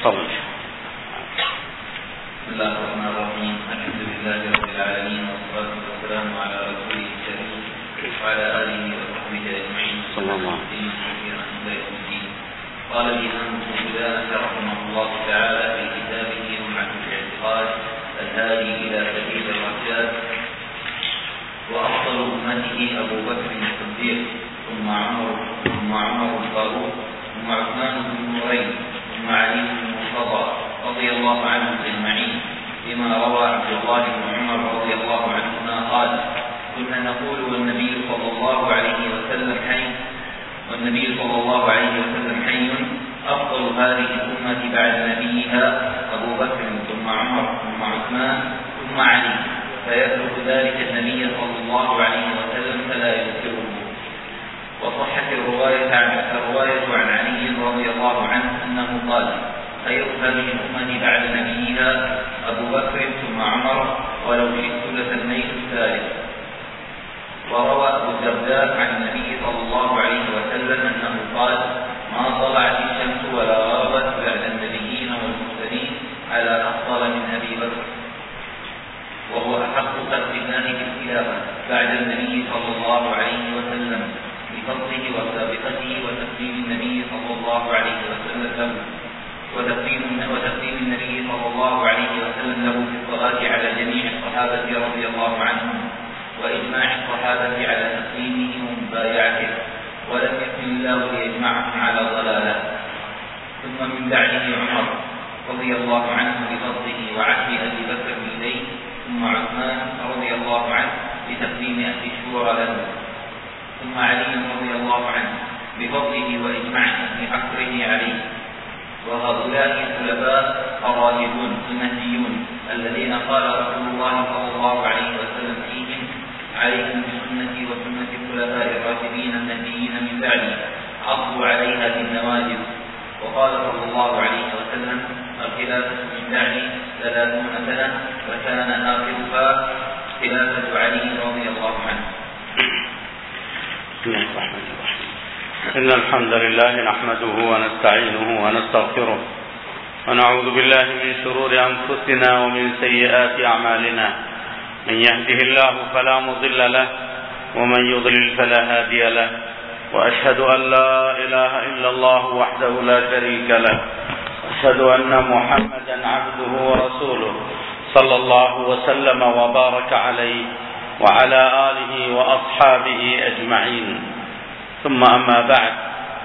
تفضل. بسم الله الرحمن الرحيم. الحمد لله رب العالمين، والصلاة والسلام على رسوله الكريم وعلى آله وصحبه أجمعين. صلى الله عليه وسلم. قال الإمام ابن قدامة رحمه الله تعالى في كتابه لمعة الاعتقاد الهادي إلى سبيل الرشاد: وأفضل أمته أبو بكر الصديق، ثم عمر الفاروق، ثم عثمان بن نورين، ثم علي بن المرتضى رضي الله عنهم أجمعين، لما روى عبد الله بن عمر رضي الله عنهما قال: كنا نقول والنبي صلى الله عليه وسلم حي أفضل هذه الأمة بعد نبيها أبو بكر، ثم عمر، ثم عثمان، ثم علي، فيترك ذلك النبي صلى الله عليه وسلم فلا يذكره. وصحت الرواية عن علي رضي الله عنه أنه قال: خير هذه الأمة بعد نبيها أبو بكر ثم عمر، ولو شئت لسميت الثالث. وروى أبو الدرداء عن النبي صلى الله عليه وسلم أنه قال: ما طلعت الشمس ولا غابت بعد النبيين والمرسلين على أفضل من أبي بكر، وهو أحق خلق الله بالخلافة بعد النبي صلى الله عليه وسلم، بفضله وسابقته وتقديم النبي صلى الله عليه وسلم له، وتقديم النبي صلى الله عليه وسلم له في الصلاة على جميع الصحابة رضي الله عنهم، وإجماع الصحابة على تسليمه ومبايعته، ولم يكن الله ليجمعهم على ضلالة. ثم من بعده عمر رضي الله عنه بفضله وعهد أبي بكر إليه، ثم عثمان رضي الله عنه بتقديم أهل الشورى له، ثم علي رضي الله عنه بفضله وإجماع أهل عصره عليه. وهؤلاء الخلفاء الراشدون المهديون الذين قال رسول الله صلى الله عليه وسلم فيهم: عليكم بسنتي وسنة الخلفاء الراشدين المهديين من بعدي، عضوا عليها بالنواجذ. وقال صلى الله عليه وسلم: الخلافة من بعدي 30 سنة، وكان آخرها خلافة علي رضي الله عنه. بسم الله الرحمن الرحيم. إن الحمد لله نحمده ونستعينه ونستغفره، ونعوذ بالله من شرور أنفسنا ومن سيئات أعمالنا. من يهده الله فلا مضل له، ومن يضلل فلا هادي له، وأشهد أن لا إله إلا الله وحده لا شريك له، أشهد أن محمدا عبده ورسوله صلى الله وسلم وبارك عليه وعلى آله وأصحابه أجمعين. ثم أما بعد،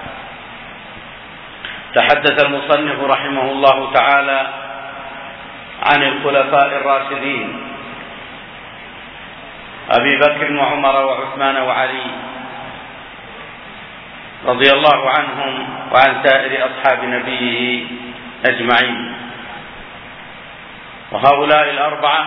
تحدث المصنف رحمه الله تعالى عن الخلفاء الراشدين أبي بكر وعمر وعثمان وعلي رضي الله عنهم وعن سائر أصحاب نبيه أجمعين. وهؤلاء الأربعة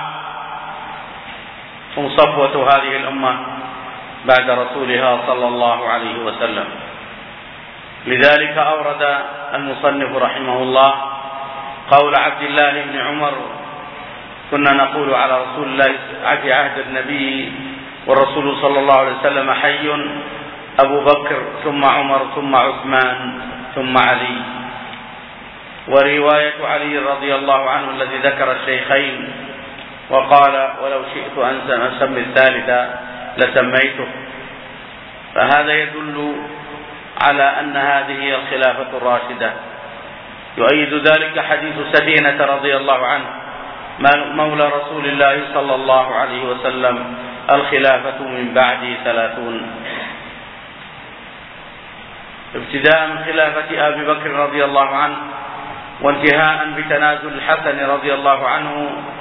هم صفوة هذه الأمة بعد رسولها صلى الله عليه وسلم. لذلك أورد المصنف رحمه الله قول عبد الله بن عمر: كنا نقول على رسول الله في عهد النبي والرسول صلى الله عليه وسلم حي أبو بكر، ثم عمر، ثم عثمان، ثم علي. ورواية علي رضي الله عنه الذي ذكر الشيخين وقال: ولو شئت أن أسمي الثالث لسميته. فهذا يدل على أن هذه هي الخلافة الراشدة. يؤيد ذلك حديث سدينة رضي الله عنه مولى رسول الله صلى الله عليه وسلم: الخلافة من بعدي 30. ابتداء من خلافة أبي بكر رضي الله عنه، وانتهاء بتنازل الحسن رضي الله عنه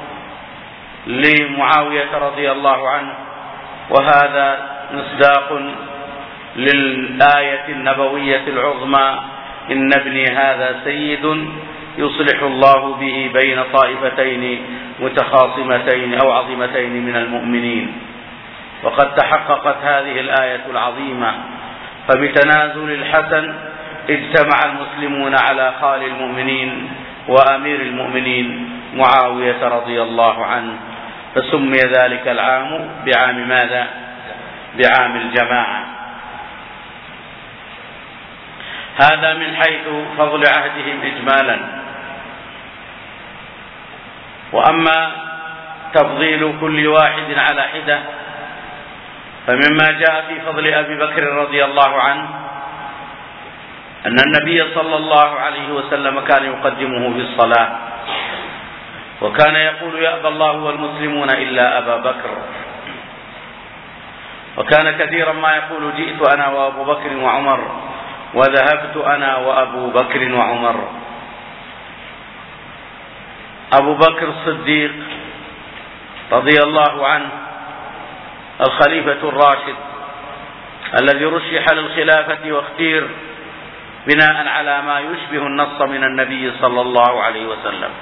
لمعاوية رضي الله عنه. وهذا مصداق للآية النبوية العظمى: إن ابني هذا سيد يصلح الله به بين طائفتين متخاصمتين أو عظيمتين من المؤمنين. وقد تحققت هذه الآية العظيمة، فبتنازل الحسن اجتمع المسلمون على خال المؤمنين وأمير المؤمنين معاوية رضي الله عنه، فسمي ذلك العام بعام ماذا؟ بعام الجماعة. هذا من حيث فضل عهدهم إجمالا. وأما تفضيل كل واحد على حدة فمما جاء في فضل أبي بكر رضي الله عنه أن النبي صلى الله عليه وسلم كان يقدمه في الصلاة، وكان يقول: يأبى الله والمسلمون إلا أبا بكر. وكان كثيرا ما يقول: جئت أنا وأبو بكر وعمر، وذهبت أنا وأبو بكر وعمر. أبو بكر الصديق رضي الله عنه الخليفة الراشد الذي رشح للخلافة واختير بناء على ما يشبه النص من النبي صلى الله عليه وسلم،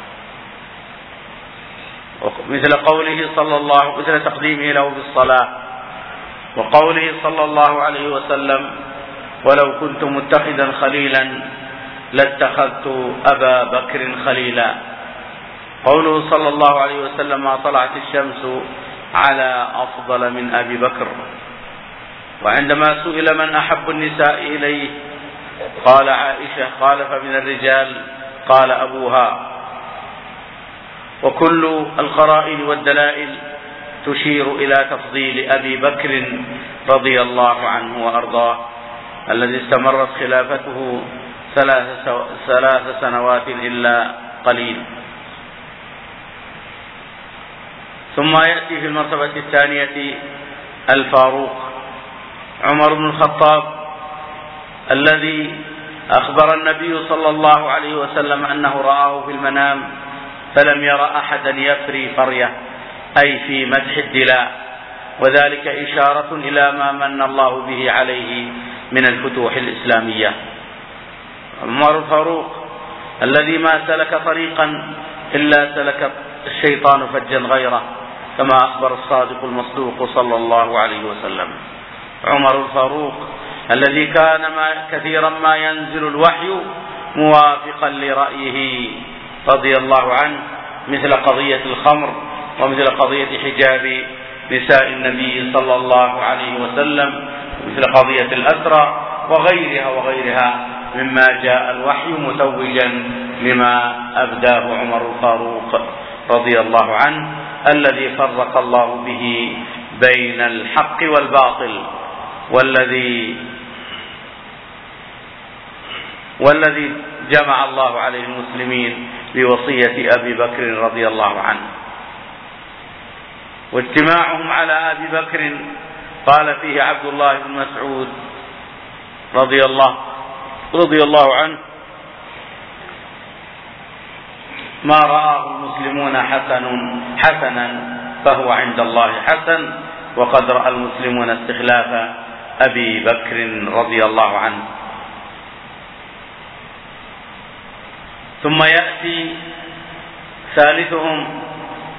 مثل تقديمه له بالصلاة، وقوله صلى الله عليه وسلم: ولو كنت متخذا خليلا لاتخذت أبا بكر خليلا. قوله صلى الله عليه وسلم: ما طلعت الشمس على أفضل من أبي بكر. وعندما سئل من أحب النساء إليه قال عائشة، قال فمن الرجال قال أبوها. وكل القرائن والدلائل تشير إلى تفضيل أبي بكر رضي الله عنه وأرضاه، الذي استمرت خلافته 3 سنوات إلا قليل. ثم يأتي في المرتبة الثانية الفاروق عمر بن الخطاب، الذي أخبر النبي صلى الله عليه وسلم أنه رآه في المنام فلم ير أحدا يفري فرية، أي في مدح الدلاء، وذلك إشارة إلى ما من الله به عليه من الفتوح الإسلامية. عمر الفاروق الذي ما سلك طريقا إلا سلك الشيطان فجا غيره، كما أخبر الصادق المصدوق صلى الله عليه وسلم. عمر الفاروق الذي كان كثيرا ما ينزل الوحي موافقا لرأيه رضي الله عنه، مثل قضية الخمر، ومثل قضية حجاب نساء النبي صلى الله عليه وسلم، مثل قضية الأسرى وغيرها مما جاء الوحي متوجا لما أبداه عمر الفاروق رضي الله عنه، الذي فرق الله به بين الحق والباطل، والذي جمع الله عليه المسلمين بوصية أبي بكر رضي الله عنه. واجتماعهم على أبي بكر قال فيه عبد الله بن مسعود رضي الله عنه: ما رآه المسلمون حسنا فهو عند الله حسن، وقد رأى المسلمون استخلاف أبي بكر رضي الله عنه. ثم يأتي ثالثهم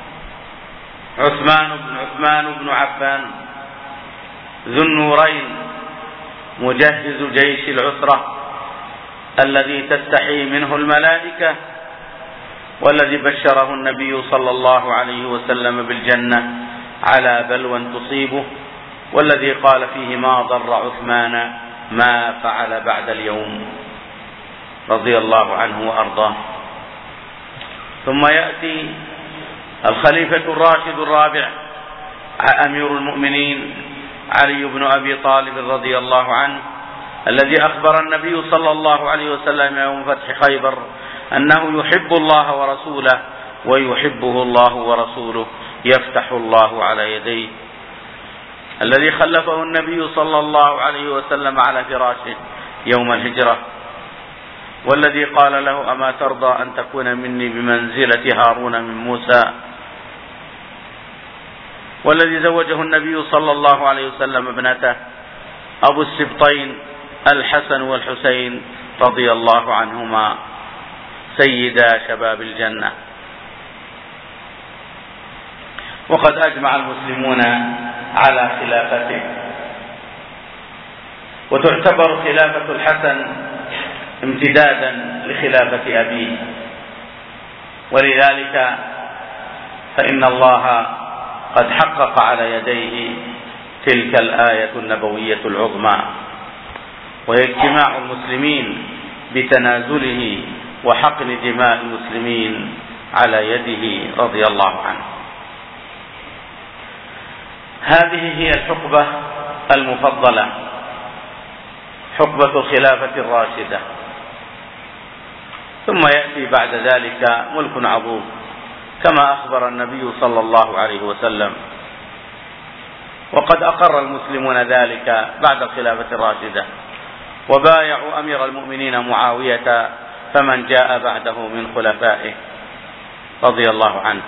عثمان بن عفان ذو النورين، مجهز جيش العسرة، الذي تستحي منه الملائكة، والذي بشره النبي صلى الله عليه وسلم بالجنة على بلوى تصيبه، والذي قال فيه: ما ضر عثمان ما فعل بعد اليوم، رضي الله عنه وأرضاه. ثم يأتي الخليفة الراشد الرابع أمير المؤمنين علي بن أبي طالب رضي الله عنه، الذي أخبر النبي صلى الله عليه وسلم يوم فتح خيبر أنه يحب الله ورسوله ويحبه الله ورسوله، يفتح الله على يديه، الذي خلفه النبي صلى الله عليه وسلم على فراشه يوم الهجرة، والذي قال له: أما ترضى أن تكون مني بمنزلة هارون من موسى، والذي زوجه النبي صلى الله عليه وسلم ابنته أبو السبطين الحسن والحسين رضي الله عنهما، سيدا شباب الجنة. وقد أجمع المسلمون على خلافته، وتعتبر خلافة الحسن امتدادا لخلافة أبيه، ولذلك فإن الله قد حقق على يديه تلك الآية النبوية العظمى، وهي اجتماع المسلمين بتنازله وحقن دماء المسلمين على يده رضي الله عنه. هذه هي الحقبة المفضلة، حقبة الخلافة الراشدة. ثم يأتي بعد ذلك ملك عظيم كما أخبر النبي صلى الله عليه وسلم، وقد أقر المسلمون ذلك بعد الخلافة الراشدة، وبايعوا أمير المؤمنين معاوية فمن جاء بعده من خلفائه رضي الله عنه.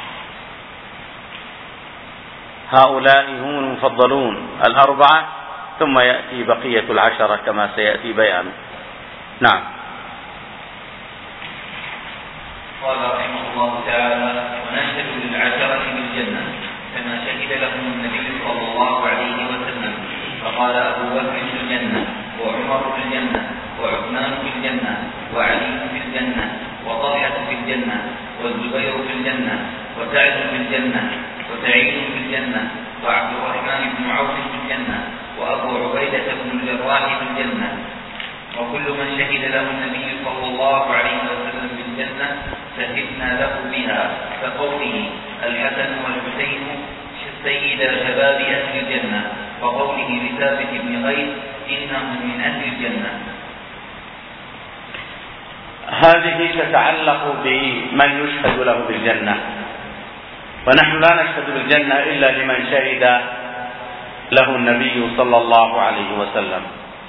هؤلاء هم المفضلون الأربعة، ثم يأتي بقية العشرة كما سيأتي بيانه. نعم. قال رحمه الله تعالى: ونشهد للعشرة بالجنة كما شهد لهم النبي صلى الله عليه وسلم، فقال أبو بكر في الجنة، وعمر في الجنة، وعثمان في الجنة، وعلي في الجنة، وطلحة في الجنة، والزبير في الجنة، وسعد في الجنة، وسعيد في الجنة، وعبد الرحمن بن عوف في الجنة، وأبو عبيدة بن الجراح في الجنة. وكل من شهد له النبي صلى الله عليه وسلم بالجنة شهدنا له بها، كقوله: الحسن والحسين سيدا شباب أهل الجنة، وقوله لثابت بن قيس: إنهم من أهل الجنة. هذه تتعلق بمن يشهد له بالجنة، ونحن لا نشهد بالجنة إلا لمن شهد له النبي صلى الله عليه وسلم،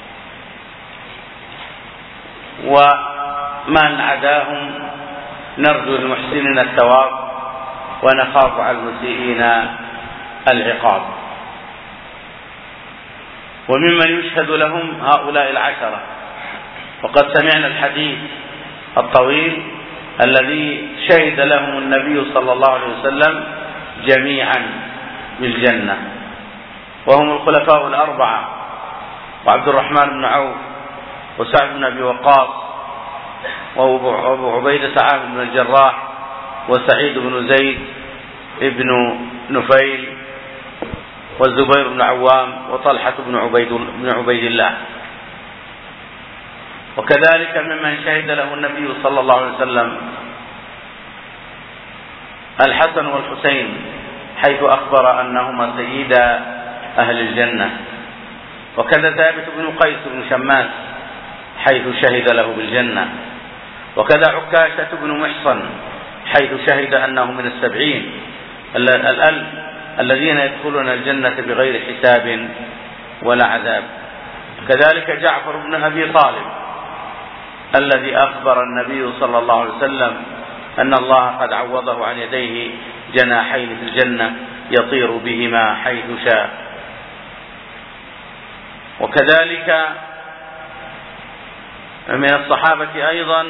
ومن عداهم نرجو للمحسنين الثواب ونخاف على المسيئين العقاب. وممن يشهد لهم هؤلاء العشرة، وقد سمعنا الحديث الطويل الذي شهد لهم النبي صلى الله عليه وسلم جميعا بالجنة، وهم الخلفاء الأربعة: وعبد الرحمن بن عوف، وسعد بن أبي وقاص، وأبو عبيدة عامر بن الجراح، وسعيد بن زيد ابن نفيل، والزبير بن عوام، وطلحة بن عبيد الله. وكذلك ممن شهد له النبي صلى الله عليه وسلم الحسن والحسين، حيث أخبر أنهما سيدا أهل الجنة. وكذا ثابت بن قيس بن شماس حيث شهد له بالجنة. وكذا عكاشة بن محصن حيث شهد أنه من 70 الألف الذين يدخلون الجنة بغير حساب ولا عذاب. كذلك جعفر بن أبي طالب الذي أخبر النبي صلى الله عليه وسلم أن الله قد عوضه عن يديه جناحين في الجنة يطير بهما حيث شاء. وكذلك من الصحابة أيضا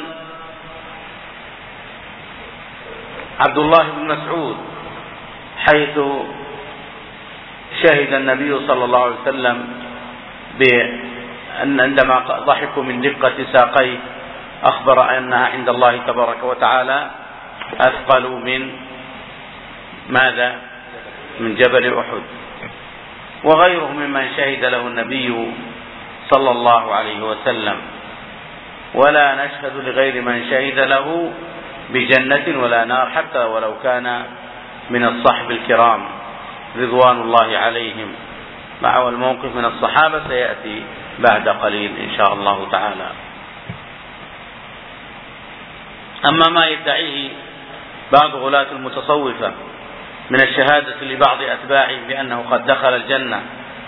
عبد الله بن مسعود، حيث شهد النبي صلى الله عليه وسلم بأن عندما ضحكوا من دقة ساقيه أخبر أنها عند الله تبارك وتعالى أثقل من ماذا؟ من جبل أحد. وغيره ممن شهد له النبي صلى الله عليه وسلم. ولا نشهد لغير من شهد له بجنة ولا نار، حتى ولو كان من الصحب الكرام رضوان الله عليهم. مع الموقف من الصحابة سيأتي بعد قليل إن شاء الله تعالى. أما ما يدعيه بعض غلاة المتصوفة من الشهادة لبعض أتباعه بأنه قد دخل الجنة،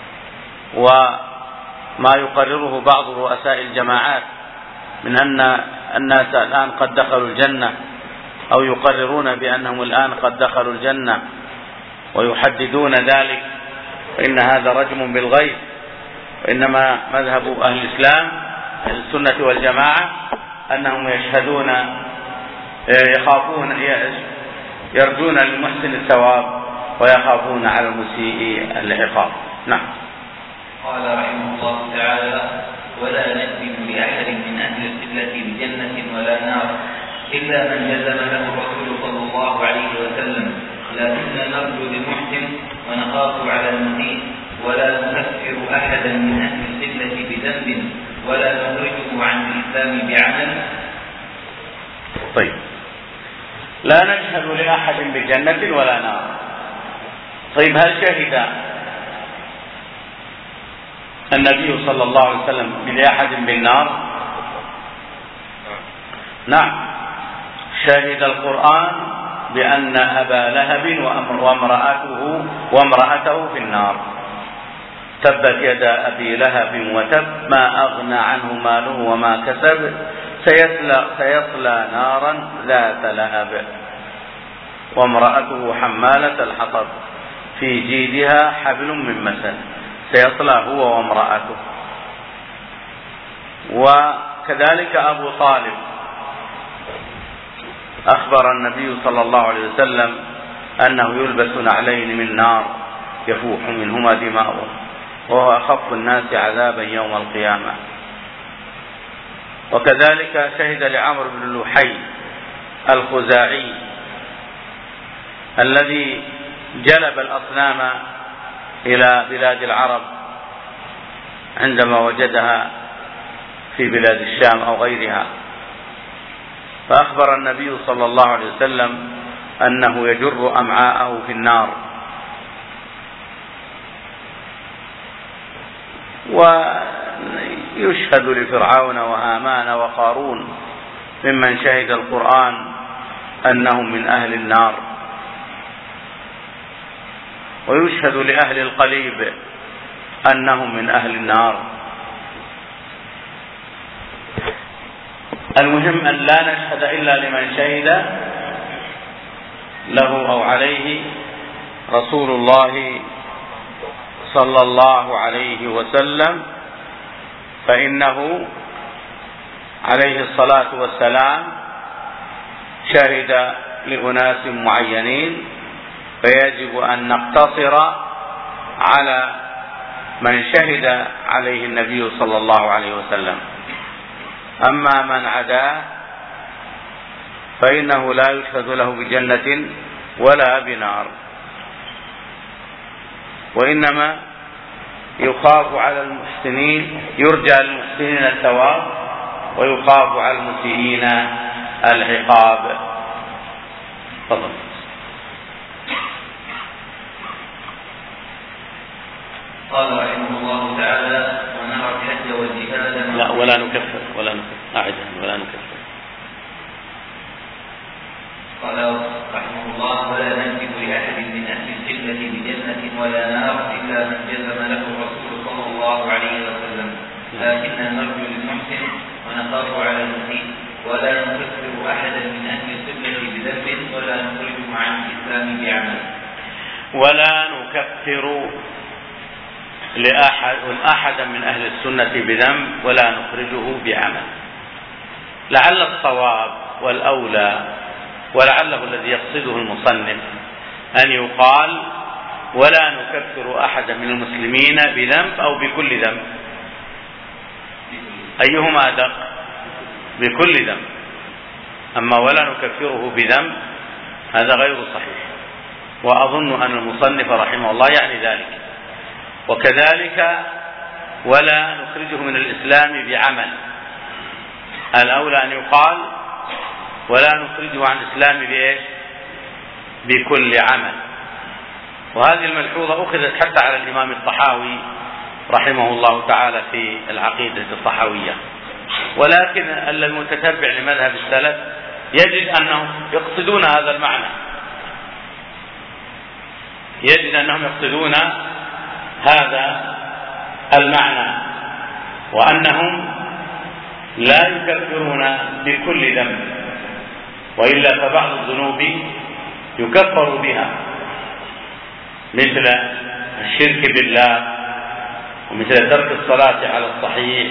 وما يقرره بعض رؤساء الجماعات من أن الناس الآن قد دخلوا الجنة، أو يقررون بأنهم الآن قد دخلوا الجنة ويحددون ذلك، فإن هذا رجم بالغيب. وإنما مذهب أهل الإسلام أهل السنة والجماعة أنهم يشهدون يخافون يرجون للمحسن الثواب ويخافون على المسيء العقاب. نعم. قال رحمه الله تعالى: ولا نجزم لأحد من أهل القبلة بجنة ولا نار إلا من جزم له الرسول صلى الله عليه وسلم، لكن نرجو للمحسن ونخاف على المسيء، ولا نكفر أحدا من أهل القبلة بذنب، ولا نخرجه عن الإسلام بعمل. طيب، لا نشهد لأحد بجنة ولا نار. طيب هل شهد النبي صلى الله عليه وسلم لأحد بالنار؟ نعم، شهد القرآن بأن أبا لهب وامرأته في النار. تبت يدا أبي لهب وتب ما أغنى عنه ماله وما كسب سيصلى نارا ذات لهب وامرأته حمالة الحطب في جيدها حبل من مسد. سيصلى هو وامرأته. وكذلك أبو طالب أخبر النبي صلى الله عليه وسلم أنه يلبس نعلين من نار يفوح منهما دماؤه وهو أخف الناس عذابا يوم القيامة. وكذلك شهد لعمرو بن لحي الخزاعي الذي جلب الأصنام إلى بلاد العرب عندما وجدها في بلاد الشام أو غيرها، فأخبر النبي صلى الله عليه وسلم أنه يجر أمعاءه في النار. ويشهد لفرعون وهامان وقارون ممن شهد القرآن أنهم من أهل النار. ويشهد لأهل القليب أنهم من أهل النار. المهم أن لا نشهد إلا لمن شهد له أو عليه رسول الله صلى الله عليه وسلم، فإنه عليه الصلاة والسلام شهد لأناس معينين، فيجب أن نقتصر على من شهد عليه النبي صلى الله عليه وسلم. أما من عداه فإنه لا يشهد له بجنة ولا بنار، وإنما يخاف على المحسنين، يرجى للمحسنين الثواب ويخاف على المسيئين العقاب. تفضل. قال رحمه الله تعالى: ونرى الحج والجهاد. لا، ولا نكفر أعدها ولا نكفر. قال رحمه الله: ولا ننسب لأحد من أهل القبلة بجنة ولا نار إلا من جزم له الرسول صلى الله عليه وسلم، لكننا نرجو للمحسن ونخاف على المسيء، ولا نكفر أحدا من أهل القبلة بذنب ولا نخرجه عن الإسلام بعمل. ولا نكفر أحدا من أهل السنة بذنب ولا نخرجه بعمل. لعل الصواب والأولى ولعله الذي يقصده المصنف أن يقال: ولا نكفر أحدا من المسلمين بذنب أو بكل ذنب. أيهما أدق؟ بكل ذنب. أما ولا نكفره بذنب هذا غير صحيح، وأظن أن المصنف رحمه الله يعني ذلك. وكذلك ولا نخرجه من الإسلام بعمل. الأولى أن يقال: ولا نخرجه عن الإسلام بإيش؟ بكل عمل. وهذه الملحوظة أخذت حتى على الإمام الطحاوي رحمه الله تعالى في العقيدة الطحاوية. ولكن المتتبع لمذهب السلف يجد أنهم يقصدون هذا المعنى، يجد أنهم يقصدون هذا المعنى، وأنهم لا يكفرون بكل ذنب، وإلا فبعض الذنوب يكفر بها، مثل الشرك بالله، ومثل ترك الصلاة على الصحيح،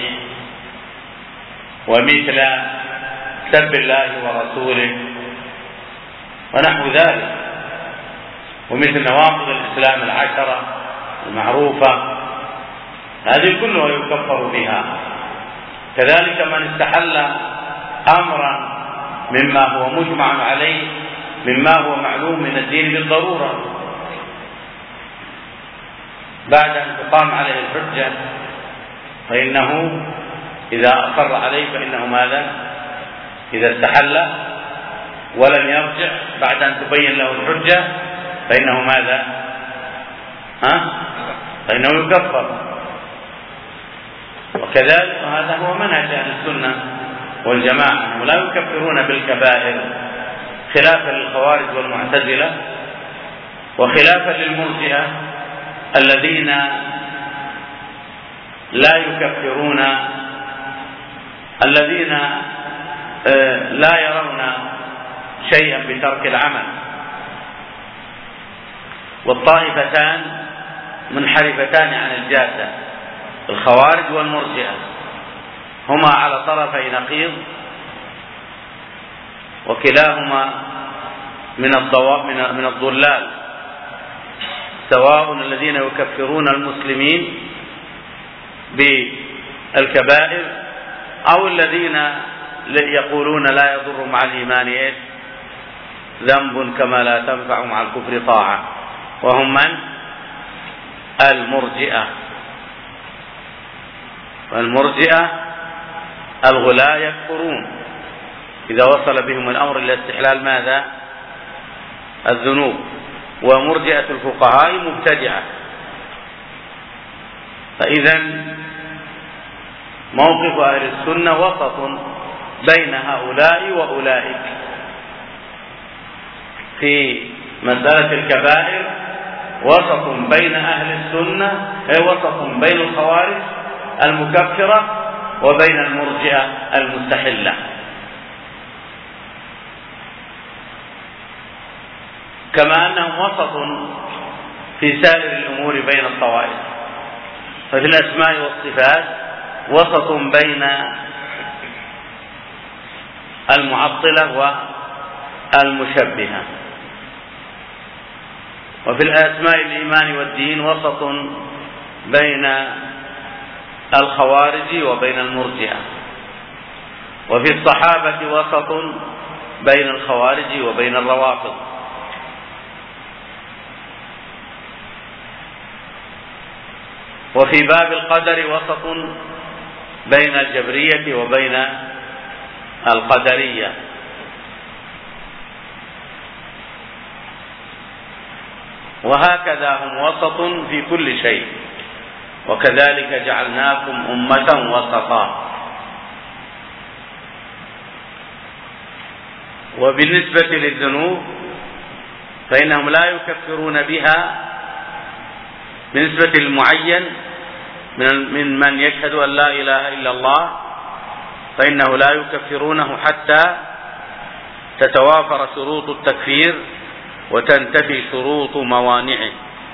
ومثل سب الله ورسوله ونحو ذلك، ومثل نواقض الإسلام العشرة المعروفة، هذه كلها يكفر بها. كذلك من استحل أمرا مما هو مجمع عليه، مما هو معلوم من الدين بالضرورة، بعد أن تقام عليه الحجة، فإنه إذا أقر عليه فإنه ماذا؟ إذا استحل ولم يرجع بعد أن تبين له الحجة فإنه ماذا؟ فإنه يكفر. وكذلك هذا هو منهج أهل السنة والجماعة، أنهم لا يكفرون بالكبائر خلافا للخوارج والمعتزلة وخلافا للمرجئة الذين لا يكفرون، الذين لا يرون شيئا بترك العمل. والطائفتان منحرفتان عن الجادة، الخوارج والمرجئة، هما على طرفي نقيض، وكلاهما من الضلال، سواء الذين يكفرون المسلمين بالكبائر أو الذين يقولون لا يضر مع الإيمان ذنب كما لا تنفع مع الكفر طاعة، وهم من؟ المرجئة. والمرجئة الغلاة يكفرون إذا وصل بهم الأمر إلى استحلال ماذا؟ الذنوب. ومرجئة الفقهاء مبتدعة. فإذا موقف أهل السنة وسط بين هؤلاء وأولئك في مسألة الكبائر، وسط بين أهل السنة، وسط بين الخوارج المكفرة وبين المرجئة المستحلة. كما أنهم وسط في سائر الأمور بين الطوائف. ففي الأسماء والصفات وسط بين المعطلة والمشبهة. وفي الأسماء الإيمان والدين وسط بين الخوارج وبين المرجئة. وفي الصحابة وسط بين الخوارج وبين الروافض. وفي باب القدر وسط بين الجبرية وبين القدرية. وهكذا هم وسط في كل شيء. وكذلك جعلناكم أمة وسطا. وبالنسبة للذنوب فإنهم لا يكفرون بها بالنسبة للمعين من يشهد أن لا إله إلا الله، فإنه لا يكفرونه حتى تتوافر شروط التكفير وتنتفي شروط موانعه.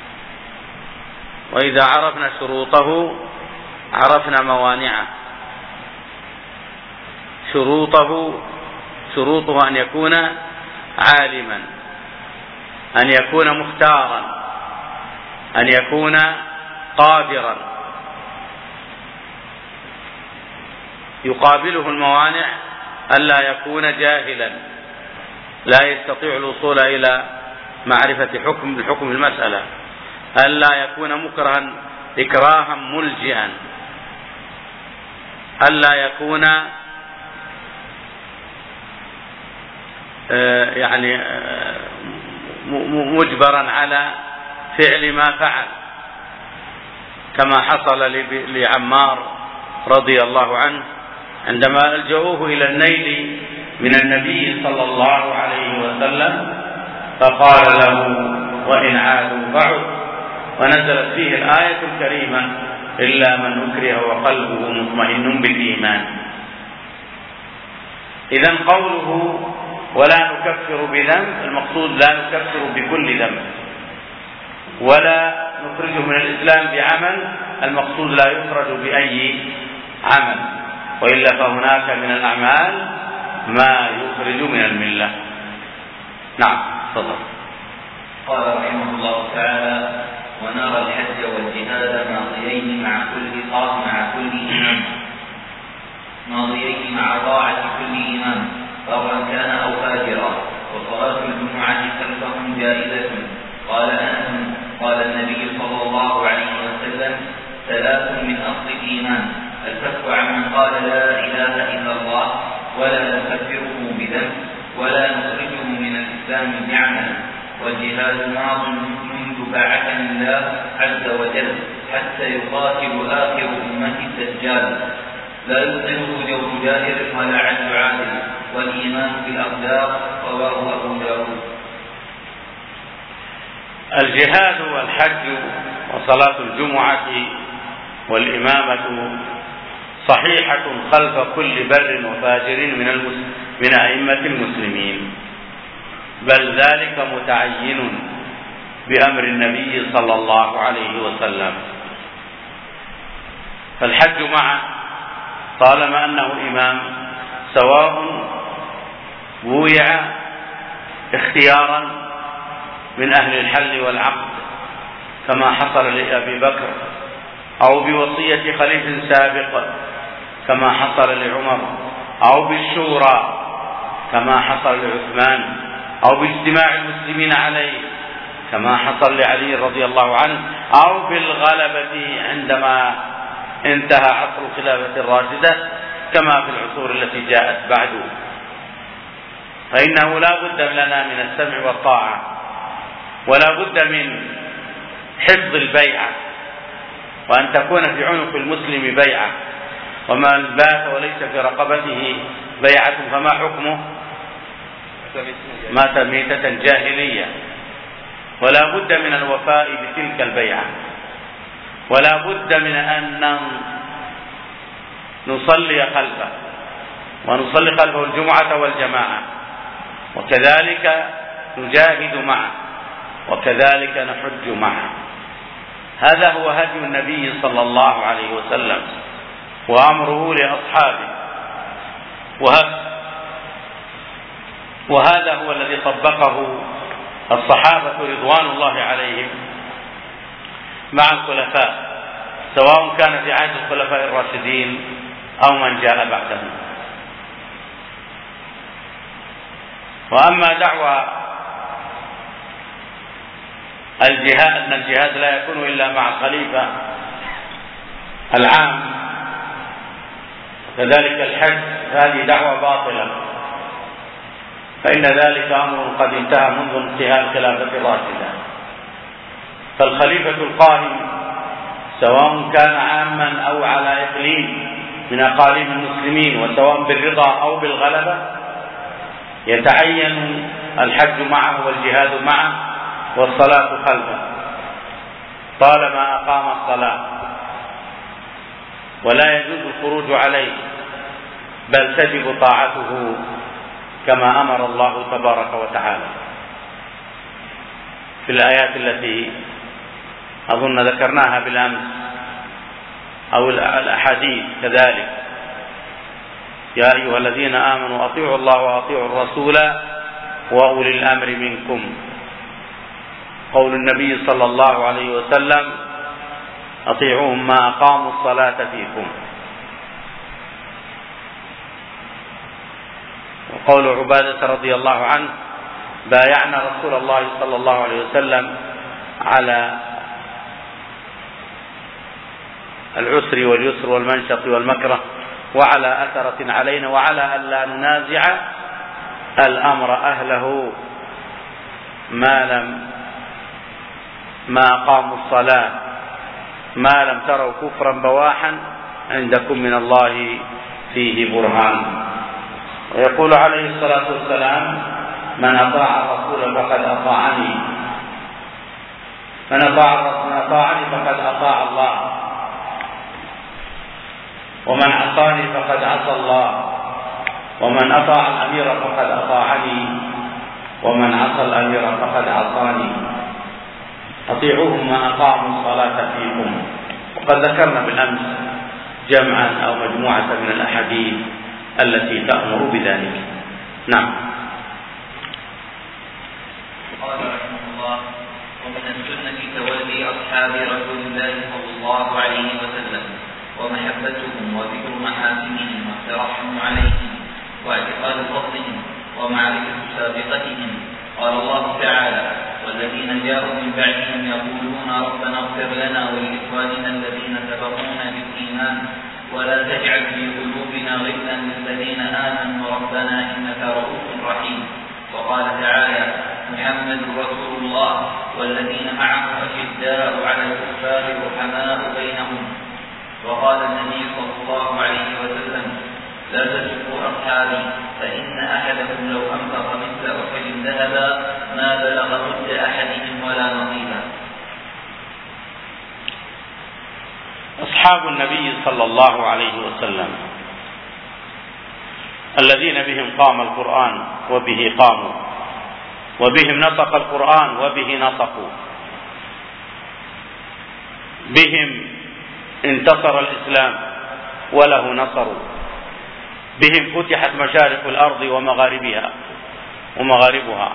وإذا عرفنا شروطه عرفنا موانعه. شروطه أن يكون عالما، أن يكون مختارا، أن يكون قادرا. يقابله الموانع ألا يكون جاهلا لا يستطيع الوصول إلى معرفة حكم المسألة، ألا يكون مكرها إكراها ملجئا، ألا يكون مجبرا على فعل ما فعل، كما حصل لعمار رضي الله عنه عندما ألجأوه إلى النيل من النبي صلى الله عليه وسلم، فقال له وإن عادوا فعد، ونزلت فيه الآية الكريمة إلا من أكره وقلبه مطمئن بالإيمان. إذن قوله ولا نكفر بذنب، المقصود لا نكفر بكل ذنب، ولا نخرجه من الإسلام بعمل، المقصود لا يخرج بأي عمل، وإلا فهناك من الأعمال ما يخرج من الملة. نعم تفضل. قال رحمه الله تعالى: ونرى الحج والجهاد ماضيين مع كل إمام، ماضيين مع طاعة كل إمام برا كان أو فاجرا، وصلاة الجمعة خلفهم جائزة. قال أنس: قال النبي صلى الله عليه وسلم: ثلاث من أصل الإيمان: الكف عمن قال لا إله إلا الله ولا نكفره بذنب ولا نخرجه والجهاد ماض منذ بعثني الله عز وجل حتى يقاتل آخر أمة الدجال لا يبطله جور جائر ولا عدل عادل والإيمان بالأقدار. رواه أبو داود. الجهاد والحج وصلاة الجمعة والإمامة صحيحة خلف كل بر وفاجر من أئمة المسلمين، بل ذلك متعين بأمر النبي صلى الله عليه وسلم. فالحج معه طالما أنه إمام، سواء وويع اختيارا من أهل الحل والعقد كما حصل لأبي بكر، أو بوصية خليفة سابق كما حصل لعمر، أو بالشورى كما حصل لعثمان، أو باجتماع المسلمين عليه كما حصل لعلي رضي الله عنه، أو بالغلبة عندما انتهى عصر الخلافة الراشدة كما في العصور التي جاءت بعده. فإنه لا بد لنا من السمع والطاعة، ولا بد من حفظ البيعة، وأن تكون في عنق المسلم بيعة، ومن بات وليس في رقبته بيعة فما حكمه؟ مات ميتة جاهلية. ولا بد من الوفاء بتلك البيعة، ولا بد من أن نصلي خلفه، ونصلي خلفه الجمعة والجماعة، وكذلك نجاهد معه، وكذلك نحج معه. هذا هو هدي النبي صلى الله عليه وسلم وأمره لأصحابه، وهذا هو الذي طبقه الصحابة رضوان الله عليهم مع الخلفاء، سواء كان في عهد الخلفاء الراشدين أو من جاء بعدهم. وأما دعوى الجهاد أن الجهاد لا يكون إلا مع الخليفة العام، وكذلك الحج، هذه دعوة باطلة، فإن ذلك أمر قد انتهى منذ انتهاء الخلافة الراشدة. فالخليفة القائم سواء كان عاما أو على إقليم من أقاليم المسلمين، وسواء بالرضا أو بالغلبة، يتعين الحج معه والجهاد معه والصلاة خلفه طالما أقام الصلاة، ولا يجوز الخروج عليه، بل تجب طاعته كما أمر الله تبارك وتعالى في الآيات التي أظن ذكرناها بالأمس، أو الأحاديث كذلك: يا أيها الذين آمنوا أطيعوا الله وأطيعوا الرسول وأولي الأمر منكم. قول النبي صلى الله عليه وسلم: أطيعوهم ما أقاموا الصلاة فيكم. وقول عبادة رضي الله عنه: بايعنا رسول الله صلى الله عليه وسلم على العسر واليسر والمنشط والمكره، وعلى أثرة علينا، وعلى أن لا ننازع الأمر أهله ما أقاموا الصلاة، ما لم تروا كفرا بواحا عندكم من الله فيه برهان. ويقول عليه الصلاة والسلام: من أطاع الرسول فقد أطاعني، من أطاعني فقد أطاع الله، ومن عصاني فقد عصى الله، ومن أطاع الأمير فقد أطاعني، ومن عصى الأمير فقد عصاني. أطيعوهم ما أقاموا الصلاة فيكم. وقد ذكرنا بالأمس جمعا أو مجموعة من الأحاديث التي تأمر بذلك. نعم. قال رحمه الله: ومن السنة تولي أصحاب رسول الله صلى الله عليه وسلم، ومحبتهم وذكر محاسنهم والترحم عليهم واعتقاد فضلهم ومعرفة سابقتهم. قال الله تعالى: والذين جاءوا من بعدهم يقولون ربنا اغفر لنا ولإخواننا الذين سبقونا بالإيمان ولا تجعل في قلوبنا غلا للذين آمنوا ربنا إنك رؤوف رحيم. وقال تعالى: محمد رسول الله والذين معه أشداء على الكفار رحماء بينهم. وقال النبي صلى الله عليه وسلم: لا تسبوا أصحابي فإن أحدكم لو أنفق مثل أحد ذهبا ما بلغ مد أحدهم ولا نصيبا. أصحاب النبي صلى الله عليه وسلم الذين بهم قام القرآن وبه قاموا، وبهم نطق القرآن وبه نطقوا، بهم انتصر الإسلام وله نصروا، بهم فتحت مشارق الأرض ومغاربها.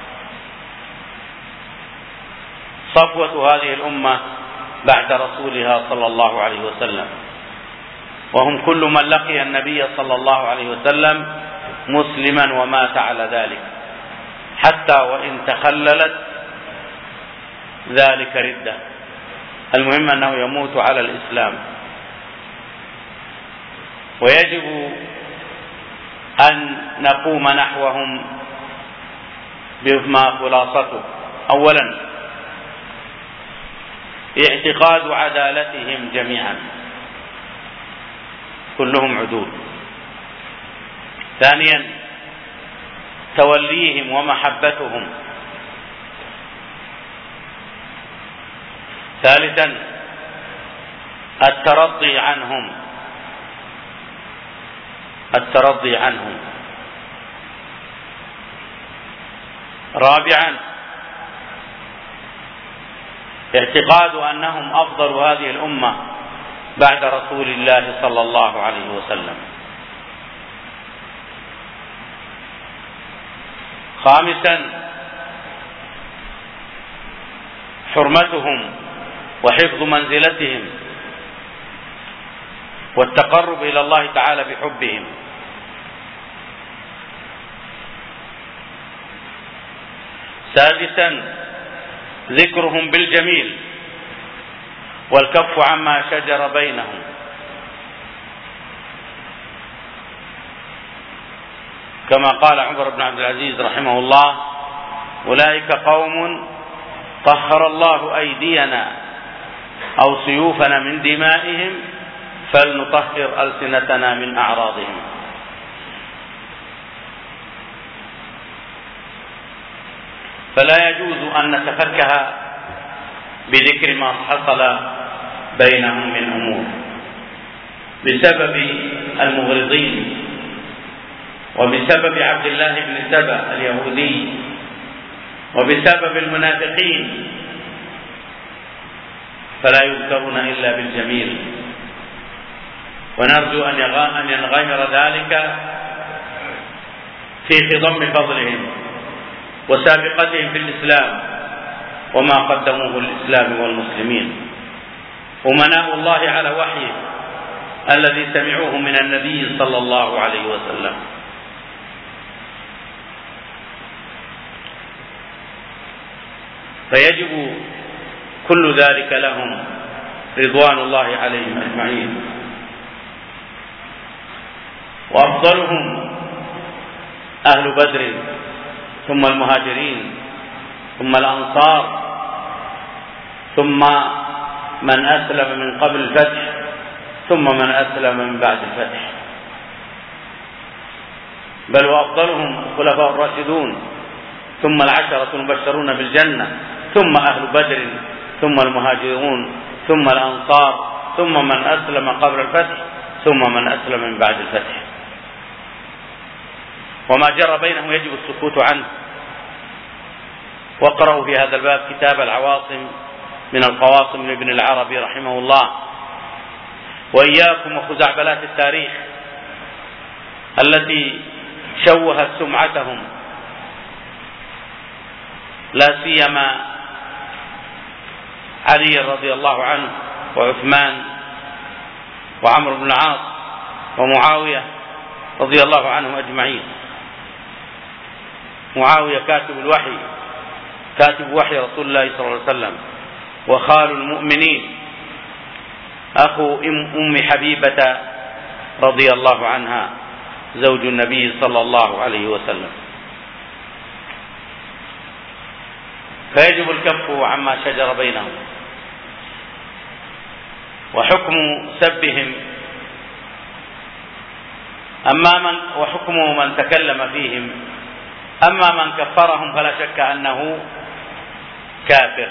صفوة هذه الأمة بعد رسولها صلى الله عليه وسلم، وهم كل من لقي النبي صلى الله عليه وسلم مسلما ومات على ذلك، حتى وإن تخللت ذلك ردة، المهم أنه يموت على الإسلام. ويجب أن نقوم نحوهم بما خلاصته: أولا اعتقاد عدالتهم جميعا، كلهم عدول. ثانيا توليهم ومحبتهم. ثالثا الترضي عنهم. رابعا اعتقاد أنهم أفضل هذه الأمة بعد رسول الله صلى الله عليه وسلم. خامسا حرمتهم وحفظ منزلتهم والتقرب إلى الله تعالى بحبهم. سادسا ذكرهم بالجميل والكف عما شجر بينهم. كما قال عمر بن عبد العزيز رحمه الله: أولئك قوم طهر الله أيدينا أو سيوفنا من دمائهم فلنطهر ألسنتنا من أعراضهم. فلا يجوز أن نتفكه بذكر ما حصل بينهم من أمور بسبب المغرضين وبسبب عبد الله بن سبأ اليهودي وبسبب المنافقين، فلا يذكرون إلا بالجميل، ونرجو أن ينغمر ذلك في خضم فضلهم وسابقتهم في الإسلام وما قدموه للإسلام والمسلمين. أمناء الله على وحيه الذي سمعوه من النبي صلى الله عليه وسلم. فيجب كل ذلك لهم رضوان الله عليهم أجمعين. وأفضلهم أهل بدر، ثم المهاجرين، ثم الأنصار، ثم من أسلم من قبل الفتح، ثم من أسلم من بعد الفتح، بل وأفضلهم الخلفاء الراشدون، ثم العشرة المبشرون بالجنة، ثم أهل بدر، ثم المهاجرون، ثم الأنصار، ثم من أسلم قبل الفتح، ثم من أسلم من بعد الفتح. وما جرى بينهم يجب السكوت عنه. واقرأوا في هذا الباب كتاب العواصم من القواصم لابن العربي رحمه الله. وإياكم وخزعبلات التاريخ التي شوهت سمعتهم، لا سيما علي رضي الله عنه وعثمان وعمرو بن العاص ومعاوية رضي الله عنهم أجمعين. معاوية كاتب الوحي، كاتب وحي رسول الله صلى الله عليه وسلم، وخال المؤمنين، أخو أم حبيبة رضي الله عنها زوج النبي صلى الله عليه وسلم. فيجب الكف عما شجر بينهم. وحكم سبهم وحكم من تكلم فيهم، أما من كفرهم فلا شك أنه كافر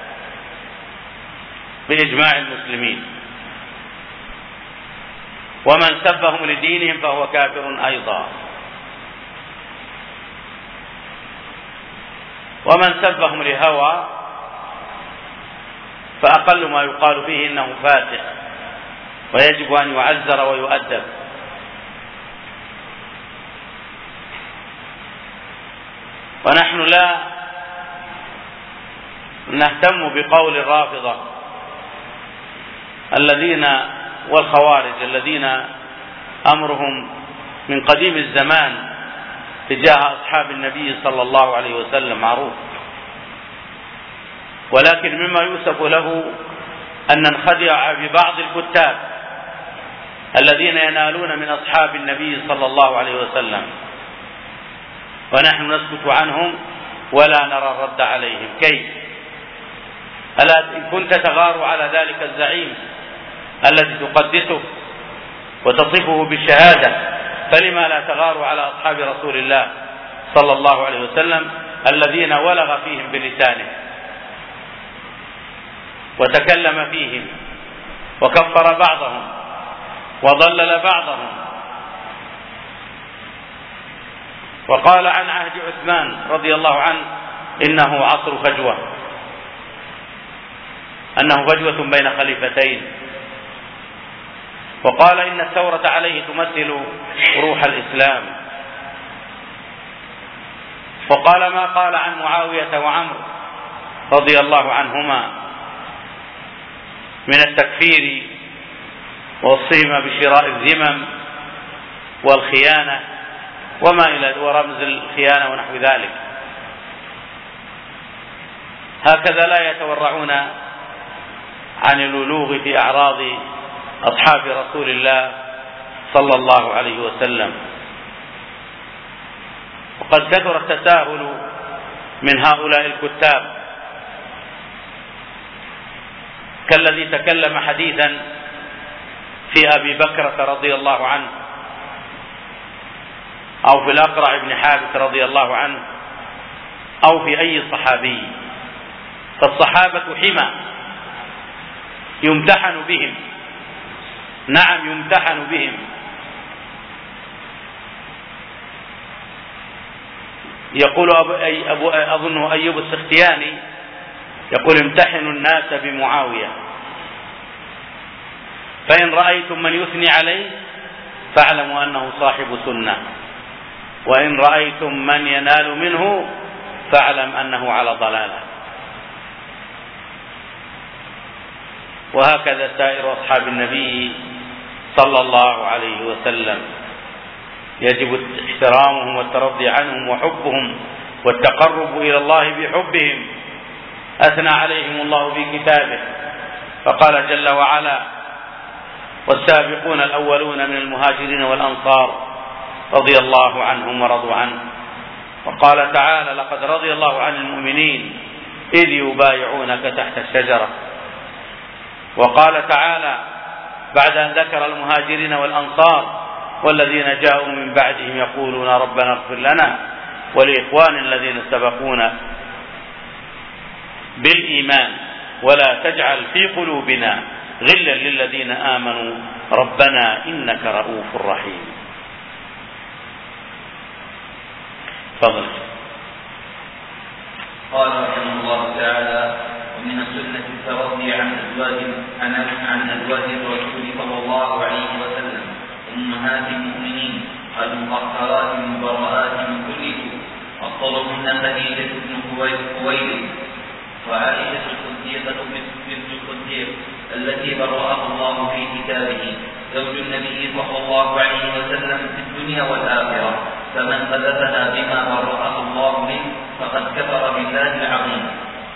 بإجماع المسلمين، ومن سبهم لدينهم فهو كافر أيضا، ومن سبهم لهوى فأقل ما يقال فيه إنه فاسق ويجب أن يعزر ويؤدب. ونحن لا نهتم بقول الرافضة الذين والخوارج الذين أمرهم من قديم الزمان تجاه أصحاب النبي صلى الله عليه وسلم معروف، ولكن مما يؤسف له أن ننخدع ببعض الكتاب الذين ينالون من أصحاب النبي صلى الله عليه وسلم، ونحن نسكت عنهم ولا نرى الرد عليهم. كيف؟ ألا إن كنت تغار على ذلك الزعيم الذي تقدسه وتصفه بالشهادة، فلما لا تغار على أصحاب رسول الله صلى الله عليه وسلم الذين ولغ فيهم بلسانه وتكلم فيهم وكفر بعضهم وضلل بعضهم، وقال عن عهد عثمان رضي الله عنه إنه عصر فجوة، أنه فجوة بين خليفتين، وقال إن الثورة عليه تمثل روح الإسلام، وقال ما قال عن معاوية وعمرو رضي الله عنهما من التكفير ووصفهما بشراء الذمم والخيانة وما إلى ورمز الخيانة ونحو ذلك. هكذا لا يتورعون عن الولوغ في أعراض أصحاب رسول الله صلى الله عليه وسلم. وقد كثر التساهل من هؤلاء الكتاب كالذي تكلم حديثا في أبي بكرة رضي الله عنه أو في الأقرع بن حابس رضي الله عنه أو في أي صحابي، فالصحابة حمى يمتحن بهم، نعم يمتحن بهم، يقول أظنه أيوب السختياني يقول امتحنوا الناس بمعاوية، فإن رأيتم من يثني عليه فاعلموا أنه صاحب سنة، وإن رأيتم من ينال منه فاعلم أنه على ضلالة. وهكذا سائر أصحاب النبي صلى الله عليه وسلم يجب احترامهم والترضي عنهم وحبهم والتقرب إلى الله بحبهم. أثنى عليهم الله في كتابه فقال جل وعلا والسابقون الأولون من المهاجرين والأنصار رضي الله عنهم ورضوا عنه. وقال تعالى لقد رضي الله عن المؤمنين إذ يبايعونك تحت الشجرة. وقال تعالى بعد أن ذكر المهاجرين والأنصار والذين جاءوا من بعدهم يقولون ربنا اغفر لنا ولإخوان الذين سبقونا بالإيمان ولا تجعل في قلوبنا غلا للذين آمنوا ربنا إنك رؤوف رحيم. تفضل. قال رحمه الله تعالى ومن السنة الترضي عن أزواج الرسول صلى الله عليه وسلم أمهات المؤمنين المطهرات المبرآت من كل سوء، أفضلهن خديجة بن خويلد وعائشة الصديقة بنت الصديق التي برأها الله في كتابه زوج النبي صلى الله عليه وسلم في الدنيا والآخرة، فمن قذفها بما برأه الله منه فقد كفر بالله العظيم.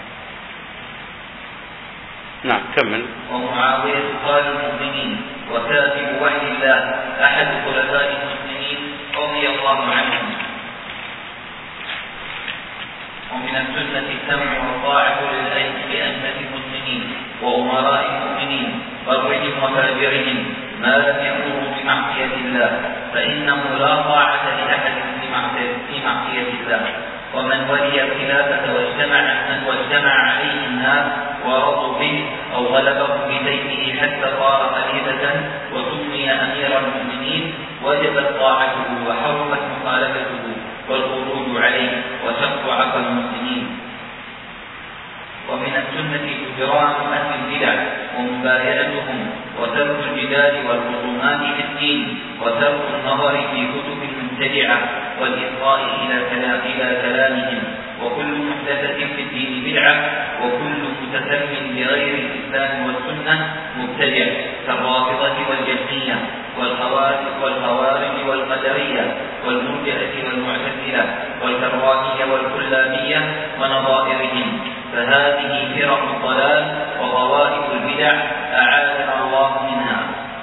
نعم كمل. ومعاوية قال المؤمنين وكاتب وحي الله أحد خلفاء المسلمين رضي الله عنهم. ومن السنة السمع والطاعة لأئمة المسلمين وأمراء المؤمنين برهم وفاجرهم ما لم يأمروا بمعصية الله، فإنه لا طاعة لأحد في معصية الله. ومن ولي الخلافة واجتمع عليه الناس ورضوا به أو غلبه بسيفه حتى صار خليفة وسمي أمير المؤمنين وجبت طاعته وحرمت مخالفته والخروج عليه وشق عقل المسلمين. ومن السنة إجرام أهل البدع ومبايعتهم وترك الجدال والخصومات في الدين وترك النظر في كتب المبتدعة والإصغاء إلى كلامهم. وكل محدثة في الدين بدعة وكل متسم بغير الإسلام والسنة مبتدع كالرافضة والجهمية والخوارج والقدرية والمرجئة والمعتزلة والكرامية والكلابية ونظائرهم، فهذه فرق الضلال وطوائف البدع أعاذنا الله منها.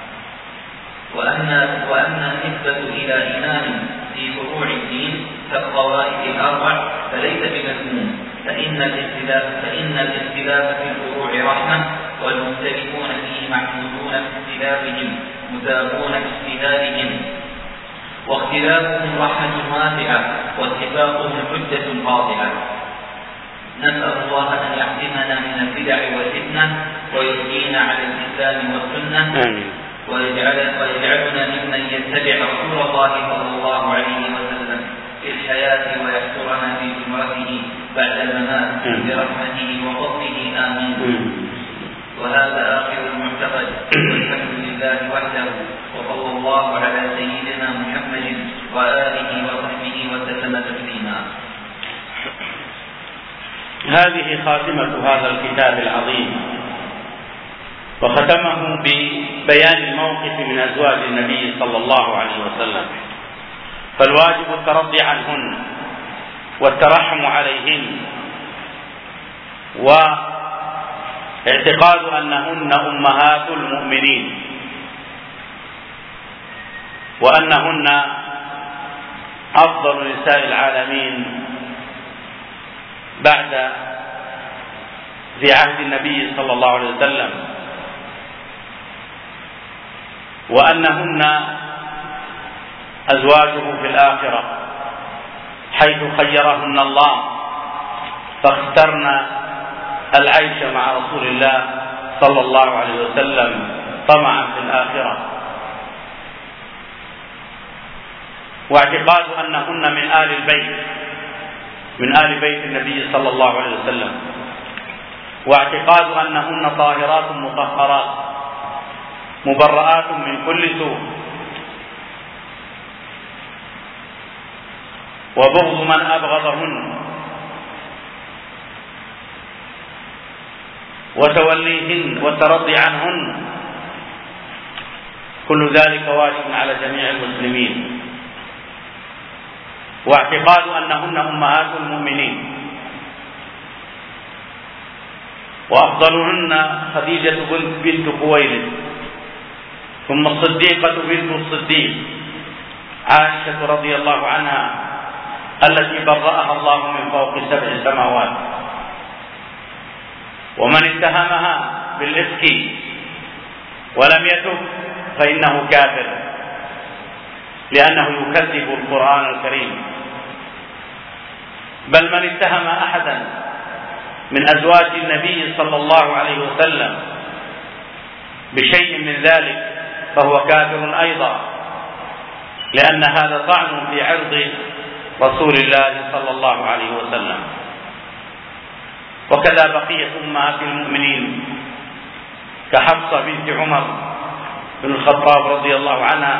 وأما النسبة إلى إمام في فروع الدين كالطوائف الأربع فليس بمذموم، فإن الاختلاف في الفروع رحمة، والمختلفون فيه محمودون باختلافهم مثابون باجتهادهم، واختلافهم رحمة واسعة واتفاقهم حجة قاطعة. نسأل الله أن يحرمنا من البدع والفتنة ويهدينا على الإسلام والسنة، ويجعلنا ممن يتبع رسول الله صلى الله عليه وسلم في الحياة ويحشرنا في زمرته بعد الممات برحمته وفضله آمين. وهذا آخر المعتقد، والحمد لله وحده، وصلى الله على سيدنا محمد وآله وصحبه وسلم تسليما. هذه خاتمة هذا الكتاب العظيم، وختمه ببيان الموقف من أزواج النبي صلى الله عليه وسلم، فالواجب الترضي عنهن والترحم عليهن، واعتقاد أنهن أمهات المؤمنين، وأنهن أفضل نساء العالمين بعد في عهد النبي صلى الله عليه وسلم، وأنهن أزواجه في الآخرة حيث خيرهن الله فاخترن العيش مع رسول الله صلى الله عليه وسلم طمعا في الآخرة، واعتقاد أنهن من آل بيت النبي صلى الله عليه وسلم، واعتقاد أنهن طاهرات مطهرات مبرآت من كل سوء، وبغض من أبغضهن، وتوليهن والترضي عنهن، كل ذلك واجب على جميع المسلمين. واعتقاد أنهن أمهات المؤمنين، وأفضلهن خديجة بنت خويلد، ثم الصديقة بنت الصديق عائشة رضي الله عنها التي برأها الله من فوق 7 سماوات. ومن اتهمها بالإفك ولم يتب فإنه كافر، لأنه يكذب القرآن الكريم. بل من اتهم أحدا من أزواج النبي صلى الله عليه وسلم بشيء من ذلك فهو كافر أيضا، لأن هذا طعن في عرض رسول الله صلى الله عليه وسلم. وكذا بقية أمهات المؤمنين كحفصة بنت عمر بن الخطاب رضي الله عنها،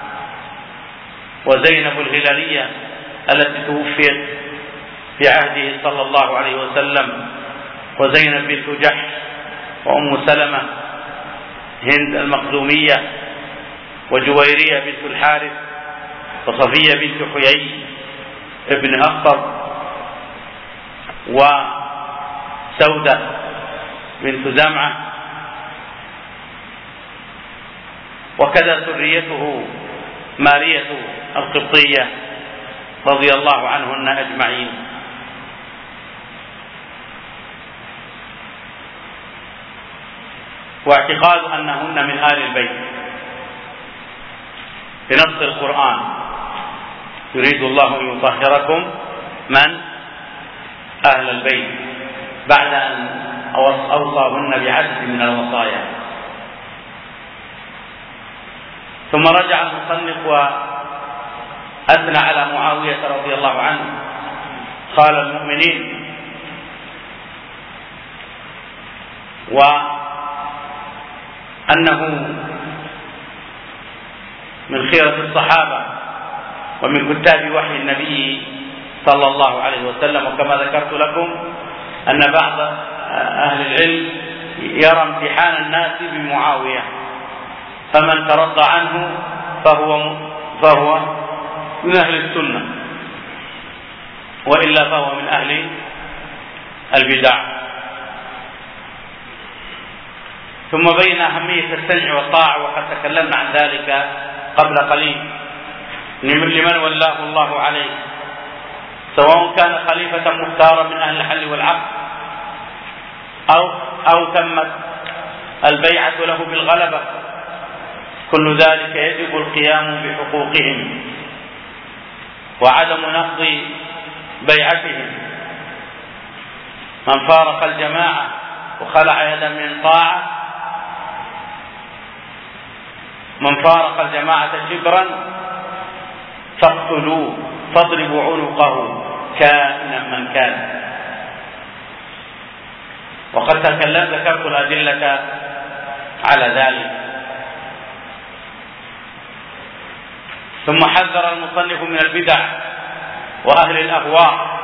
وزينب الهلالية التي توفيت في عهده صلى الله عليه وسلم، وزينب بنت جحش، وأم سلمة هند المخزومية، وجويرية بنت الحارث، وصفية بنت حيي ابن أخطب، وسودة بنت زمعة، وكذا سريته مارية القبطية رضي الله عنهن أجمعين. واعتقاد أنهن من آل البيت بنص القرآن: يريد الله أن يطهركم من أهل البيت، بعد أن أوصاهن بعدد من الوصايا. ثم رجع المصنف وأثنى على معاوية رضي الله عنه خال المؤمنين، وأنه من خيرة الصحابة ومن كتاب وحي النبي صلى الله عليه وسلم. وكما ذكرت لكم أن بعض أهل العلم يرى امتحان الناس بمعاوية، فمن ترضى عنه فهو من أهل السنة، وإلا فهو من أهل البدع. ثم بين أهمية السمع والطاعة، وقد تكلمنا عن ذلك قبل قليل، لمن ولاه الله عليه، سواء كان خليفة مختارا من أهل الحل والعقد أو تمت البيعة له بالغلبة، كل ذلك يجب القيام بحقوقهم وعدم نقض بيعتهم. من فارق الجماعة وخلع يدا من طاعة، من فارق الجماعة شبرا فاقتلوه فاضربوا عنقه كائنا من كان. وقد ذكرت الأدلة على ذلك. ثم حذر المصنف من البدع وأهل الأهواء،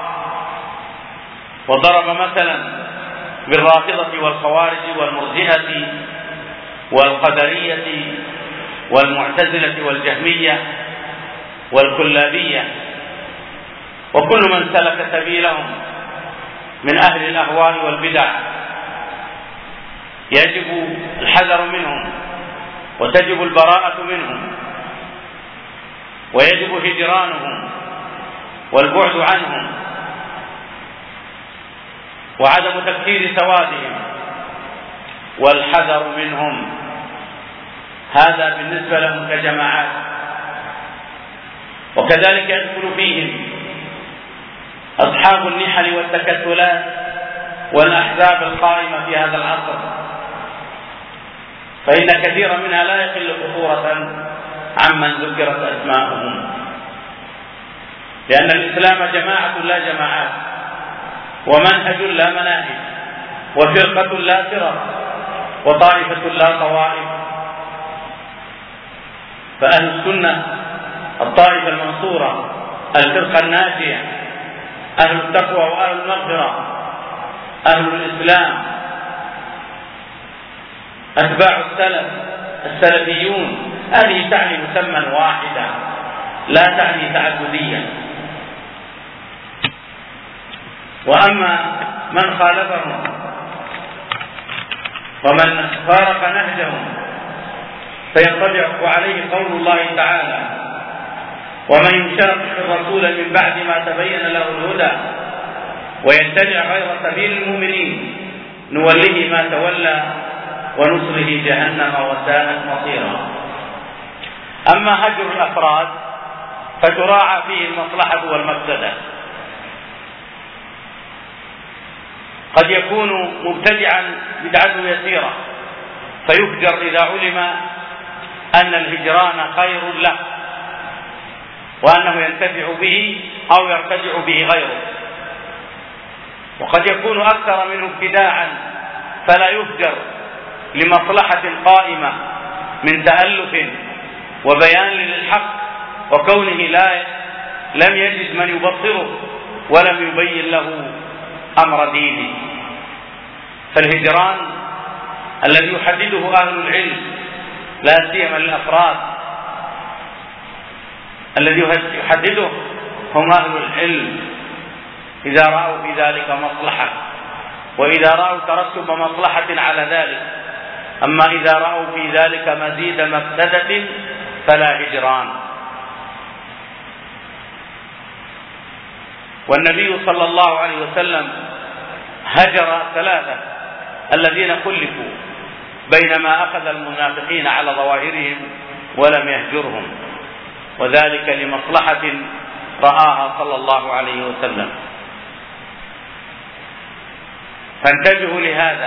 وضرب مثلا بالرافضة والخوارج والمرجئة والقدرية والمعتزلة والجهمية والكلابية، وكل من سلك سبيلهم من أهل الأهواء والبدع يجب الحذر منهم، وتجب البراءة منهم، ويجب هجرانهم والبعد عنهم وعدم تكثير سوادهم والحذر منهم. هذا بالنسبة لهم كجماعات. وكذلك يدخل فيهم أصحاب النحل والتكتلات والأحزاب القائمة في هذا العصر، فإن كثيرا منها لا يقل خطورة عمن ذكرت أسماءهم، لأن الإسلام جماعة لا جماعات، ومنهج لا مناهج، وفرقة لا فرق، وطائفة لا طوائف. فأهل السنة الطائفة المنصورة، الفرقة الناجية، أهل التقوى وأهل المغفرة، أهل الإسلام، أتباع السلف السلفيون. هذه تعني مسمى واحدا، لا تعني تعدديا. وأما من خالفهم ومن فارق نهجهم فينطبق عليه قول الله تعالى: ومن يشاقق الرسول من بعد ما تبين له الهدى ويتبع غير سبيل المؤمنين نوله ما تولى ونصره جهنم وساءت مصيرا. أما هجر الأفراد فتراعى فيه المصلحة والمفسدة. قد يكون مبتدعا بدعته يسيرة فيهجر إذا علم أن الهجران خير له وأنه ينتفع به أو يرتدع به غيره. وقد يكون أكثر منه ابتداعا فلا يهجر لمصلحة قائمة من تألف وبيان للحق، وكونه لم يجد من يبصره ولم يبين له أمر دينه. فالهجران الذي يحدده أهل العلم لا سيما للأفراد، الذي يحدده هم أهل العلم إذا رأوا في ذلك مصلحة، وإذا رأوا ترتب مصلحة على ذلك. أما إذا رأوا في ذلك مزيد مفسدة فلا هجران. والنبي صلى الله عليه وسلم هجر ثلاثة الذين خلفوا بينما أخذ المنافقين على ظواهرهم ولم يهجرهم، وذلك لمصلحة رآها صلى الله عليه وسلم. فانتبهوا لهذا،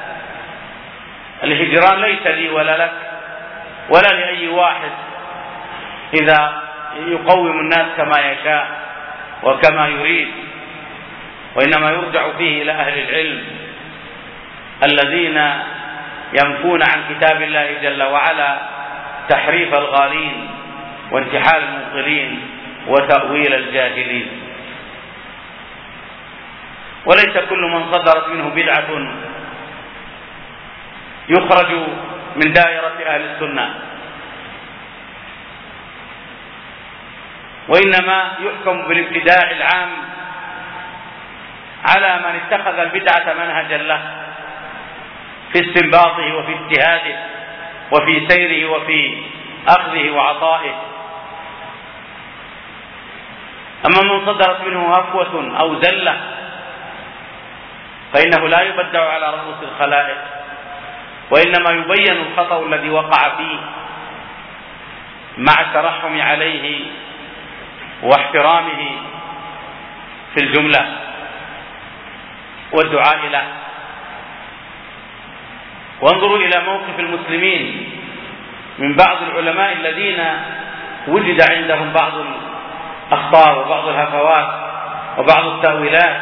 الهجران ليس لي ولا لك ولا لأي واحد إذا يقوم الناس كما يشاء وكما يريد، وإنما يرجع فيه إلى أهل العلم الذين ينفون عن كتاب الله جل وعلا تحريف الغالين وانتحال المبطلين وتأويل الجاهلين. وليس كل من صدرت منه بدعة يخرج من دائرة أهل السنة، وإنما يحكم بالابتداع العام على من اتخذ البدعة منهجا له في استنباطه وفي اجتهاده وفي سيره وفي أخذه وعطائه. أما من صدرت منه هفوة أو زلة فإنه لا يبدع على رؤوس الخلائق، وإنما يبين الخطأ الذي وقع فيه مع الترحم عليه واحترامه في الجملة والدعاء له. وانظروا إلى موقف المسلمين من بعض العلماء الذين وجد عندهم بعض الأخطاء وبعض الهفوات وبعض التأويلات،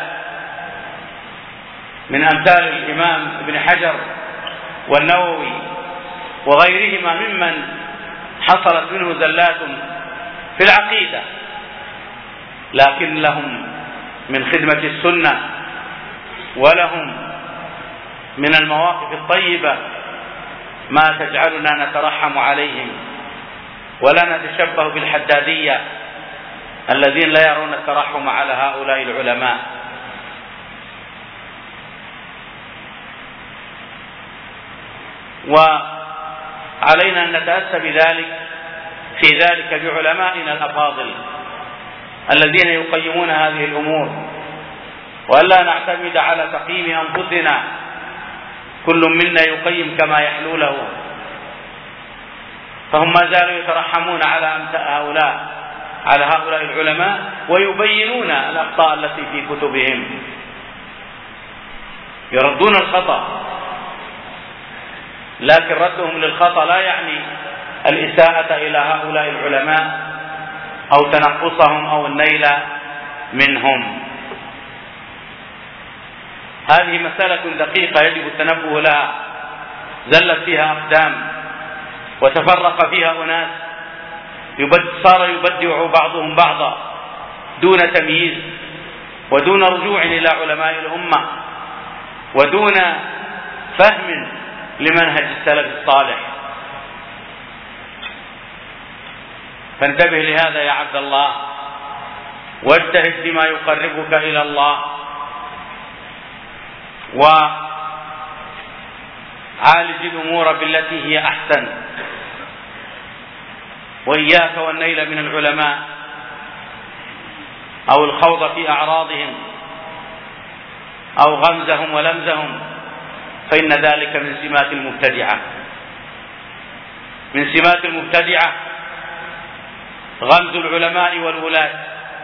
من أمثال الإمام ابن حجر والنووي وغيرهما ممن حصلت منه زلات في العقيدة، لكن لهم من خدمة السنة ولهم من المواقف الطيبة ما تجعلنا نترحم عليهم ولا نتشبه بالحدادية الذين لا يرون الترحم على هؤلاء العلماء. وعلينا أن نتأسى في ذلك بعلمائنا الأفاضل الذين يقيمون هذه الأمور، وألا نعتمد على تقييم أنفسنا، كل منا يقيم كما يحلو له، فهم ما زالوا يترحمون على هؤلاء العلماء ويبينون الأخطاء التي في كتبهم، يردون الخطأ، لكن ردهم للخطأ لا يعني الإساءة إلى هؤلاء العلماء أو تنقصهم أو النيل منهم. هذه مسألة دقيقة يجب التنبه لها، زلت فيها أقدام وتفرق فيها أناس، صار يبدع بعضهم بعضا دون تمييز ودون رجوع إلى علماء الأمة ودون فهم لمنهج السلف الصالح. فانتبه لهذا يا عبد الله، واجتهد بما يقربك إلى الله، وعالج الأمور بالتي هي أحسن، وإياك والنيل من العلماء أو الخوض في أعراضهم أو غمزهم ولمزهم، فإن ذلك من سمات المبتدعة. من سمات المبتدعة غمز العلماء والولاة.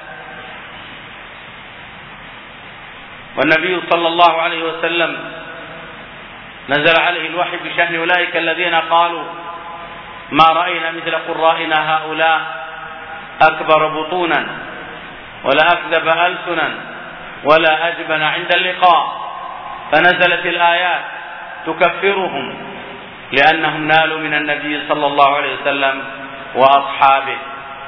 والنبي صلى الله عليه وسلم نزل عليه الوحي بشأن أولئك الذين قالوا ما رأينا مثل قرائنا هؤلاء أكبر بطونا ولا أكذب ألسنا ولا أجبن عند اللقاء، فنزلت الآيات تكفرهم لأنهم نالوا من النبي صلى الله عليه وسلم وأصحابه.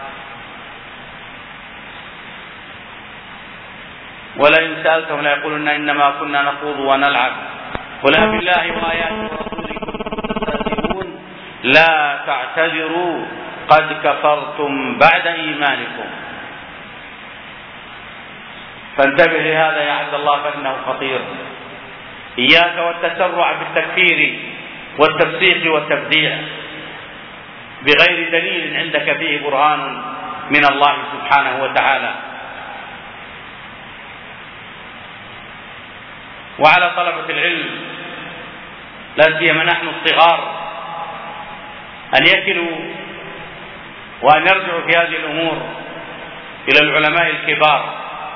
ولئن سألتهم ليقولن إنما كنا نخوض ونلعب قل بالله وآياته ورسوله تستهزئون لا تعتذروا قد كفرتم بعد إيمانكم. فانتبه لهذا يا عبد الله فإنه خطير. إياك والتسرع بالتكفير والتفسيق والتبديع بغير دليل عندك فيه برهان من الله سبحانه وتعالى. وعلى طلبة العلم لا سيما نحن الصغار أن يكلوا وأن يرجعوا في هذه الأمور إلى العلماء الكبار،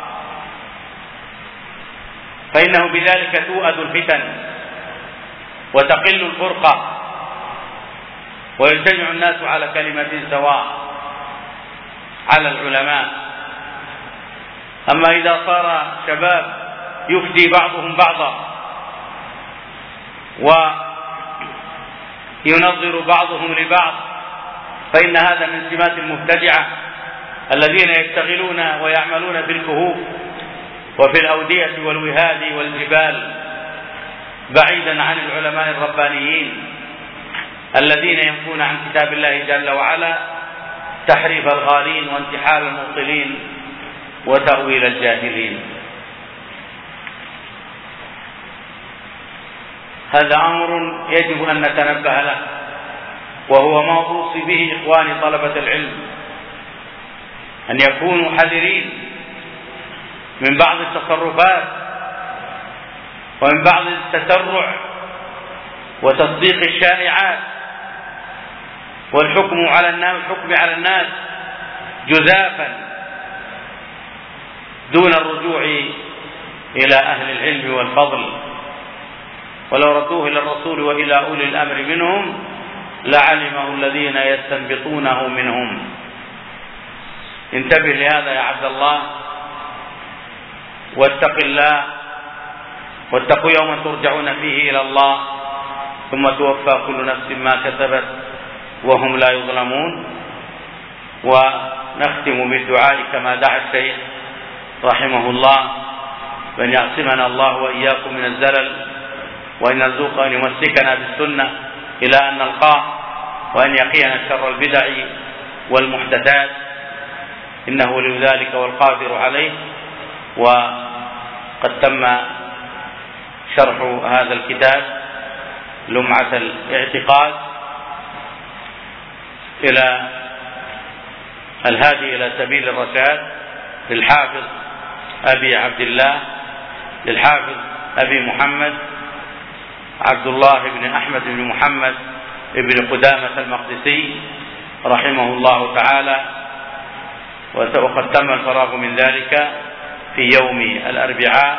فإنه بذلك توأد الفتن وتقل الفرقة ويجتمع الناس على كلمة سواء على العلماء. أما إذا صار شباب يفتي بعضهم بعضا وينظر بعضهم لبعض فإن هذا من سمات المبتدعة الذين يشتغلون ويعملون في الكهوف وفي الأودية والوهاد والجبال بعيدا عن العلماء الربانيين الذين ينفون عن كتاب الله جل وعلا تحريف الغالين وانتحال المبطلين وتأويل الجاهلين. هذا أمر يجب أن نتنبه له، وهو ما أوصي به إخواني طلبة العلم، أن يكونوا حذرين من بعض التصرفات ومن بعض التسرع وتصديق الشائعات والحكم على الناس جزافا دون الرجوع إلى أهل العلم والفضل، ولو ردوه إلى الرسول وإلى أولي الأمر منهم لعلمه الذين يستنبطونه منهم. انتبه لهذا يا عبد الله، واتق الله، واتقوا يوما ترجعون فيه إلى الله ثم توفى كل نفس ما كسبت وهم لا يظلمون. ونختم بالدعاء كما دعا الشيخ رحمه الله بأن يعصمنا الله وإياكم من الزلل، وأن يرزقنا أن يمسكنا بالسنة إلى أن نلقاه، وأن يقينا شر البدع والمحدثات، إنه لذلك والقادر عليه. وقد تم شرح هذا الكتاب لمعة الاعتقاد إلى الهادي إلى سبيل الرشاد للحافظ أبي عبد الله، للحافظ أبي محمد عبد الله بن أحمد بن محمد بن قدامة المقدسي رحمه الله تعالى. وقد تم الفراغ من ذلك في يوم الأربعاء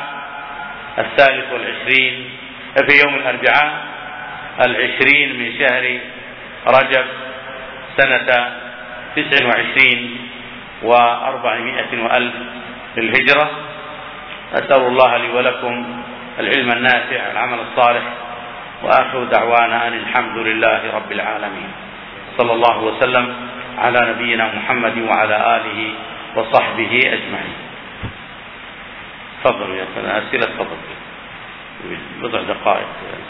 23 في يوم الأربعاء 20 من شهر رجب سنة 29 و400 وألف للهجرة. أسأل الله لي ولكم العلم النافع والعمل الصالح، وآخر دعوانا أن الحمد لله رب العالمين. صلى الله وسلم على نبينا محمد وعلى آله وصحبه أجمعين. تفضلوا يا سلام، أسئلة تفضل بضع دقائق.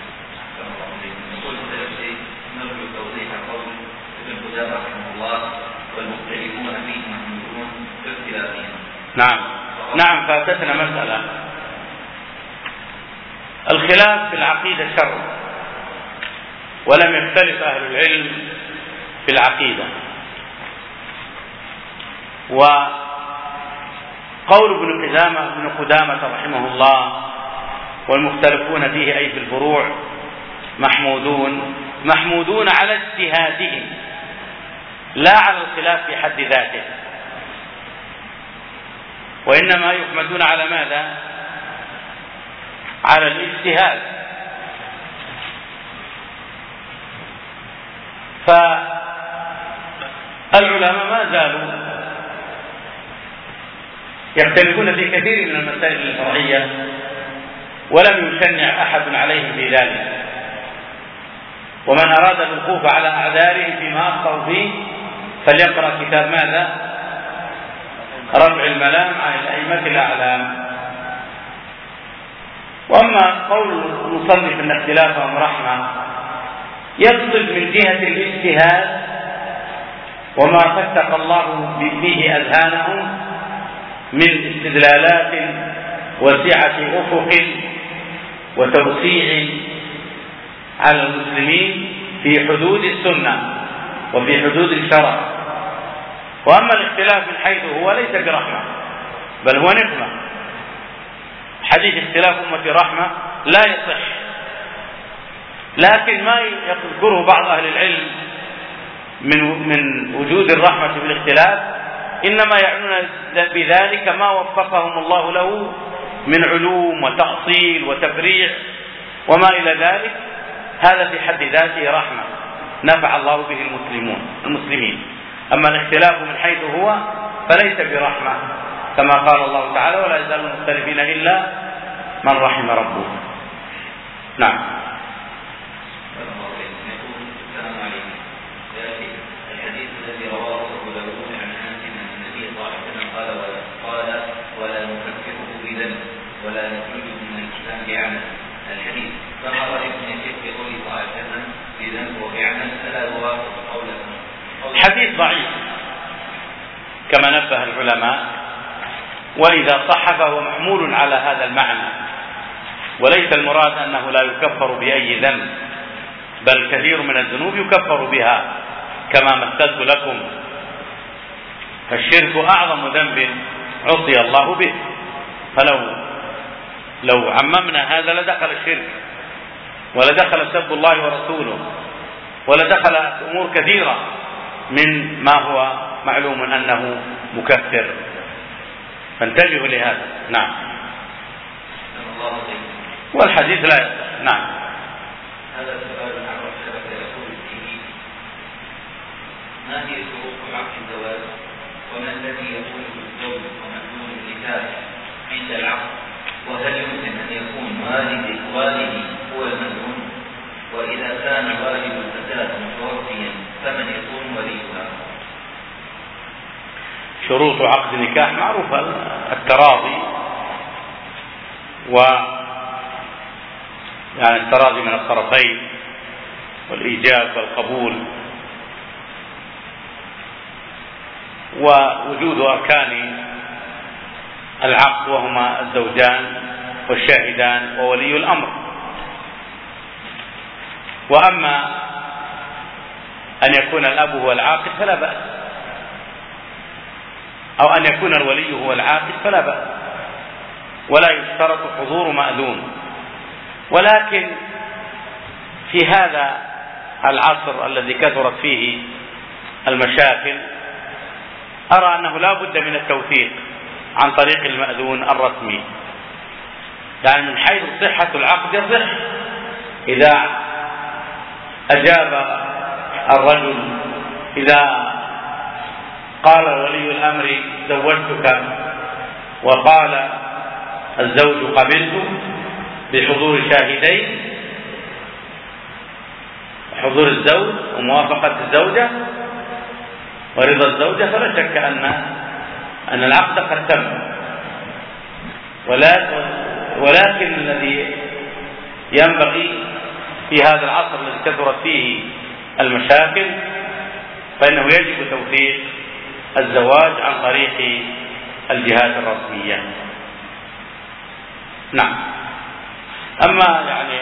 نرجو توضيح قول ابن قدامة رحمه الله والمختلفون فيه محمودون باختلافهم. نعم فاتتنا مسألة. الخلاف في العقيدة شر، ولم يختلف أهل العلم في العقيدة. وقول ابن قدامة رحمه الله والمختلفون فيه أي في الفروع محمودون على اجتهادهم لا على الخلاف في حد ذاته، وإنما يحمدون على ماذا؟ على الاجتهاد. فالعلماء ما زالوا يختلفون في كثير من المسائل الفرعية ولم يشنع أحد عليهم في ذلك، ومن أراد الوقوف على أعذارهم فيما أخطأوا فيه فليقرأ كتاب ماذا؟ رفع الملام عن الأئمة الأعلام. وأما قول المصنف أن اختلافهم رحمة يقصد من جهة الاجتهاد وما فتق الله به أذهانهم من استدلالات وسعة أفق وتوسيع على المسلمين في حدود السنة وفي حدود الشرع. وأما الاختلاف من حيث هو ليس برحمة بل هو نقمة. حديث اختلاف أمتي رحمة لا يصح، لكن ما يذكره بعض أهل العلم من وجود الرحمة في الاختلاف إنما يعنون بذلك ما وفقهم الله له من علوم وتأصيل وتفريع وما إلى ذلك. هذا في حد ذاته رحمة نفع الله به المسلمين. أما الاختلاف من حيث هو فليس برحمة، كما قال الله تعالى: ولا يزالون مختلفين إلا من رحم ربه. نعم. الحديث الذي رواه أبو داود عن أنس أن النبي صلى الله عليه وسلم قال: ولا نكفره بذنب ولا نخرجه من الإسلام بعمل. الحديث فما رأيت من الشيخ بقوله صلى الله عليه وسلم بذنب وبعمل فلا يوافق قوله. حديث ضعيف كما نبه العلماء، وإذا صح فهو محمول على هذا المعنى، وليس المراد أنه لا يكفر بأي ذنب، بل كثير من الذنوب يكفر بها كما مثلت لكم. فالشرك أعظم ذنب عصي الله به، فلو عممنا هذا لدخل الشرك ولدخل سب الله ورسوله ولدخل أمور كثيرة من ما هو معلوم أنه مكفر، فانتبهوا لهذا. نعم. والحديث لا يصح. نعم. هذا سؤال عن رسالة يقول فيه: ما هي شروط عقد الزواج؟ وما الذي يقوله الزوج ومحلول النكاح عند العقد؟ وهل يمكن أن يكون والدي هو المسؤول؟ وإذا كان والد الفتاة متوفيا فمن يكون وليها؟ شروط عقد النكاح معروفة: التراضي، يعني التراضي من الطرفين، والإيجاب والقبول، ووجود أركان العقد وهما الزوجان والشاهدان وولي الأمر. وأما أن يكون الأب هو العاقد فلا بأس، أو أن يكون الولي هو العاقد فلا بأس، ولا يشترط حضور مأذون. ولكن في هذا العصر الذي كثرت فيه المشاكل أرى أنه لا بد من التوثيق عن طريق المأذون الرسمي، يعني من حيث صحة العقد يصح إذا أجاب الرجل، إذا قال ولي الأمر زوجتك وقال الزوج قبلت بحضور شاهدين، حضور الزوج وموافقة الزوجة ورضا الزوجة، فلا شك أن العقد قد تم. ولكن الذي ينبغي في هذا العصر الذي كثرت فيه المشاكل فإنه يجب توثيق الزواج عن طريق الجهات الرسمية. نعم. أما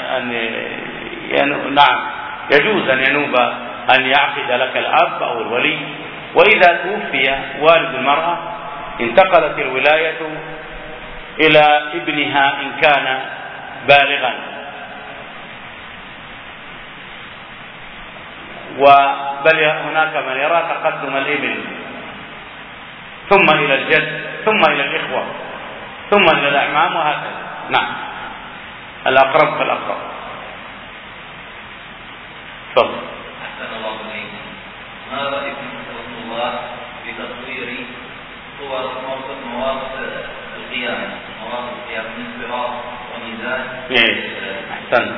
نعم يجوز أن ينوب أن يعقد لك الأب أو الولي، وإذا توفي والد المرأة انتقلت الولاية إلى ابنها إن كان بالغا، بل هناك من يرى تقدم الابن ثم إلى الجد ثم إلى الإخوة ثم إلى الأعمام وهكذا. نعم. الأقرب فالأقرب. تفضل. أحسن الله إليكم. ما رأيكم رسول الله بتصوير صور مواقف القيامة من صراط وميزان؟ أحسن.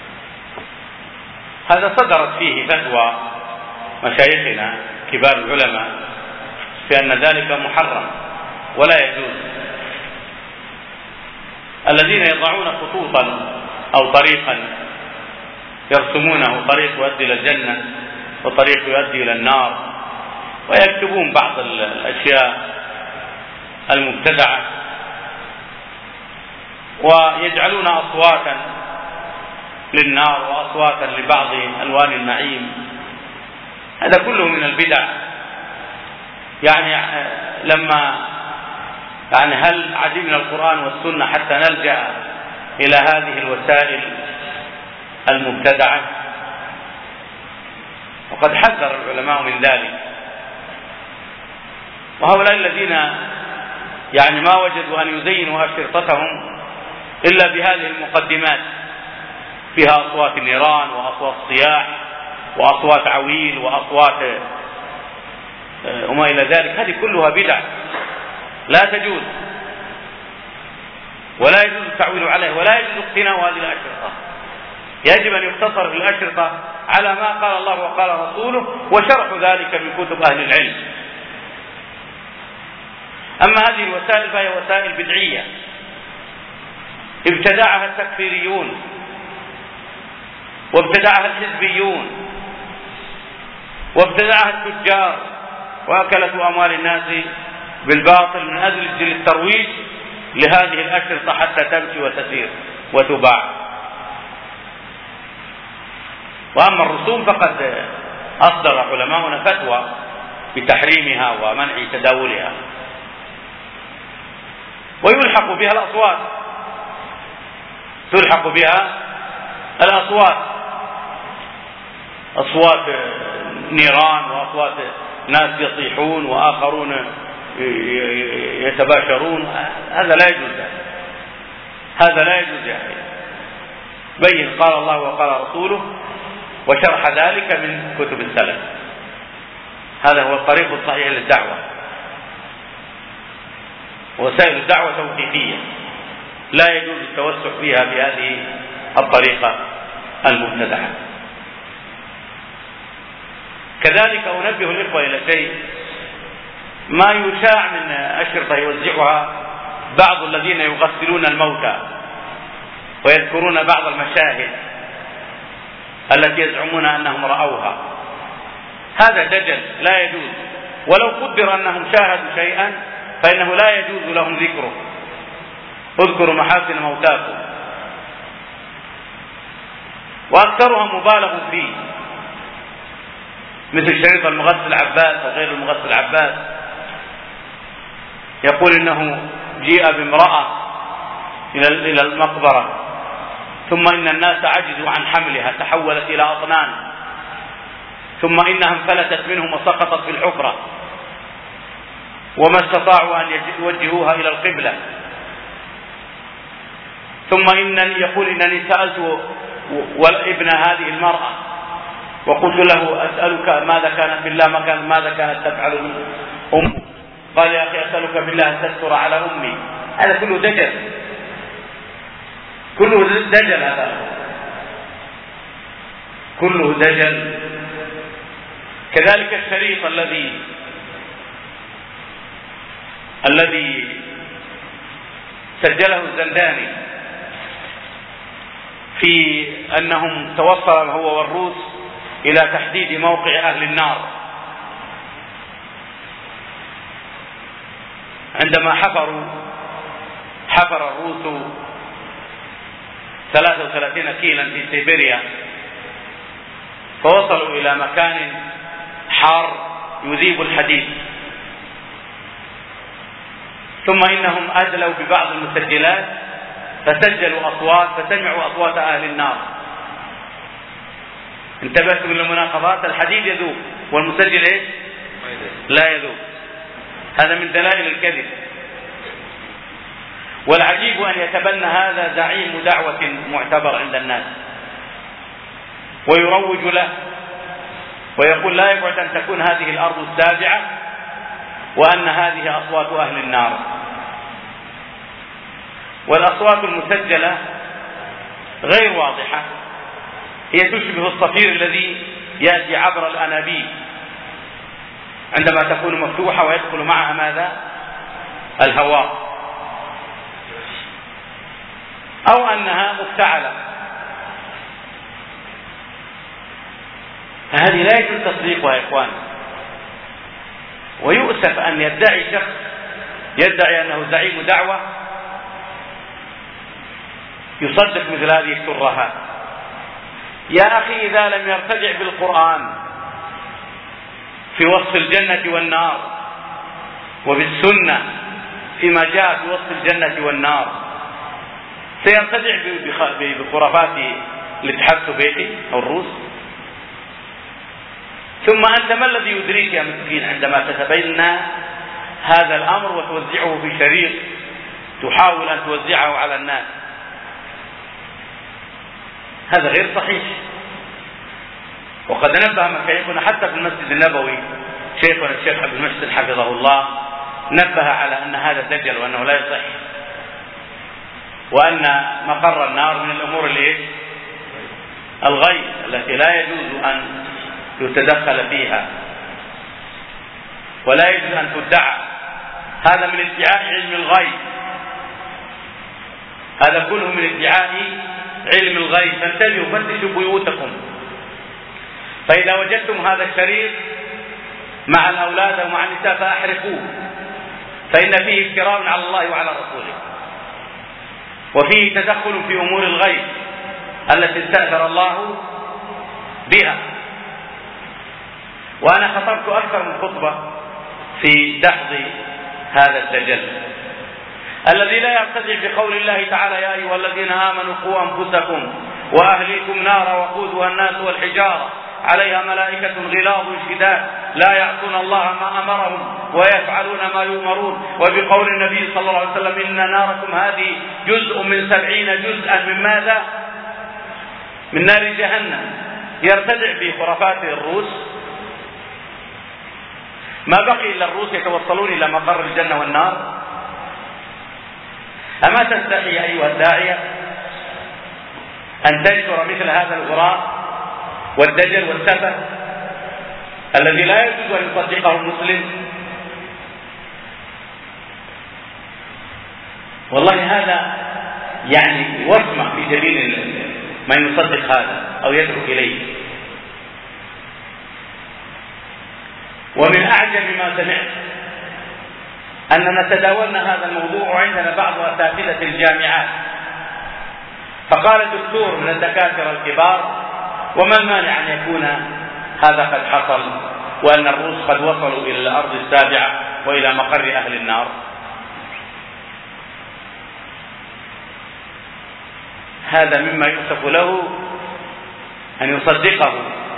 هذا صدرت فيه فتوى مشايخنا كبار العلماء في أن ذلك محرم ولا يجوز. الذين يضعون خطوطا أو طريقا يرسمونه طريق يؤدي إلى الجنة وطريق يؤدي إلى النار، ويكتبون بعض الأشياء المبتدعة ويجعلون أصواتا للنار وأصواتا لبعض ألوان النعيم، هذا كله من البدع. هل عدينا القرآن والسنة حتى نلجأ إلى هذه الوسائل المبتدعة، وقد حذر العلماء من ذلك. وهؤلاء الذين يعني ما وجدوا أن يزينوا أشرطتهم إلا بهذه المقدمات فيها أصوات النيران وأصوات صياح وأصوات عويل وأصوات وما إلى ذلك، هذه كلها بدع لا تجوز، ولا يجوز التعويل عليه، ولا يجوز اقتناء هذه الأشرطة. يجب أن يقتصر في الأشرطة على ما قال الله وقال رسوله وشرح ذلك من كتب أهل العلم. أما هذه الوسائل فهي وسائل بدعية ابتدعها التكفيريون وابتدعها الحزبيون وابتدعها التجار وأكلة أموال الناس بالباطل من أجل الترويج لهذه الأشرطة حتى تمشي وتسير وتباع. وأما الرسوم فقد أصدر علماؤنا فتوى بتحريمها ومنع تداولها، ويلحق بها الأصوات، تلحق بها الأصوات، أصوات نيران وأصوات ناس يصيحون وآخرون يتباشرون. هذا لا يجوز، هذا لا يجوز يا أخي. بين قال الله وقال رسوله وشرح ذلك من كتب السلف، هذا هو الطريق الصحيح للدعوة. وسائل الدعوة توقيفية لا يجوز التوسع فيها بهذه الطريقة المبتدعة. كذلك أنبه الإخوة إلى شيء، ما يشاع من أشرطة يوزعها بعض الذين يغسلون الموتى ويذكرون بعض المشاهد التي يزعمون أنهم رأوها، هذا دجل لا يجوز. ولو قدر أنهم شاهدوا شيئا فإنه لا يجوز لهم ذكره. اذكروا محاسن موتاكم، وأكثرها مبالغ فيه، مثل شريط المغسل عباس وغير المغسل عباس، يقول إنه جيء بامرأة إلى المقبرة ثم إن الناس عجزوا عن حملها تحولت إلى أطنان، ثم إنها انفلتت منهم وسقطت في الحفرة وما استطاعوا أن يوجهوها إلى القبلة. ثم يقول إنني سألت ابن هذه المرأة وقلت له أسألك ماذا كانت بالله ماذا كانت تفعل أمه؟ قال يا أخي أسألك بالله أن تستر على أمي. هذا كله دجل، كله دجل، هذا كله دجل. كذلك الشريط الذي سجله الزنداني في أنهم توصل هو والروس إلى تحديد موقع أهل النار، عندما حفر الروس 33 كيلا في سيبيريا، فوصلوا إلى مكان حار يذيب الحديد، ثم إنهم أدلوا ببعض المسجلات فسجلوا أصوات فسمعوا أصوات أهل النار. انتبهتم للمناقضات، الحديد يذوب والمسجل إيش؟ لا يذوب. هذا من دلائل الكذب. والعجيب أن يتبنى هذا زعيم دعوة معتبر عند الناس ويروج له ويقول لا يبعد أن تكون هذه الأرض السابعة وأن هذه أصوات أهل النار. والأصوات المسجلة غير واضحة، هي تشبه الصفير الذي يأتي عبر الأنابيب عندما تكون مفتوحة ويدخل معها ماذا؟ الهواء، أو أنها مفتعلة. هذه لا يجوز تصديقها يا إخوان. ويؤسف أن يدعي شخص يدعي أنه زعيم دعوة يصدق مثل هذه الترهات. يا أخي إذا لم يرتجع بالقرآن في وصف الجنة والنار وبالسنة فيما جاء في وصف الجنة والنار، سيرتجع بخرافات الاتحاد السوفيتي أو الروس. ثم أنت ما الذي يدريك يا مسكين عندما تتبنى هذا الأمر وتوزعه في شريط تحاول أن توزعه على الناس؟ هذا غير صحيح. وقد نبه مشايخنا حتى في المسجد النبوي، شيخنا الشيخ عبد المحسن حفظه الله نبه على أن هذا دجل وأنه لا يصح، وأن مقر النار من الأمور الغيب التي لا يجوز أن يتدخل فيها ولا يجوز أن تدعى. هذا من ادعاء علم الغيب، هذا كله من ادعاء علم الغيب. فانتبهوا، فتشوا بيوتكم، فإذا وجدتم هذا الشريط مع الأولاد ومع النساء فأحرقوه، فإن فيه افتراء على الله وعلى رسوله، وفيه تدخل في أمور الغيب التي استأثر الله بها. وأنا خطبت أكثر من خطبة في دحض هذا الدجل الذي لا يرتدع بقول الله تعالى: يا أيها الذين آمنوا قوا أنفسكم وأهليكم نارا وقودها الناس والحجارة عليها ملائكة غلاظ شداد لا يعصون الله ما أمرهم ويفعلون ما يؤمرون. وبقول النبي صلى الله عليه وسلم: إن ناركم هذه جزء من 70 جزءا من ماذا؟ من نار جهنم. يرتدع بخرافات الروس. ما بقي إلا الروس يتوصلون إلى مقر الجنة والنار. أما تستحي أيها الداعية أن تنشر مثل هذا الغراء والدجل والسفه الذي لا يجوز أن يصدقه المسلم؟ والله هذا يعني وصمة في سبيل من يصدق هذا أو يدعو إليه. ومن أعجب ما سمعت أننا تداولنا هذا الموضوع عندنا بعض أساتذة الجامعات، فقال الدكتور من الدكاترة الكبار: وما المانع أن يكون هذا قد حصل وأن الروس قد وصلوا إلى الأرض السابعة وإلى مقر أهل النار؟ هذا مما يؤسف له أن يصدقه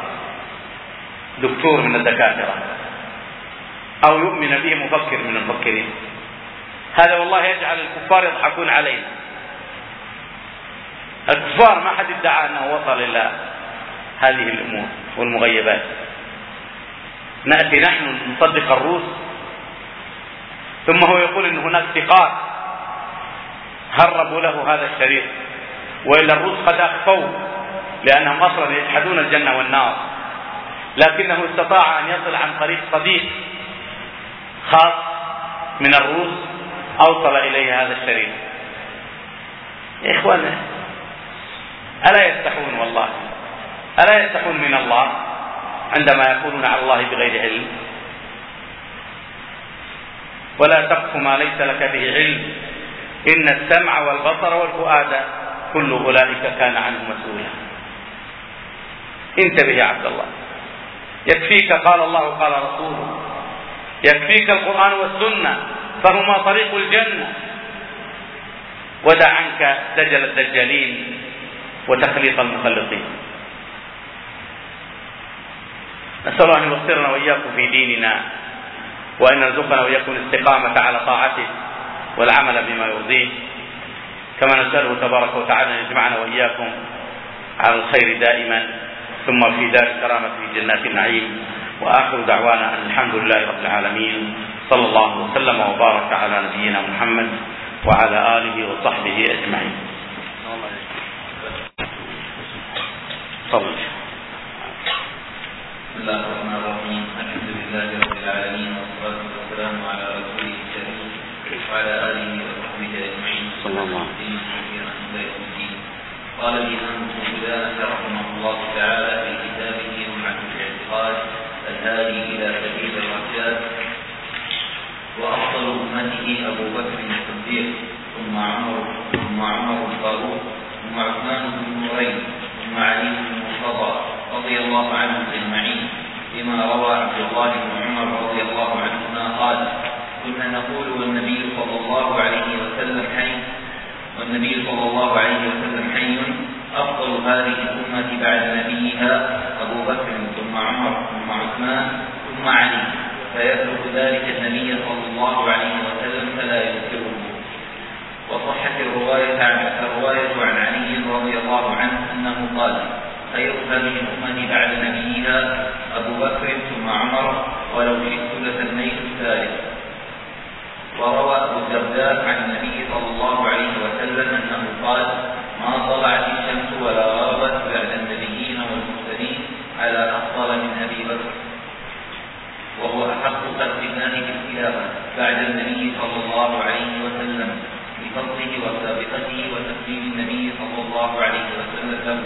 دكتور من الدكاترة أو يؤمن به مفكر من المفكرين. هذا والله يجعل الكفار يضحكون علينا. الكفار ما حد ادعى أنه وصل إلى هذه الأمور والمغيبات. نأتي نحن نصدق الروس، ثم هو يقول أن هناك ثقات هربوا له هذا الشريط، وإلا الروس قد أخفوا لأنهم أصلا يجحدون الجنة والنار، لكنه استطاع أن يصل عن طريق صديق خاص من الروس أوصل إليه هذا الشريط. يا إخوانا، ألا يستحون والله؟ ألا يستحون من الله عندما يقولون على الله بغير علم؟ ولا تقف ما ليس لك به علم، إن السمع والبصر والفؤاد كل أولئك كان عنه مسؤولا. انتبه يا عبد الله، يكفيك قال الله قال رسوله، يكفيك القرآن والسنة فهما طريق الجنة. ودع عنك دجل الدجالين وتخليط المخلطين. نسأل الله أن يبصرنا وإياكم في ديننا، وأن يرزقنا وإياكم الاستقامة على طاعته والعمل بما يرضيه، كما نسأله تبارك وتعالى أن يجمعنا وإياكم على الخير دائما، ثم في دار الكرامة في جنات النعيم. وآخر دعوانا أن الحمد لله رب العالمين، صلى الله وسلم وبارك على نبينا محمد وعلى آله وصحبه أجمعين. بسم الله الرحمن الرحيم. الحمد لله رب العالمين، والصلاة والسلام على رسوله الكريم وعلى آله وصحبه أجمعين. صلى الله عليه وسلم. قال الإمام ابن قدامة رحمه الله تعالى في كتابه لمعة الاعتقاد الهادي إلى سبيل الرشاد: وأفضل أمته أبو بكر الصديق، ثم عمر الفاروق، ثم عثمان بن نورين، ثم علي بن المرتضى رضي الله عنهم أجمعين، لما روى عبد الله بن عمر رضي الله عنهما قال: كنا نقول والنبي صلى الله عليه وسلم حي، أفضل هذه الأمة بعد نبيها أبو بكر ثم عمر ثم عثمان ثم علي، فيترك ذلك النبي صلى الله عليه وسلم فلا يذكره. وصحت الرواية عن علي رضي الله عنه أنه قال: خير هذه الأمة بعد نبيها أبو بكر ثم عمر، ولو شئت لسميت الثالث. وروى أبو الدرداء عن النبي صلى الله عليه وسلم أنه قال: ما طلعت الشمس ولا غربت بعد النبيين والمرسلين على أفضل من أبي بكر، وهو أحق خلق الله بالخلافة بعد النبي صلى الله عليه وسلم بفضله وسابقته وتقديم النبي صلى الله عليه وسلم له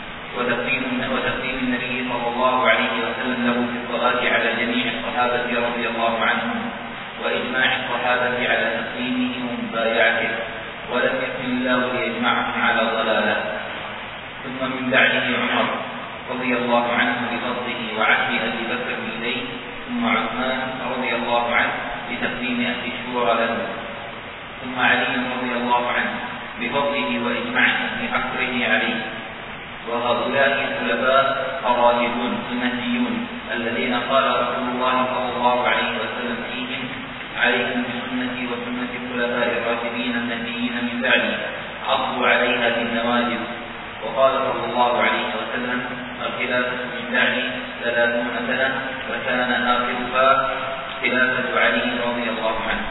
وتقديم النبي صلى الله عليه وسلم له في الصلاة على جميع الصحابة رضي الله عنهم، وإجماع الصحابة على تقديمه ومبايعته، ولم يكن الله ليجمعهم على ضلالة. ثم من بعده عمر رضي الله عنه بفضله وعهد أبي بكر إليه، ثم عثمان رضي الله عنه بتقديم أهل الشورى له، ثم علي رضي الله عنه بفضله وإجماع أهل عصره عليه. وهؤلاء الخلفاء الراشدون المهديون الذين قال رسول الله صلى الله عليه وسلم فيهم: عليكم بسنتي وسنة الخلفاء الراشدين المهديين من بعدي، عضوا عليها بالنواجذ. وقال صلى الله عليه وسلم: الخلافة من بعدي 30 سنة، وكان آخرها خلافة علي رضي الله عنه.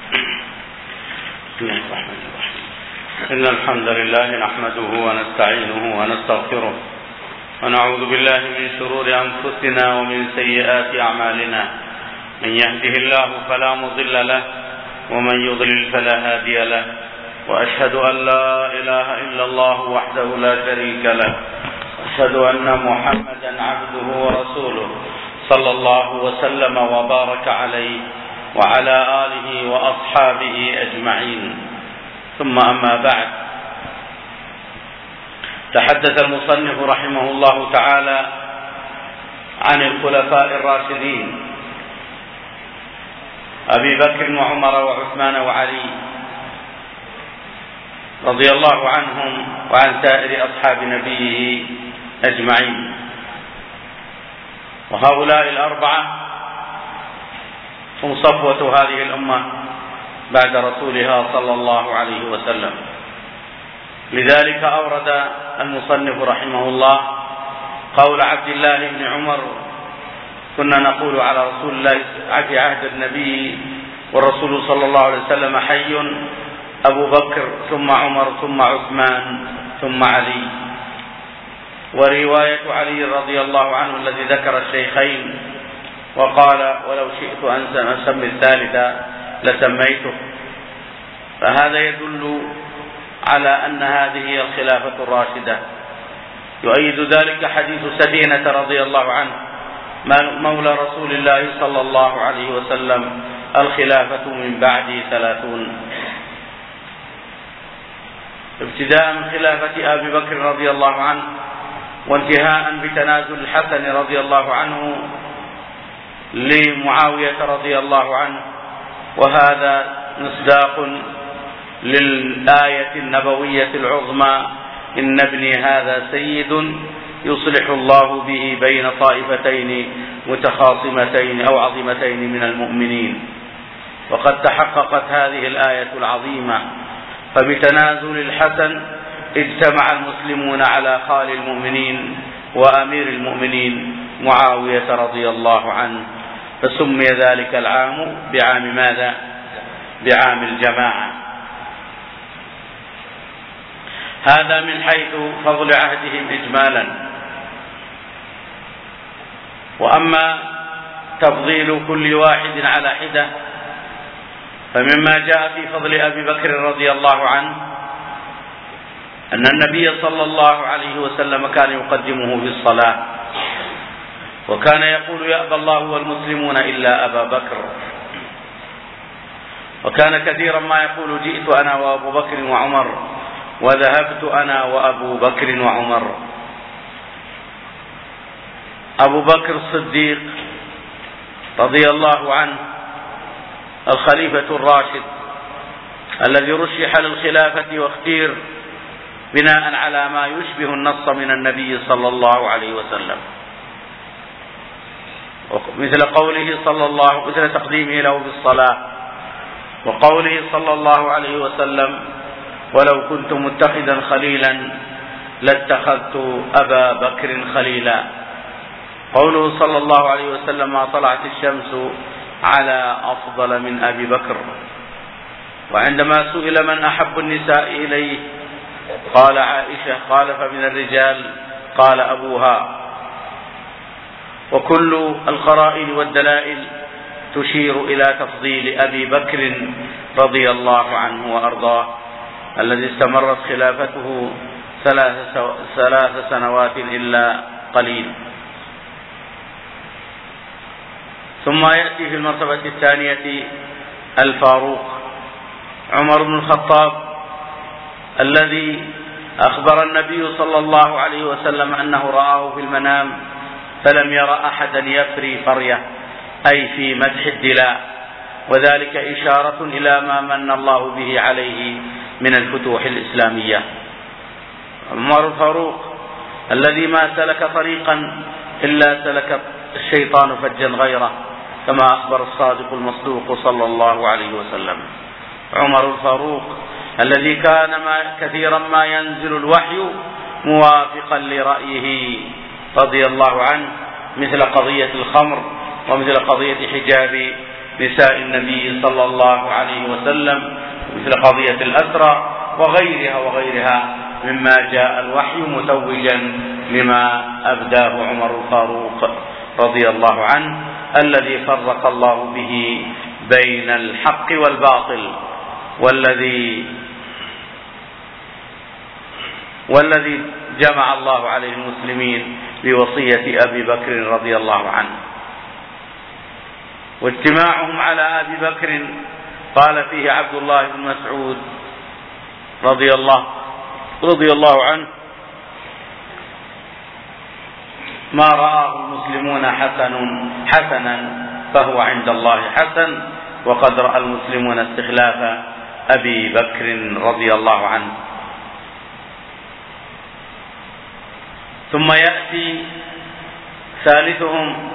بسم الله الرحمن الرحيم. إن الحمد لله نحمده ونستعينه ونستغفره، ونعوذ بالله من شرور أنفسنا ومن سيئات أعمالنا. من يهده الله فلا مضل له، ومن يضلل فلا هادي له، وأشهد أن لا إله إلا الله وحده لا شريك له، أشهد أن محمدا عبده ورسوله صلى الله وسلم وبارك عليه وعلى آله وأصحابه أجمعين. ثم أما بعد، تحدث المصنف رحمه الله تعالى عن الخلفاء الراشدين أبي بكر وعمر وعثمان وعلي رضي الله عنهم وعن سائر أصحاب نبيه أجمعين. وهؤلاء الأربعة هم صفوة هذه الأمة بعد رسولها صلى الله عليه وسلم. لذلك أورد المصنف رحمه الله قول عبد الله بن عمر: كنا نقول على رسول الله في عهد النبي والرسول صلى الله عليه وسلم حي أبو بكر ثم عمر ثم عثمان ثم علي. ورواية علي رضي الله عنه الذي ذكر الشيخين وقال: ولو شئت أن أسمي الثالث لسميته. فهذا يدل على أن هذه هي الخلافة الراشدة. يؤيد ذلك حديث سفينة رضي الله عنه مولى رسول الله صلى الله عليه وسلم: الخلافة من بعدي 30. ابتداء من خلافة أبي بكر رضي الله عنه، وانتهاء بتنازل الحسن رضي الله عنه لمعاوية رضي الله عنه. وهذا مصداق للآية النبوية العظمى: إن ابني هذا سيد يصلح الله به بين طائفتين متخاصمتين أو عظيمتين من المؤمنين. وقد تحققت هذه الآية العظيمة، فبتنازل الحسن اجتمع المسلمون على خال المؤمنين وأمير المؤمنين معاوية رضي الله عنه، فسمي ذلك العام بعام ماذا؟ بعام الجماعة. هذا من حيث فضل عهدهم إجمالا. وأما تفضيل كل واحد على حدة، فمما جاء في فضل أبي بكر رضي الله عنه أن النبي صلى الله عليه وسلم كان يقدمه في الصلاة، وكان يقول: يأبى الله والمسلمون إلا أبا بكر. وكان كثيرا ما يقول: جئت أنا وأبو بكر وعمر، وذهبت أنا وأبو بكر وعمر. أبو بكر الصديق رضي الله عنه الخليفة الراشد الذي رشح للخلافة واختير بناء على ما يشبه النص من النبي صلى الله عليه وسلم، مثل تقديمه له بالصلاة، وقوله صلى الله عليه وسلم: ولو كنت متخذا خليلا لاتخذت أبا بكر خليلا. قوله صلى الله عليه وسلم: ما طلعت الشمس على أفضل من أبي بكر. وعندما سئل من أحب النساء إليه قال عائشة، قال فمن الرجال قال أبوها. وكل القرائن والدلائل تشير إلى تفضيل أبي بكر رضي الله عنه وأرضاه، الذي استمرت خلافته 3 سنوات إلا قليل. ثم يأتي في المرتبة الثانية الفاروق عمر بن الخطاب، الذي أخبر النبي صلى الله عليه وسلم أنه رآه في المنام فلم ير أحدا يفري فرية، أي في مدح الدلاء، وذلك إشارة إلى ما من الله به عليه من الفتوح الإسلامية. عمر الفاروق الذي ما سلك طريقا إلا سلك الشيطان فجا غيره، كما أخبر الصادق المصدوق صلى الله عليه وسلم. عمر الفاروق الذي كان كثيرا ما ينزل الوحي موافقا لرأيه رضي الله عنه، مثل قضية الخمر، ومثل قضية حجاب نساء النبي صلى الله عليه وسلم، مثل قضية الأسرى وغيرها مما جاء الوحي متوجا لما أبداه عمر الفاروق رضي الله عنه، الذي فرق الله به بين الحق والباطل، والذي جمع الله عليه المسلمين بوصية أبي بكر رضي الله عنه. واجتماعهم على أبي بكر قال فيه عبد الله بن مسعود رضي الله عنه: ما رآه المسلمون حسنا فهو عند الله حسن، وقد رأى المسلمون استخلاف أبي بكر رضي الله عنه. ثم يأتي ثالثهم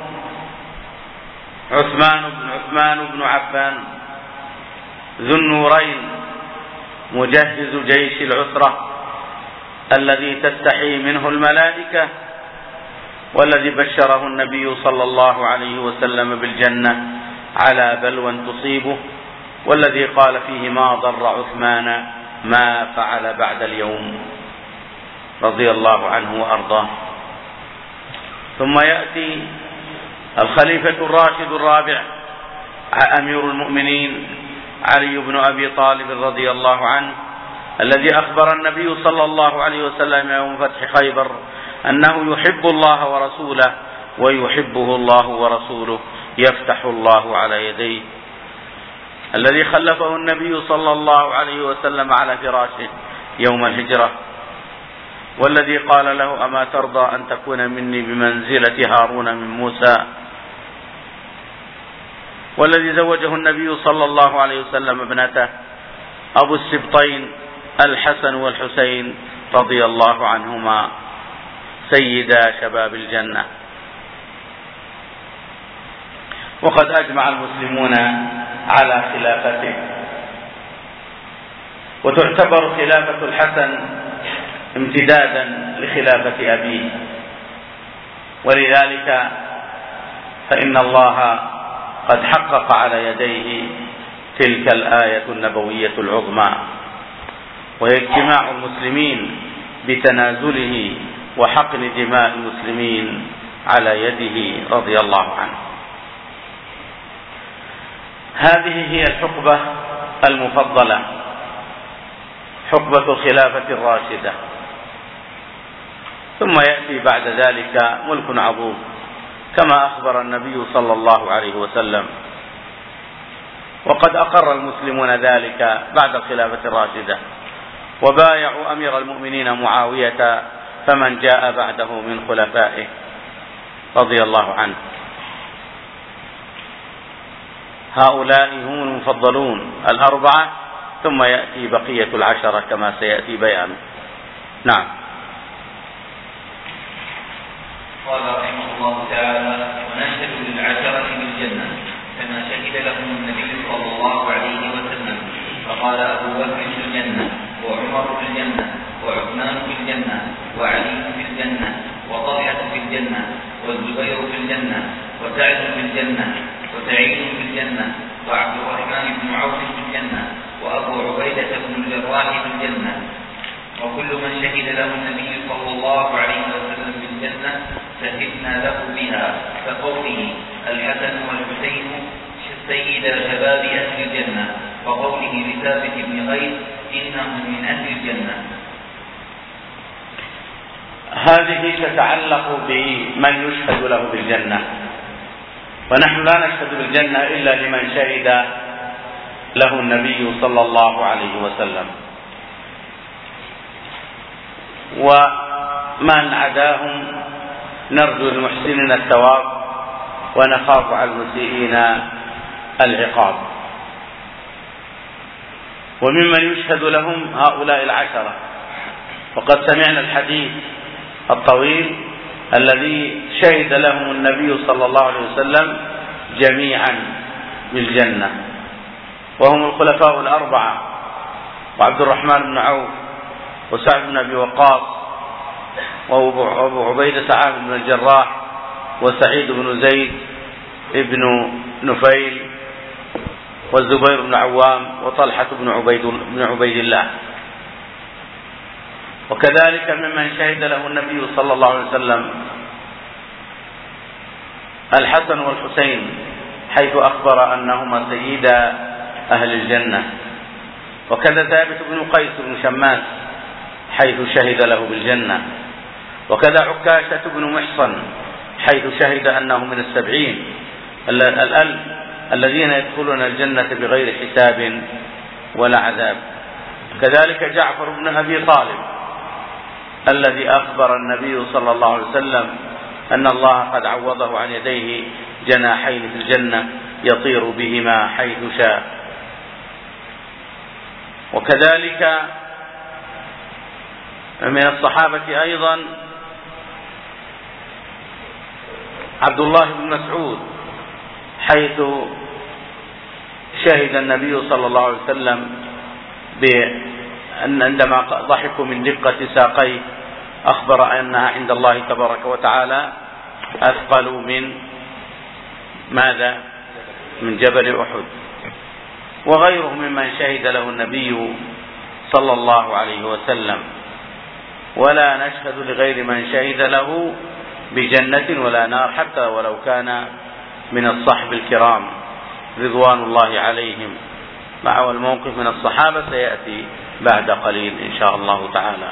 عثمان بن عفان ذو النورين، مجهز جيش العسرة، الذي تستحي منه الملائكة، والذي بشره النبي صلى الله عليه وسلم بالجنة على بلوى تصيبه، والذي قال فيه: ما ضر عثمان ما فعل بعد اليوم، رضي الله عنه وأرضاه. ثم يأتي الخليفة الراشد الرابع أمير المؤمنين علي بن أبي طالب رضي الله عنه، الذي أخبر النبي صلى الله عليه وسلم يوم فتح خيبر أنه يحب الله ورسوله ويحبه الله ورسوله، يفتح الله على يديه، الذي خلفه النبي صلى الله عليه وسلم على فراشه يوم الهجرة، والذي قال له: أما ترضى أن تكون مني بمنزلة هارون من موسى، والذي زوجه النبي صلى الله عليه وسلم ابنته أبو السبطين الحسن والحسين رضي الله عنهما، سيدا شباب الجنة. وقد أجمع المسلمون على خلافته، وتعتبر خلافة الحسن امتدادا لخلافة أبيه، ولذلك فإن الله قد حقق على يديه تلك الآية النبوية العظمى، وهي اجتماع المسلمين بتنازله وحقن دماء المسلمين على يده رضي الله عنه. هذه هي الحقبة المفضلة، حقبة الخلافة الراشدة. ثم يأتي بعد ذلك ملك عظيم، كما أخبر النبي صلى الله عليه وسلم، وقد أقر المسلمون ذلك بعد الخلافة الراشدة، وبايعوا أمير المؤمنين معاوية فمن جاء بعده من خلفائه رضي الله عنه. هؤلاء هم المفضلون 4، ثم يأتي بقية 10 كما سيأتي بيانه. نعم. قال رحمه الله تعالى: ونشهد للعشرة بالجنة كما شهد لهم النبي صلى الله عليه وسلم، فقال أبو بكر في الجنة، وعمر في الجنة، وعثمان في الجنة، وعلي في الجنة، وطلحة في الجنة، والزبير في الجنة، وسعد في الجنة، وسعيد في الجنة، وعبد الرحمن بن عوف في الجنة، وأبو عبيدة بن الجراح في الجنة. وكل من شهد له النبي صلى الله عليه وسلم بالجنة شهدنا له بها، كقوله: الحسن والحسين سيدا شباب أهل الجنة، وقوله لثابت بن قيس: إنهم من أهل الجنة. هذه تتعلق بمن يشهد له بالجنة، ونحن لا نشهد بالجنة إلا لمن شهد له النبي صلى الله عليه وسلم، ومن عداهم نرجو للمحسنين الثواب ونخاف على المسيئين العقاب. وممن يشهد لهم هؤلاء العشرة، وقد سمعنا الحديث الطويل الذي شهد لهم النبي صلى الله عليه وسلم جميعا بالجنة، وهم الخلفاء الأربعة: وعبد الرحمن بن عوف، وسعد بن أبي وقاص، وأبو عبيدة عامر بن الجراح، وسعيد بن زيد بن نفيل، والزبير بن عوام، وطلحة بن عبيد الله. وكذلك ممن شهد له النبي صلى الله عليه وسلم الحسن والحسين، حيث أخبر أنهما سيدا أهل الجنة. وكذا ثابت بن قيس بن شماس، حيث شهد له بالجنة. وكذا عكاشة بن محصن، حيث شهد أنه من 70 الألف الذين يدخلون الجنة بغير حساب ولا عذاب. كذلك جعفر بن أبي طالب، الذي أخبر النبي صلى الله عليه وسلم أن الله قد عوضه عن يديه جناحين في الجنة يطير بهما حيث شاء. وكذلك من الصحابة أيضا عبد الله بن مسعود، حيث شهد النبي صلى الله عليه وسلم بأن عندما ضحكوا من دقة ساقيه أخبر أنها عند الله تبارك وتعالى أثقل من ماذا؟ من جبل أحد. وغيره ممن شهد له النبي صلى الله عليه وسلم. ولا نشهد لغير من شهد له بجنة ولا نار، حتى ولو كان من الصحب الكرام رضوان الله عليهم، مع الموقف من الصحابة سيأتي بعد قليل إن شاء الله تعالى.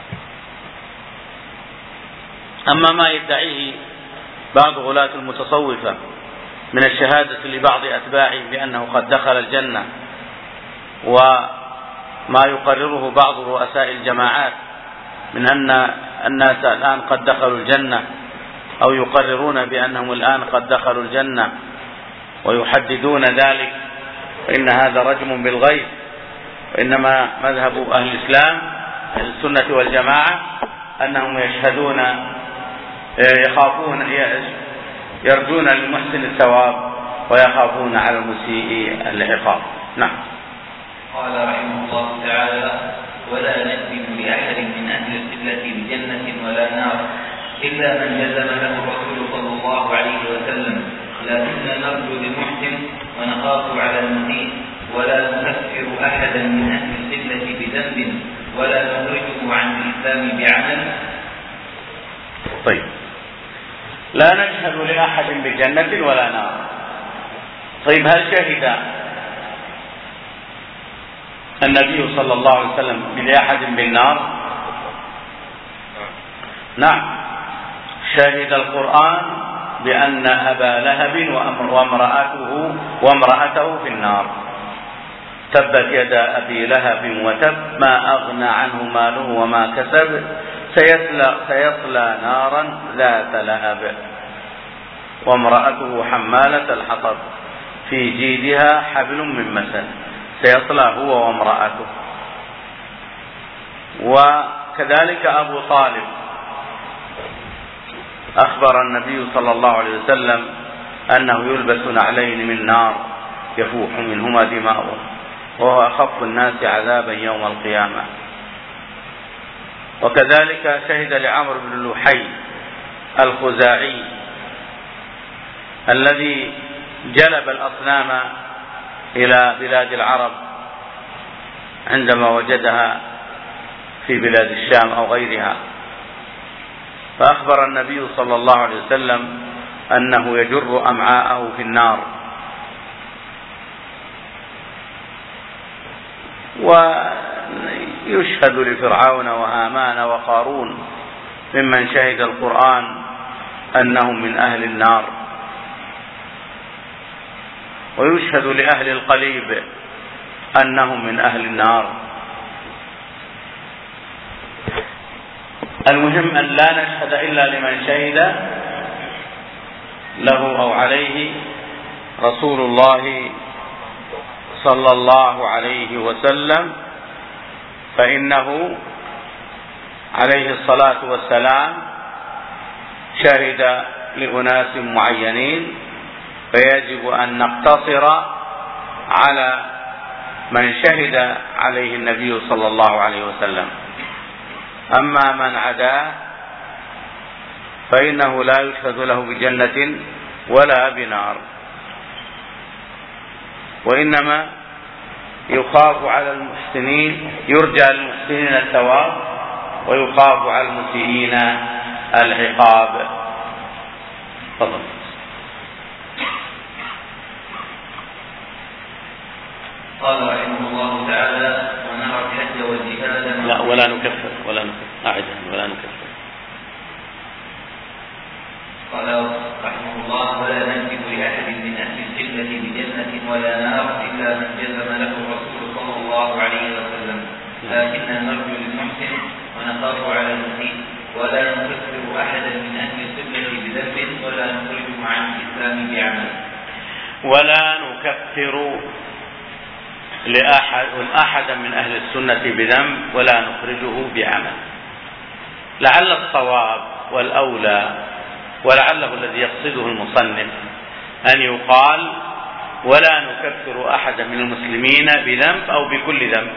أما ما يدعيه بعض غلاة المتصوفة من الشهادة لبعض أتباعه بأنه قد دخل الجنة، وما يقرره بعض رؤساء الجماعات من أن الناس الآن قد دخلوا الجنة، أو يقررون بأنهم الآن قد دخلوا الجنة ويحددون ذلك، فإن هذا رجم بالغيب. وإنما مذهب أهل الإسلام أهل السنة والجماعة أنهم يشهدون يخافون يرجون للمحسن الثواب ويخافون على المسيء العقاب. نعم. قال رحمه الله تعالى: ولا نجزم لأحد من أهل القبلة بجنة ولا نار إلا من جزم له الرسول صلى الله عليه وسلم، لكننا نرجو للمحسن ونخاف على المسيء، ولا نكفر أحدا من أهل القبلة بذنب، ولا نخرجه عن الإسلام بعمل. طيب، لا نشهد لأحد بجنة ولا نار. طيب، هل شهد النبي صلى الله عليه وسلم لأحد بالنار؟ نعم، شهد القرآن بأن أبا لهب وامرأته في النار. تبت يدا أبي لهب وتب، ما أغنى عنه ماله وما كسب، سيصلى نارا ذات لهب، وامرأته حمالة الحطب، في جيدها حبل من مسد. سيصلى هو وامرأته. وكذلك أبو طالب أخبر النبي صلى الله عليه وسلم أنه يلبس نعلين من نار يفوح منهما دماؤه، وهو أخف الناس عذابا يوم القيامة. وكذلك شهد لعمرو بن لحي الخزاعي الذي جلب الأصنام إلى بلاد العرب عندما وجدها في بلاد الشام أو غيرها، فأخبر النبي صلى الله عليه وسلم أنه يجر أمعاءه في النار. ويشهد لفرعون وهامان وقارون ممن شهد القرآن أنهم من أهل النار، ويشهد لأهل القليب أنهم من أهل النار. المهم أن لا نشهد إلا لمن شهد له أو عليه رسول الله صلى الله عليه وسلم، فإنه عليه الصلاة والسلام شهد لأناس معينين، فيجب أن نقتصر على من شهد عليه النبي صلى الله عليه وسلم. أما من عداه فإنه لا يشهد له بجنة ولا بنار، وإنما يخاف على المحسنين، يرجى للمحسنين الثواب ويخاف على المسيئين العقاب. تفضل. قال رحمه الله تعالى: ونرى الحج والجهاد. لا، ولا نكفر أعدها ولا نكفر. قال رحمه الله: ولا ننسب لأحد من أهل القبلة بجنة ولا نار إلا من جزم له الرسول صلى الله عليه وسلم، لكننا نرجو للمحسن ونخاف على المسيء، ولا نكفر أحدا من أهل القبلة بذنب ولا نخرجه عن الإسلام بعمل. ولا نكفر أحدا من أهل السنة بذنب ولا نخرجه بعمل. لعل الصواب والأولى ولعله الذي يقصده المصنف أن يقال: ولا نكفر أحدا من المسلمين بذنب أو بكل ذنب.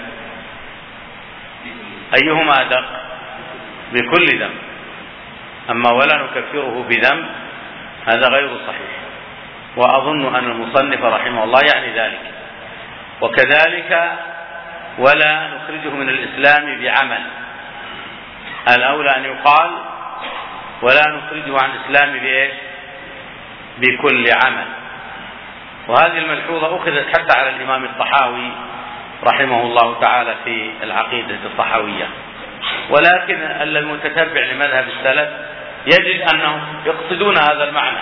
أيهما أدق؟ بكل ذنب. أما ولا نكفره بذنب هذا غير صحيح، وأظن أن المصنف رحمه الله يعني ذلك. وكذلك ولا نخرجه من الإسلام بعمل، الأولى أن يقال ولا نخرجه عن الإسلام بإيش؟ بكل عمل. وهذه الملحوظة أخذت حتى على الإمام الطحاوي رحمه الله تعالى في العقيدة الطحاوية، ولكن المتتبع لمذهب السلف يجد أنهم يقصدون هذا المعنى،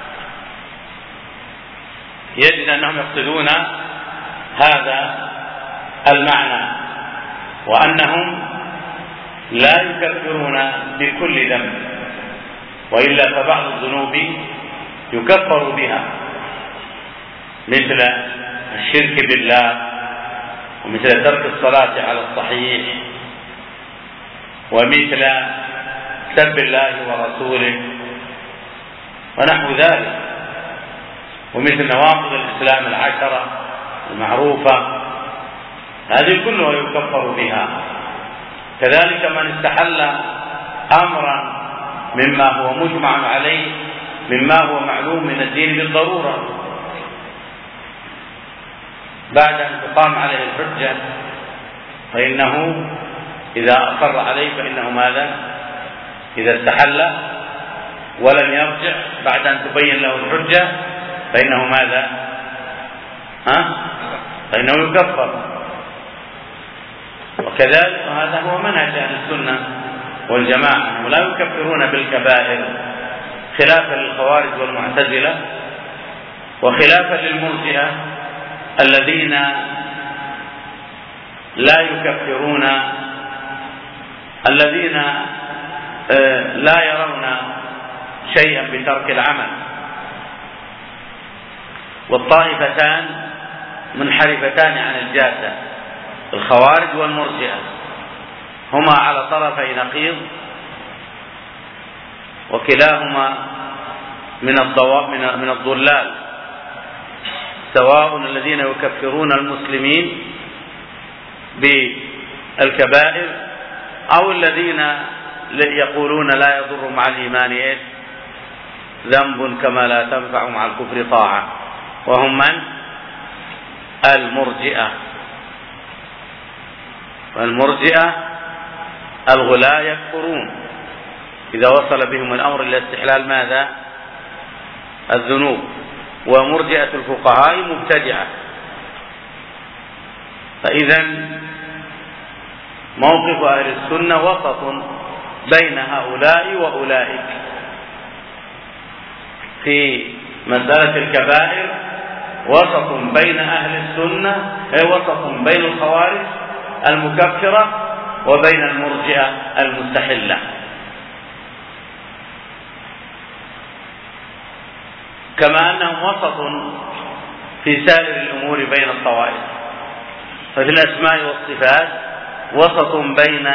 يجد أنهم يقصدون هذا المعنى، وأنهم لا يكفرون بكل ذنب، وإلا فبعض الذنوب يكفر بها، مثل الشرك بالله، ومثل ترك الصلاة على الصحيح، ومثل سب الله ورسوله ونحو ذلك، ومثل نواقض الإسلام العشرة المعروفة، هذه كلها يكفر بها. كذلك من استحل أمرا مما هو مجمع عليه، مما هو معلوم من الدين بالضرورة، بعد أن تقام عليه الحجة، فإنه إذا أقر عليه فإنه ماذا؟ إذا استحل ولم يرجع بعد أن تبين له الحجة فإنه ماذا؟ فإنه يكفر. وكذلك هذا هو منهج أهل السنة والجماعة، أنهم لا يكفرون بالكبائر، خلافا للخوارج والمعتزلة، وخلافا للمرجئة الذين لا يكفرون، الذين لا يرون شيئا بترك العمل. والطائفتان منحرفتان عن الجادة، الخوارج والمرجئة، هما على طرفي نقيض، وكلاهما من الضلال، سواء الذين يكفرون المسلمين بالكبائر أو الذين يقولون لا يضر مع الإيمان ذنب كما لا تنفع مع الكفر طاعة، وهم من؟ المرجئة. والمرجئة الغلاة يكفرون إذا وصل بهم الأمر إلى استحلال ماذا؟ الذنوب. ومرجئة الفقهاء مبتدعة. فإذا موقف أهل السنة وسط بين هؤلاء وأولئك في مسألة الكبائر، وسط بين أهل السنة، وسط بين الخوارج المكفرة وبين المرجئة المستحلة. كما أنهم وسط في سائر الأمور بين الطوائف. ففي الأسماء والصفات وسط بين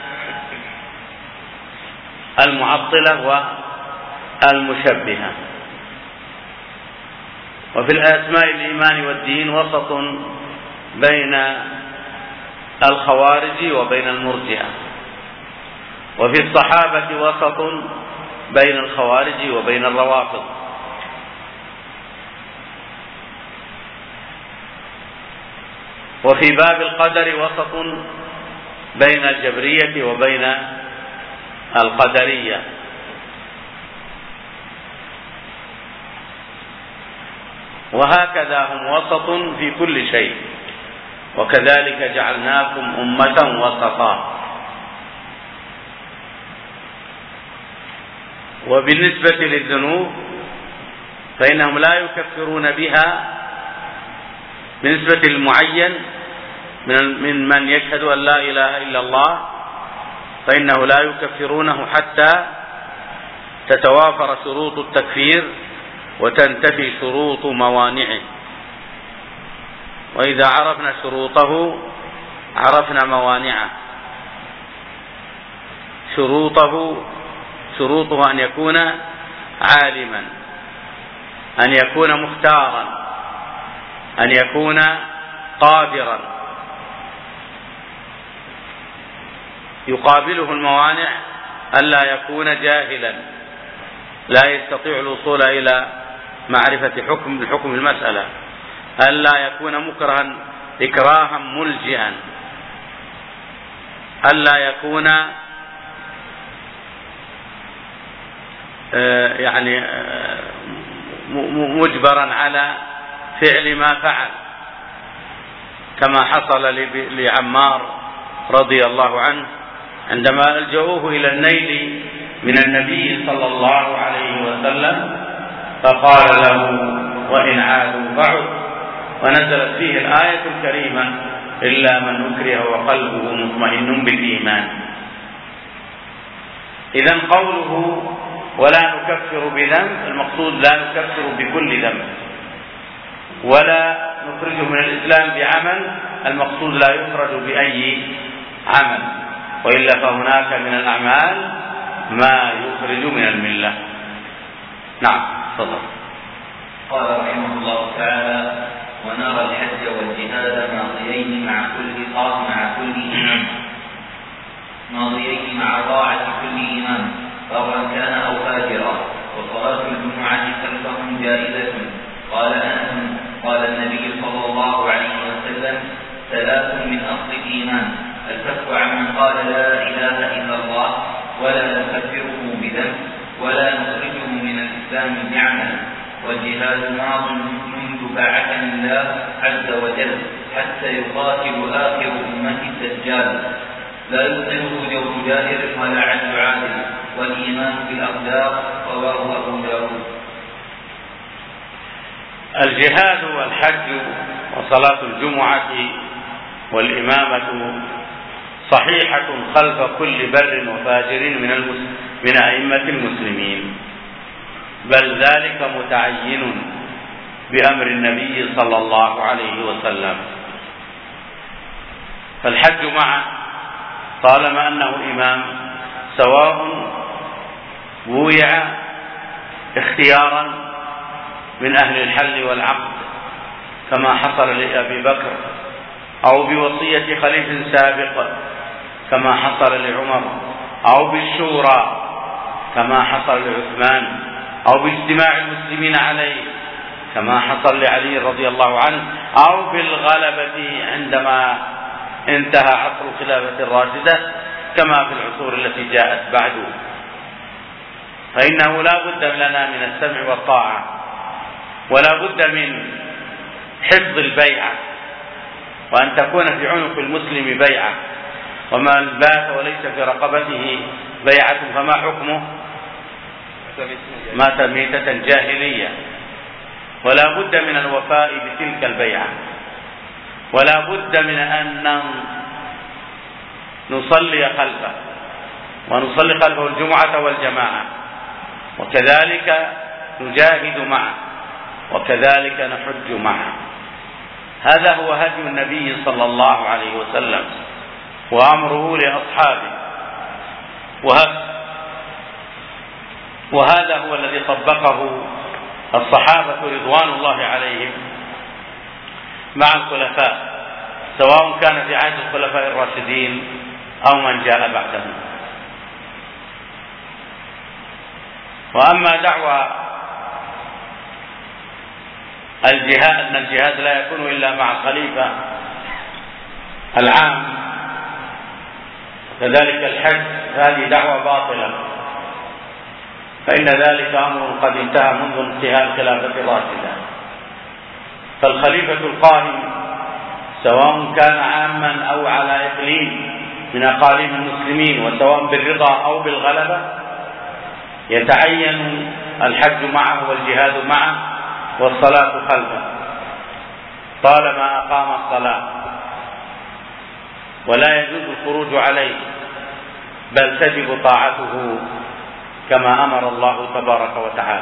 المعطلة والمشبهة. وفي الأسماء الإيمان والدين وسط بين الخوارج وبين المرجئة. وفي الصحابة وسط بين الخوارج وبين الروافض. وفي باب القدر وسط بين الجبرية وبين القدرية. وهكذا هم وسط في كل شيء. وكذلك جعلناكم أمة وسطا. وبالنسبة للذنوب فإنهم لا يكفرون بها بالنسبة للمعين من يشهد أن لا إله إلا الله، فإنه لا يكفرونه حتى تتوافر شروط التكفير وتنتفي شروط موانعه. وإذا عرفنا شروطه عرفنا موانعه. شروطه أن يكون عالما، أن يكون مختارا، أن يكون قادرا. يقابله الموانع ألا يكون جاهلا لا يستطيع الوصول إلى معرفة حكم المسألة، ألا يكون مكرها إكراها ملجئا، ألا يكون مجبرا على فعل ما فعل، كما حصل لعمار رضي الله عنه عندما ألجؤوه إلى النيل من النبي صلى الله عليه وسلم، فقال له وإن عادوا فعد، ونزلت فيه الآية الكريمة إلا من أكره وقلبه مطمئن بالإيمان. إذن قوله ولا نكفر بذنب، المقصود لا نكفر بكل ذنب، ولا نخرجه من الإسلام بعمل، المقصود لا يخرج بأي عمل، وإلا فهناك من الأعمال ما يخرج من الملة. نعم تفضل. قال رحمه الله تعالى: ونرى الحج والجهاد ماضيين مع كل إمام، ماضيين مع طاعة كل إمام برا كان أو فاجرا، وصلاة الجمعة خلفهم جائزة. قال أنس: قال النبي صلى الله عليه وسلم: ثلاث من أصل الإيمان: الكف عمن قال لا إله إلا الله ولا نكفره بذنب ولا نخرجه من الإسلام بعمل، والجهاد ماض منذ بعثني الله عز وجل حتى يقاتل آخر أمة الدجال، لا يبطله جور جاهر ولا عدل عادل، والإيمان بالأقدار. رواه أبو داود. الجهاد والحج وصلاة الجمعة والإمامة صحيحة خلف كل بر وفاجر من أئمة المسلمين، بل ذلك متعين بأمر النبي صلى الله عليه وسلم. فالحج مع طالما أنه إمام، سواء بويع اختيارا من أهل الحل والعقد كما حصل لأبي بكر، أو بوصية خليفة سابق كما حصل لعمر، أو بالشورى كما حصل لعثمان، أو باجتماع المسلمين عليه كما حصل لعلي رضي الله عنه، أو بالغلبة عندما انتهى عصر الخلافة الراشدة كما في العصور التي جاءت بعد. فإنه لا بد لنا من السمع والطاعة، ولا بد من حفظ البيعة، وأن تكون في عنق المسلم بيعة، ومن بات وليس في رقبته بيعة فما حكمه؟ مات ميتة جاهلية. ولا بد من الوفاء بتلك البيعة، ولا بد من أن نصلي خلفه، ونصلي خلفه الجمعة والجماعة، وكذلك نجاهد معه، وكذلك نحج معه. هذا هو هدي النبي صلى الله عليه وسلم وأمره لأصحابه، وهذا هو الذي طبقه الصحابة رضوان الله عليهم مع الخلفاء، سواء كان في عهد الخلفاء الراشدين أو من جاء بعدهم. وأما دعوى الجهاد أن الجهاد لا يكون إلا مع الخليفة العام، كذلك الحج، هذه دعوة باطلة، فإن ذلك أمر قد انتهى منذ انتهاء الخلافة الراشدة. فالخليفة القائم سواء كان عاما أو على إقليم من أقاليم المسلمين، وسواء بالرضا أو بالغلبة، يتعين الحج معه والجهاد معه والصلاة خلفه طالما أقام الصلاة، ولا يجوز الخروج عليه، بل تجب طاعته كما أمر الله تبارك وتعالى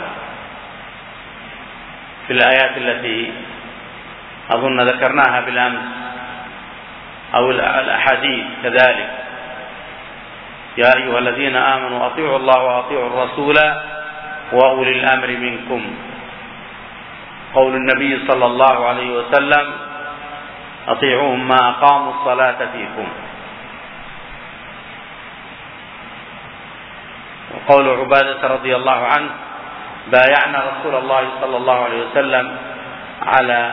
في الآيات التي أظن ذكرناها بالأمس أو الأحاديث كذلك: يا أيها الذين آمنوا أطيعوا الله وأطيعوا الرسول وأولي الأمر منكم. قول النبي صلى الله عليه وسلم: أطيعوهم ما أقاموا الصلاة فيكم. وقول عبادة رضي الله عنه: بايعنا رسول الله صلى الله عليه وسلم على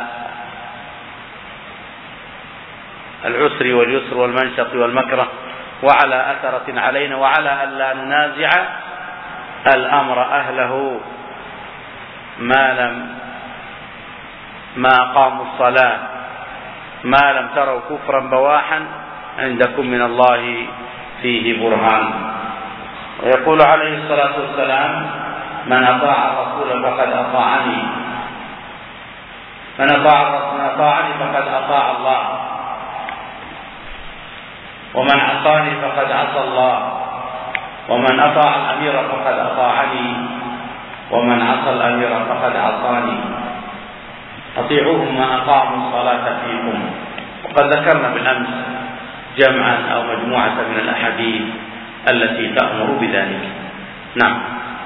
العسر واليسر والمنشط والمكره، وعلى أثرة علينا، وعلى أن لا ننازع الأمر أهله ما أقاموا الصلاة، ما لم تروا كفرا بواحا عندكم من الله فيه برهان. ويقول عليه الصلاة والسلام: من أطاع الرسول فقد أطاعني، من أطاعني فقد أطاع الله، ومن عصاني فقد عصى الله، ومن أطاع الأمير فقد أطاعني، ومن عصى الأمير فقد عصاني. أطيعوهم ما أقاموا الصلاة فيكم. وقد ذكرنا بالأمس جمعا أو مجموعة من الأحاديث التي تأمر بذلك. نعم.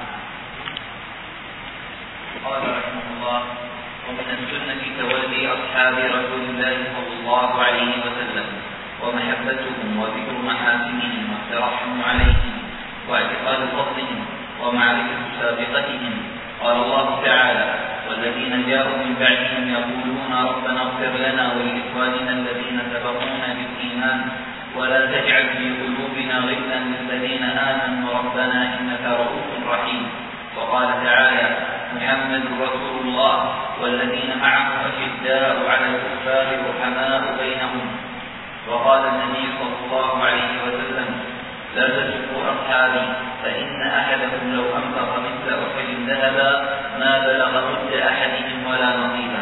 قال رحمه الله: ومن السنة تولي أصحاب رسول الله صلى الله عليه وسلم، ومحبتهم وذكر محاسنهم والترحم عليهم واعتقاد فضلهم ومعرفة سابقتهم. قال الله تعالى: والذين جاءوا من بعدهم يقولون ربنا اغفر لنا ولإخواننا الذين سبقونا بالإيمان ولا تجعل في قلوبنا غلا للذين آمنوا ربنا إنك رؤوف رحيم. وقال تعالى: محمد رسول الله والذين معه أشداء على الكفار رحماء بينهم. وقال النبي صلى الله عليه وسلم: لا تسبوا أصحابي فإن أحدكم لو أنفق مثل أحد ذهبا ما بلغ مد أحدهم ولا نصيبا.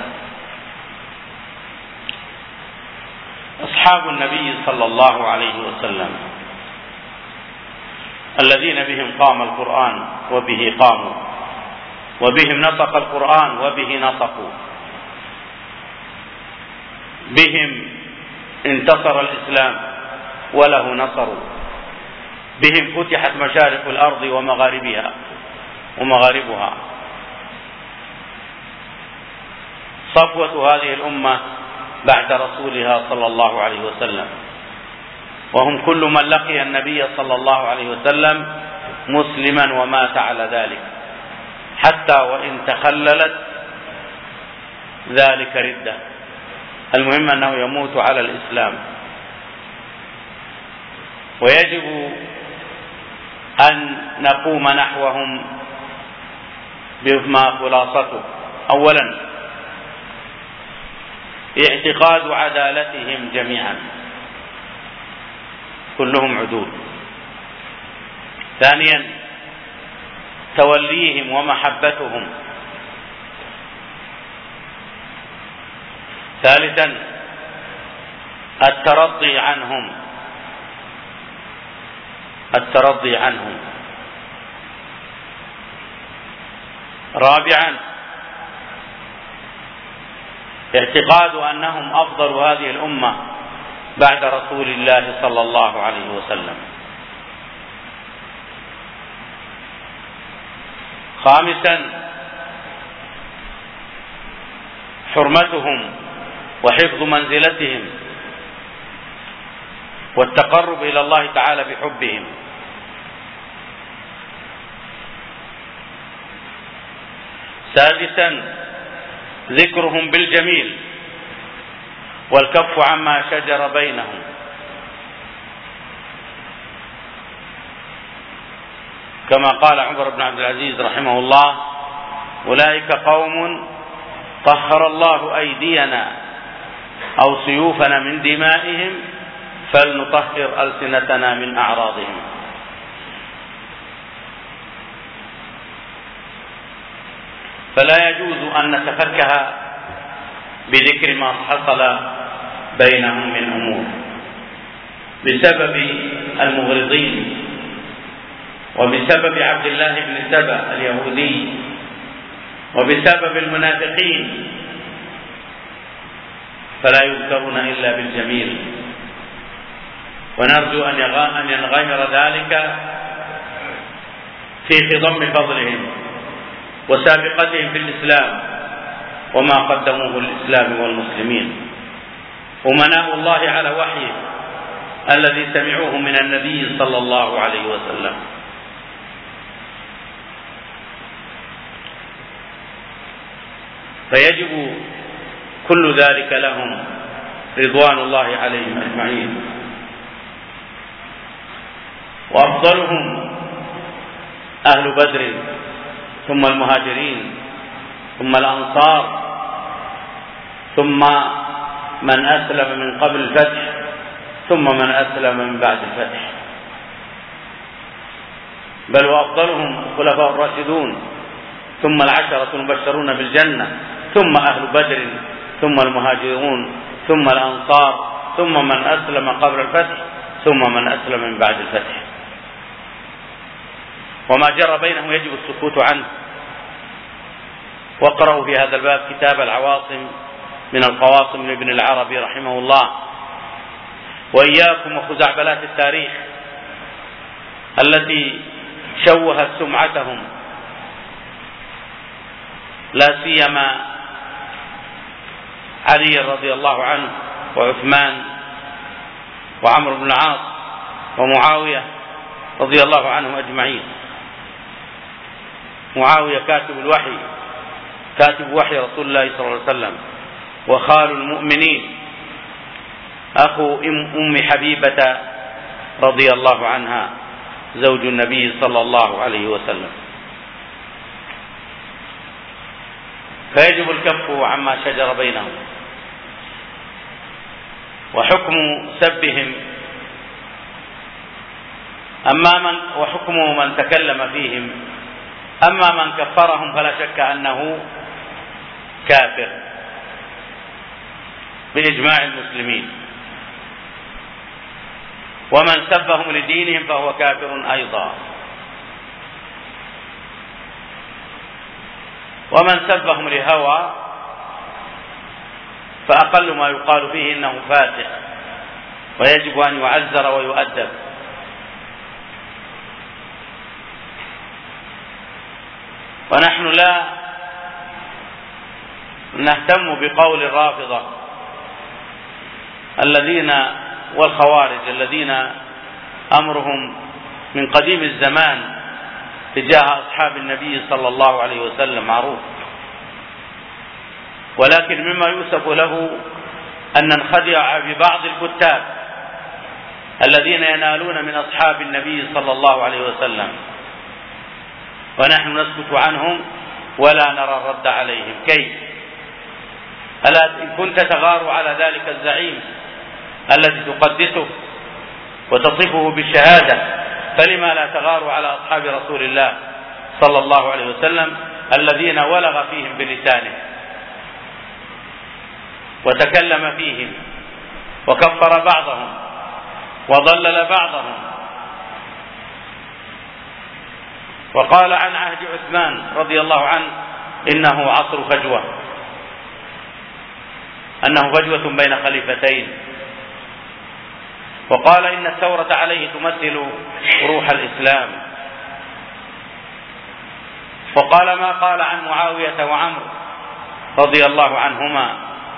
أصحاب النبي صلى الله عليه وسلم الذين بهم قام القرآن وبه قاموا، وبهم نطق القرآن وبه نطقوا، بهم انتصر الإسلام وله نصر، بهم فتحت مشارق الأرض ومغاربها. صفوة هذه الأمة بعد رسولها صلى الله عليه وسلم، وهم كل من لقي النبي صلى الله عليه وسلم مسلما ومات على ذلك، حتى وإن تخللت ذلك ردة، المهم أنه يموت على الإسلام. ويجب أن نقوم نحوهم بما خلاصته: أولا اعتقاد عدالتهم جميعا، كلهم عدول. ثانيا توليهم ومحبتهم. ثالثا الترضي عنهم. رابعا اعتقاد أنهم أفضل هذه الأمة بعد رسول الله صلى الله عليه وسلم. خامسا حرمتهم وحفظ منزلتهم والتقرب إلى الله تعالى بحبهم. سادسا ذكرهم بالجميل والكف عما شجر بينهم. كما قال عمر بن عبد العزيز رحمه الله: أولئك قوم طهر الله أيدينا أو سيوفنا من دمائهم فلنطهر ألسنتنا من أعراضهم. فلا يجوز أن نتفكه بذكر ما حصل بينهم من أمور بسبب المغرضين وبسبب عبد الله بن سبأ اليهودي وبسبب المنافقين، فلا يذكرون إلا بالجميل، ونرجو أن ينغمر ذلك في خضم فضلهم وسابقتهم في الإسلام وما قدموه للإسلام والمسلمين. أمناء الله على وحيه الذي سمعوه من النبي صلى الله عليه وسلم. فيجب كل ذلك لهم رضوان الله عليهم أجمعين. وأفضلهم أهل بدر، ثم المهاجرين، ثم الأنصار، ثم من أسلم من قبل الفتح، ثم من أسلم من بعد الفتح. بل وأفضلهم الخلفاء الراشدون، ثم العشرة المبشرون بالجنة، ثم أهل بدر، ثم المهاجرون، ثم الأنصار، ثم من أسلم قبل الفتح، ثم من أسلم من بعد الفتح. وما جرى بينهم يجب السكوت عنه. واقرأوا في هذا الباب كتاب العواصم من القواصم لابن العربي رحمه الله. وإياكم وخزعبلات التاريخ التي شوهت سمعتهم، لا سيما علي رضي الله عنه وعثمان وعمرو بن العاص ومعاوية رضي الله عنهم أجمعين. معاوية كاتب وحي رسول الله صلى الله عليه وسلم، وخال المؤمنين، أخو أم حبيبة رضي الله عنها زوج النبي صلى الله عليه وسلم. فيجب الكف عما شجر بينهم. وحكم سبهم وحكم من تكلم فيهم، أما من كفرهم فلا شك أنه كافر بإجماع المسلمين، ومن سبهم لدينهم فهو كافر أيضا، ومن سبهم لهوى فأقل ما يقال فيه إنه فاسق ويجب أن يعزر ويؤدب. ونحن لا نهتم بقول الرافضة الذين والخوارج الذين أمرهم من قديم الزمان تجاه أصحاب النبي صلى الله عليه وسلم معروف، ولكن مما يؤسف له أن ننخدع ببعض الكتاب الذين ينالون من أصحاب النبي صلى الله عليه وسلم، ونحن نسكت عنهم ولا نرى الرد عليهم. كيف؟ ألا إن كنت تغار على ذلك الزعيم الذي تقدسه وتصفه بالشهادة، فلما لا تغار على أصحاب رسول الله صلى الله عليه وسلم الذين ولغ فيهم بلسانه وتكلم فيهم وكفر بعضهم وضلل بعضهم، وقال عن عهد عثمان رضي الله عنه إنه عصر فجوة، أنه فجوة بين خليفتين، وقال إن الثورة عليه تمثل روح الإسلام، وقال ما قال عن معاوية وعمرو رضي الله عنهما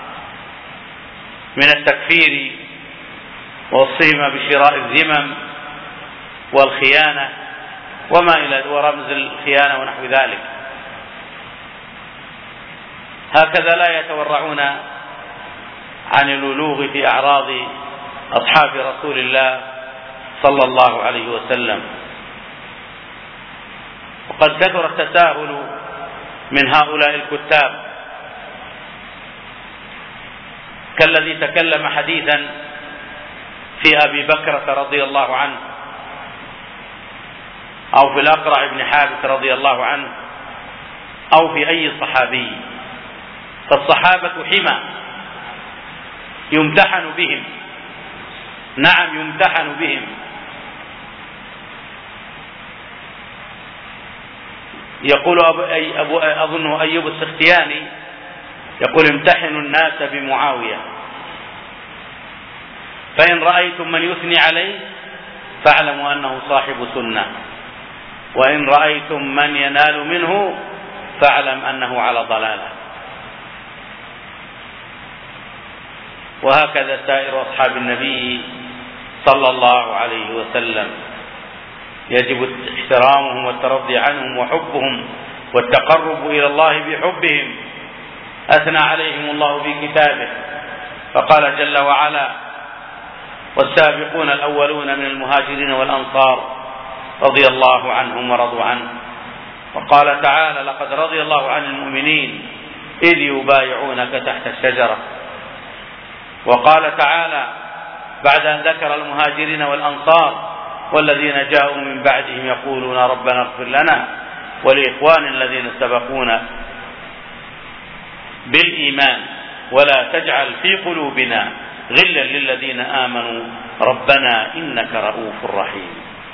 من التكفير والصيمة بشراء الذمم والخيانة وما إلى ورمز الخيانة ونحو ذلك. هكذا لا يتورعون عن الولوغ في أعراض أصحاب رسول الله صلى الله عليه وسلم. وقد كثر التساهل من هؤلاء الكتاب كالذي تكلم حديثا في أبي بكرة رضي الله عنه أو في الأقرع بن حابس رضي الله عنه أو في أي صحابي، فالصحابة حمى يمتحن بهم، نعم يمتحن بهم. يقول أظن أيوب السختياني يقول امتحنوا الناس بمعاوية، فإن رأيتم من يثني عليه فاعلموا أنه صاحب سنة، وإن رأيتم من ينال منه فاعلم أنه على ضلالة. وهكذا سائر أصحاب النبي صلى الله عليه وسلم يجب احترامهم والترضي عنهم وحبهم والتقرب إلى الله بحبهم. أثنى عليهم الله في كتابه فقال جل وعلا والسابقون الأولون من المهاجرين والأنصار رضي الله عنهم ورضوا عنه. وقال تعالى لقد رضي الله عن المؤمنين إذ يبايعونك تحت الشجرة. وقال تعالى بعد أن ذكر المهاجرين والأنصار والذين جاءوا من بعدهم يقولون ربنا اغفر لنا ولإخوان الذين سبقونا بالإيمان ولا تجعل في قلوبنا غلا للذين آمنوا ربنا إنك رؤوف رحيم.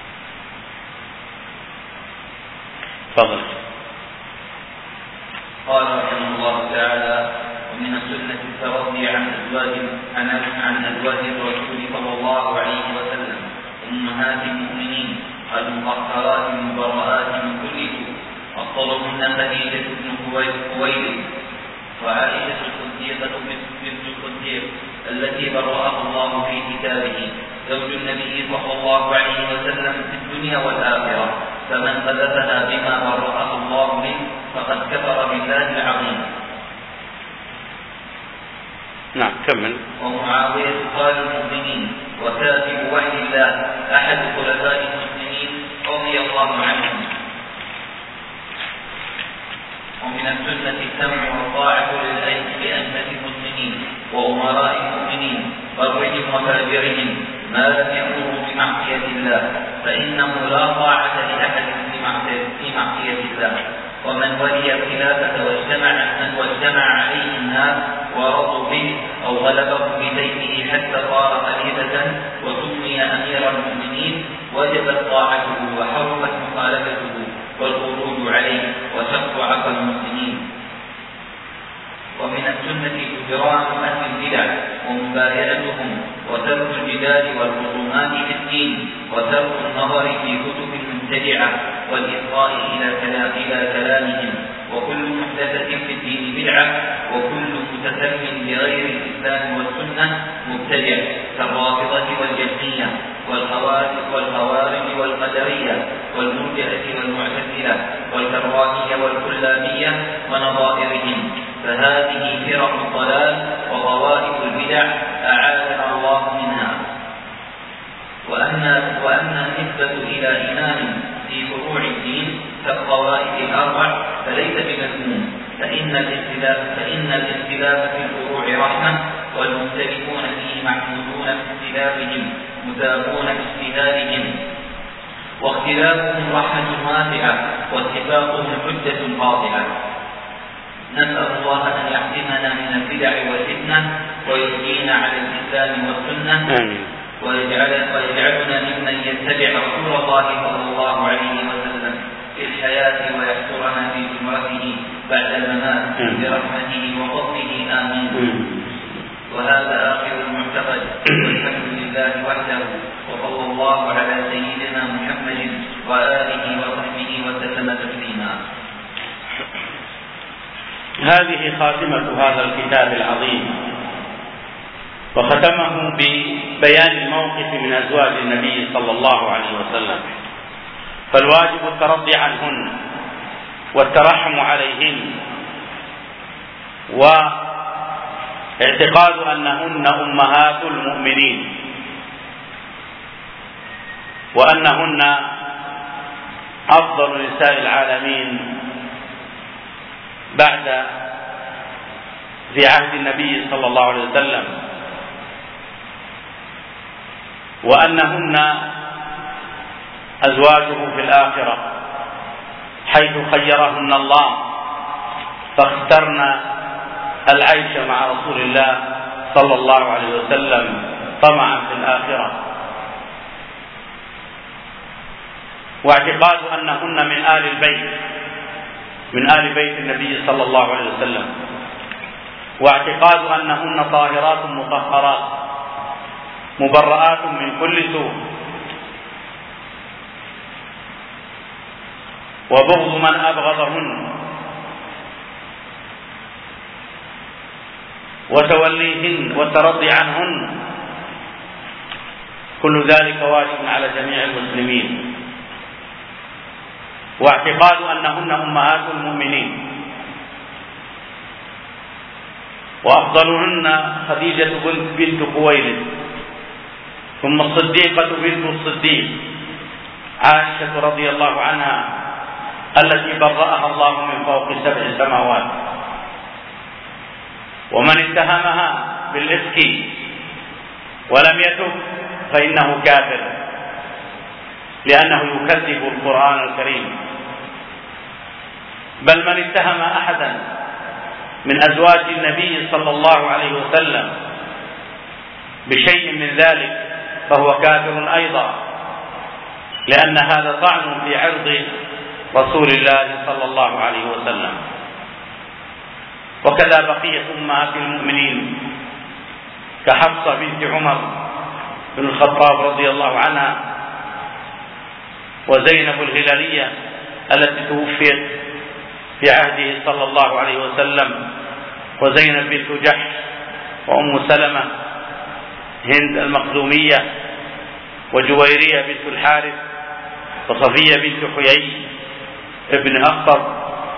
تفضل. قال رحمه الله تعالى ومن السنة الترضي عن أزواج الرسول صلى الله عليه وسلم أمهات المؤمنين المطهرات المبرآت من كل سوء، أفضلهن خديجة بن خويلد وعائشة الصديقة بنت الصديق التي برأها الله في كتابه، زوج النبي صلى الله عليه وسلم في الدنيا والآخرة، فمن قذفها بما برأه الله منه فقد كفر بالله العظيم. نعم كمل. ومعاوية قال المؤمنين وكاتب وحي الله أحد خلفاء المسلمين رضي الله عنهم. ومن السنة السمع والطاعة لأئمة المسلمين وأمراء المؤمنين برهم وفاجرهم ما لم يأمروا بمعصية الله، فإنه لا طاعة لأحد في معصية الله. ومن ولي الخلافة واجتمع عليه الناس ورضوا به أو غلبه ببيته حتى صار خليفة وسمي أمير المؤمنين وجبت طاعته وحرمت مخالفته والخروج عليه وشق عصا المسلمين. ومن السنة إجرام أهل البدع ومبايعتهم وترك الجدال والجدال والخصومات في الدين، وترك النظر في كتب المبتدعة والإصغاء إلى كلامهم، وكل محدثة في الدين بدعة، وكل متسم بغير الإسلام والسنة مبتدع، كالرافضة والجهمية والخوارج والقدرية والمرجئة والمعتزلة والكرامية والكلابية ونظائرهم. فهذه فرق الضلال وطوائف البدع أعاذنا الله منها. وأما النسبة إلى إمام في فروع الدين كالطوائف الأربع فليس بمذموم، فإن الاختلاف في الفروع رحمة، والمختلفون فيه محمودون باختلافهم متابون باجتهادهم، واختلافهم رحمة واسعة، واتفاقهم حجة قاطعة. نسأل الله أن يحرمنا من البدع والفتنة، ويحيينا على الإسلام والسنة، ويجعلنا ممن يتبع رسول الله صلى الله عليه وسلم في الحياة، ويحشرنا في زمرته بعد الممات برحمته وفضله. آمين. وهذا آخر المعتقد، والحمد لله وحده، وصلى الله على سيدنا محمد وآله وصحبه وسلم تسليما. هذه خاتمة هذا الكتاب العظيم، وختمه ببيان الموقف من أزواج النبي صلى الله عليه وسلم، فالواجب الترضي عنهن والترحم عليهن، واعتقاد أنهن أمهات المؤمنين، وأنهن أفضل نساء العالمين بعد في عهد النبي صلى الله عليه وسلم، وأنهن أزواجه في الآخرة، حيث خيرهن الله فاخترن العيش مع رسول الله صلى الله عليه وسلم طمعا في الآخرة، واعتقاد أنهن من آل البيت، من آل بيت النبي صلى الله عليه وسلم، واعتقاد أنهن طاهرات مطهرات مبرآت من كل سوء، وبغض من أبغضهن، وتوليهن والترضي عنهن، كل ذلك واجب على جميع المسلمين. واعتقاد أنهن أمهات المؤمنين، وأفضلهن خديجة بنت خويلد، ثم الصديقة بنت الصديق عائشة رضي الله عنها التي برأها الله من فوق 7 سماوات. ومن اتهمها بالإفك ولم يتب فإنه كافر، لأنه يكذب القرآن الكريم. بل من اتهم أحدا من أزواج النبي صلى الله عليه وسلم بشيء من ذلك فهو كافر أيضا، لأن هذا طعن في عرض رسول الله صلى الله عليه وسلم. وكذا بقية أمهات المؤمنين كحفصة بنت عمر بن الخطاب رضي الله عنها، وزينب الهلالية التي توفيت في عهده صلى الله عليه وسلم، وزينب بنت جحش، وأم سلمة هند المخزومية، وجويرية بنت الحارث، وصفية بنت حيي ابن أخطب،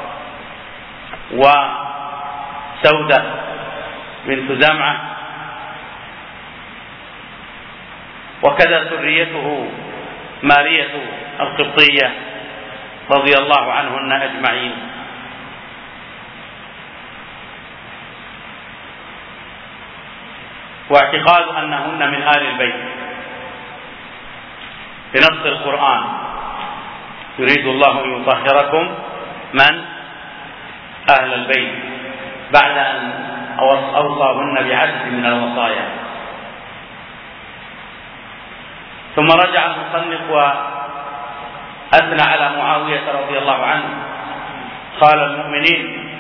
وسودة بنت زمعة، وكذا سريته مارية القبطية رضي الله عنهن أجمعين. واعتقاد أنهن من آل البيت بنص القرآن: يريد الله أن يطهركم من أهل البيت، بعد أن أوصاهن بعدد من الوصايا. ثم رجع المصنف وأثنى على معاوية رضي الله عنه خال المؤمنين،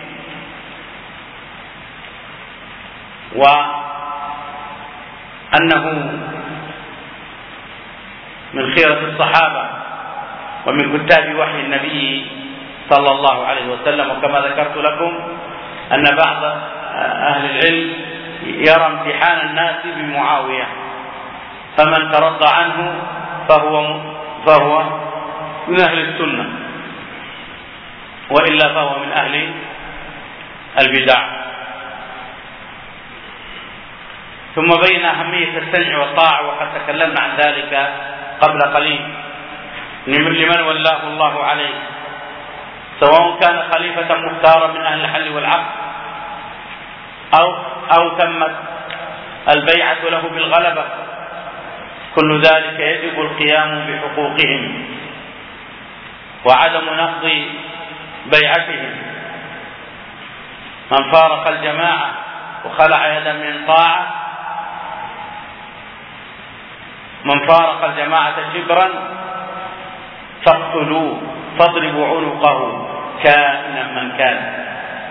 وأنه من خيرة الصحابة ومن كتاب وحي النبي صلى الله عليه وسلم. وكما ذكرت لكم أن بعض أهل العلم يرى امتحان الناس بمعاوية، فمن ترضى عنه فهو من أهل السنة، وإلا فهو من أهل البدع. ثم بين أهمية السمع والطاعة، وقد تكلمنا عن ذلك قبل قليل، لمن ولاه الله عليه، سواء كان خليفة مختارا من أهل الحل والعقد أو تمت البيعة له بالغلبة، كل ذلك يجب القيام بحقوقهم وعدم نقض بيعتهم. من فارق الجماعة وخلع يدا من طاعة، من فارق الجماعة شبرا فاقتلوه فاضربوا عنقه كائنا من كان.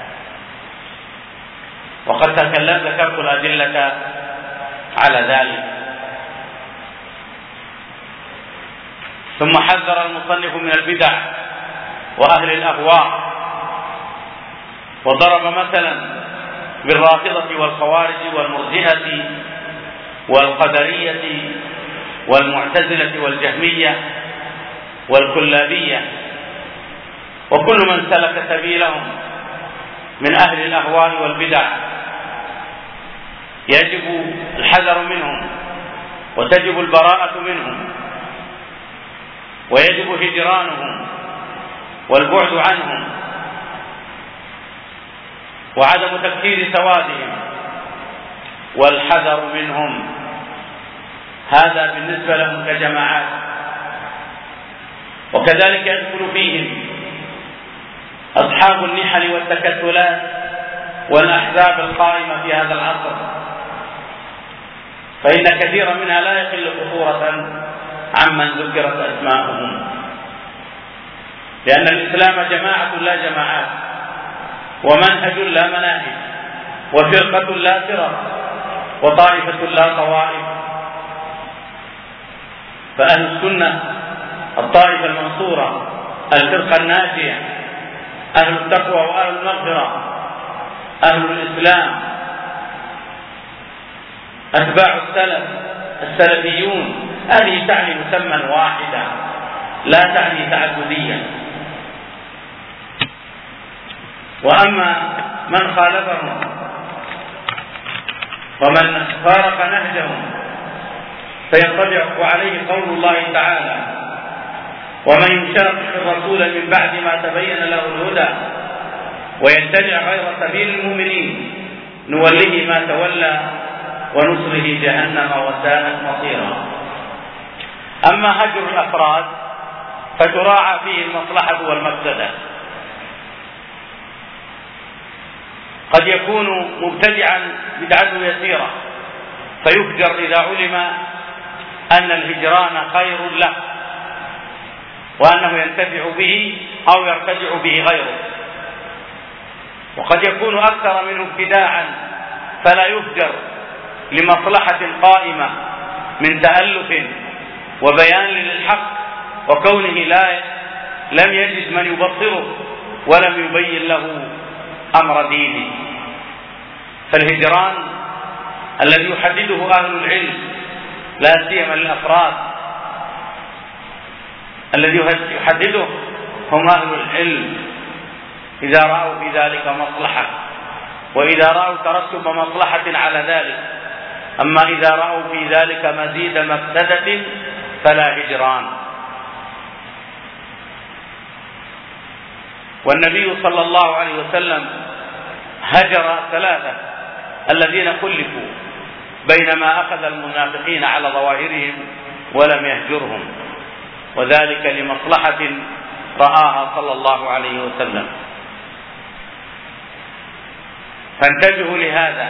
وقد ذكرت الأدلة على ذلك. ثم حذر المصنف من البدع وأهل الأهواء، وضرب مثلا بالرافضة والخوارج والمرجئة والقدرية والمعتزلة والجهمية والكلابية، وكل من سلك سبيلهم من أهل الأهواء والبدع يجب الحذر منهم وتجب البراءة منهم، ويجب هجرانهم والبعد عنهم وعدم تكثير سوادهم والحذر منهم. هذا بالنسبة لهم كجماعات. وكذلك يدخل فيهم أصحاب النحل والتكتلات والأحزاب القائمة في هذا العصر، فإن كثيرا منها لا يقل خطورة عمن ذكرت أسماءهم، لأن الإسلام جماعة لا جماعات، ومنهج لا مناهج، وفرقة لا فرق، وطائفة لا طوائف. فأهل السنة الطائفة المنصورة، الفرقة الناجية، أهل التقوى وأهل المغفرة، أهل الإسلام، أتباع السلف السلفيون. هذه تعني مسمى واحدا لا تعني تعدديا. وأما من خالفهم ومن فارق نهجهم فينطبق عليه قول الله تعالى: ومن يشاقق الرسول من بعد ما تبين له الهدى ويتبع غير سبيل المؤمنين نوله ما تولى ونصره جهنم وساءت مصيرا. أما هجر الأفراد فتراعى فيه المصلحة والمفسدة. قد يكون مبتدعا بدعته يسيرة فيهجر إذا علم أن الهجران خير له وأنه ينتفع به أو يرتجع به غيره. وقد يكون أكثر منه ابتداعا فلا يهجر لمصلحة قائمة من تألف وبيان للحق، وكونه لم يجد من يبصره ولم يبين له أمر دينه. فالهجران الذي يحدده أهل العلم لا سيما للأفراد، الذي يحدده هم أهل العلم إذا رأوا في ذلك مصلحة، وإذا رأوا ترتب مصلحة على ذلك. أما إذا رأوا في ذلك مزيد مفسدة فلا هجران. والنبي صلى الله عليه وسلم هجر ثلاثة الذين خلفوا، بينما أخذ المنافقين على ظواهرهم ولم يهجرهم، وذلك لمصلحة رآها صلى الله عليه وسلم. فانتبهوا لهذا.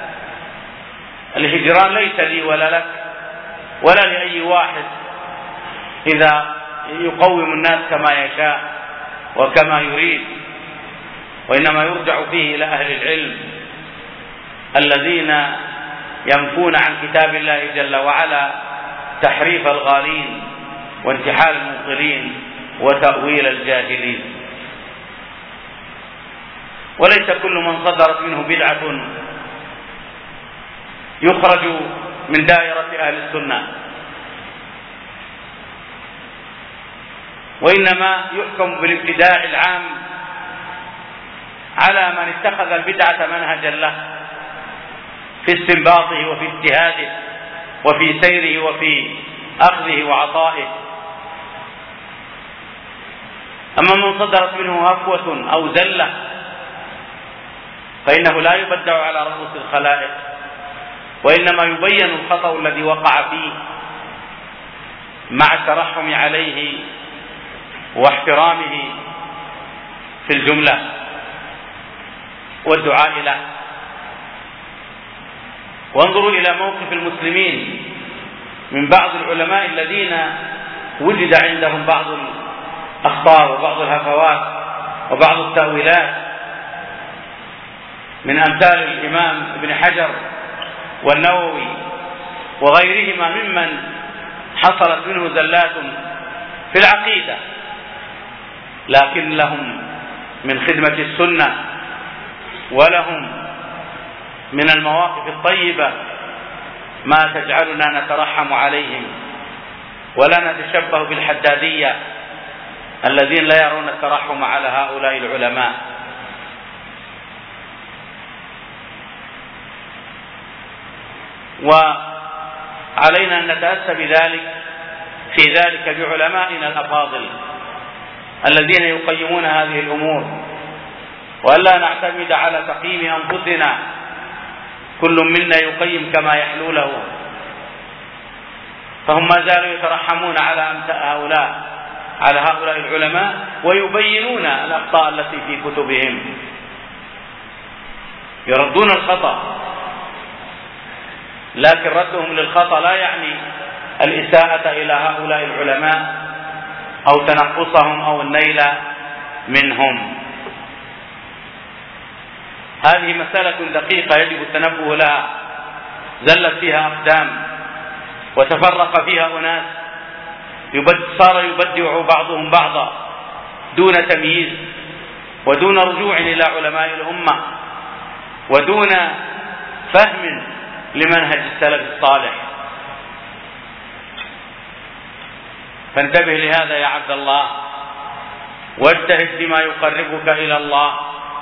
الهجران ليس لي ولا لك ولا لأي واحد إذا يقوم الناس كما يشاء وكما يريد، وإنما يرجع فيه إلى أهل العلم الذين ينفون عن كتاب الله جل وعلا تحريف الغالين وانتحال المبطلين وتأويل الجاهلين. وليس كل من صدرت منه بدعة يخرج من دائرة أهل السنة، وإنما يحكم بالابتداع العام على من اتخذ البدعة منهجا له في استنباطه وفي اجتهاده وفي سيره وفي أخذه وعطائه. أما من صدرت منه هفوة أو زلة فإنه لا يبدع على رؤوس الخلائق، وإنما يبين الخطأ الذي وقع فيه مع الترحم عليه واحترامه في الجملة والدعاء له. وانظروا إلى موقف المسلمين من بعض العلماء الذين وجد عندهم بعض الأخطاء وبعض الهفوات وبعض التأويلات، من أمثال الإمام ابن حجر والنووي وغيرهما ممن حصلت منه زلات في العقيدة، لكن لهم من خدمة السنة ولهم من المواقف الطيبة ما تجعلنا نترحم عليهم ولا نتشبه بالحدادية الذين لا يرون الترحم على هؤلاء العلماء. وعلينا أن نتأسى في ذلك بعلمائنا الأفاضل الذين يقيمون هذه الأمور، وألا نعتمد على تقييم أنفسنا، كل منا يقيم كما يحلو له، فهم ما زالوا يترحمون على هؤلاء العلماء ويبينون الأخطاء التي في كتبهم، يردون الخطأ، لكن ردهم للخطأ لا يعني الإساءة إلى هؤلاء العلماء أو تنقصهم أو النيل منهم. هذه مسألة دقيقة يجب التنبه لها، زلت فيها أقدام وتفرق فيها أناس صار يبدع بعضهم بعضا دون تمييز ودون رجوع إلى علماء الأمة ودون فهم لمنهج السلف الصالح. فانتبه لهذا يا عبد الله، واجتهد بما يقربك إلى الله،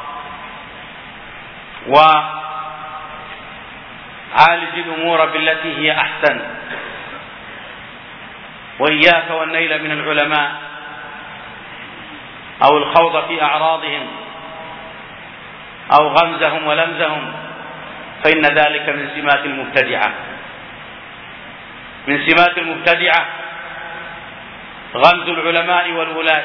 وعالج الأمور بالتي هي أحسن، وإياك والنيل من العلماء أو الخوض في أعراضهم أو غمزهم ولمزهم، فإن ذلك من سمات المبتدعة. من سمات المبتدعة غمز العلماء والولاة.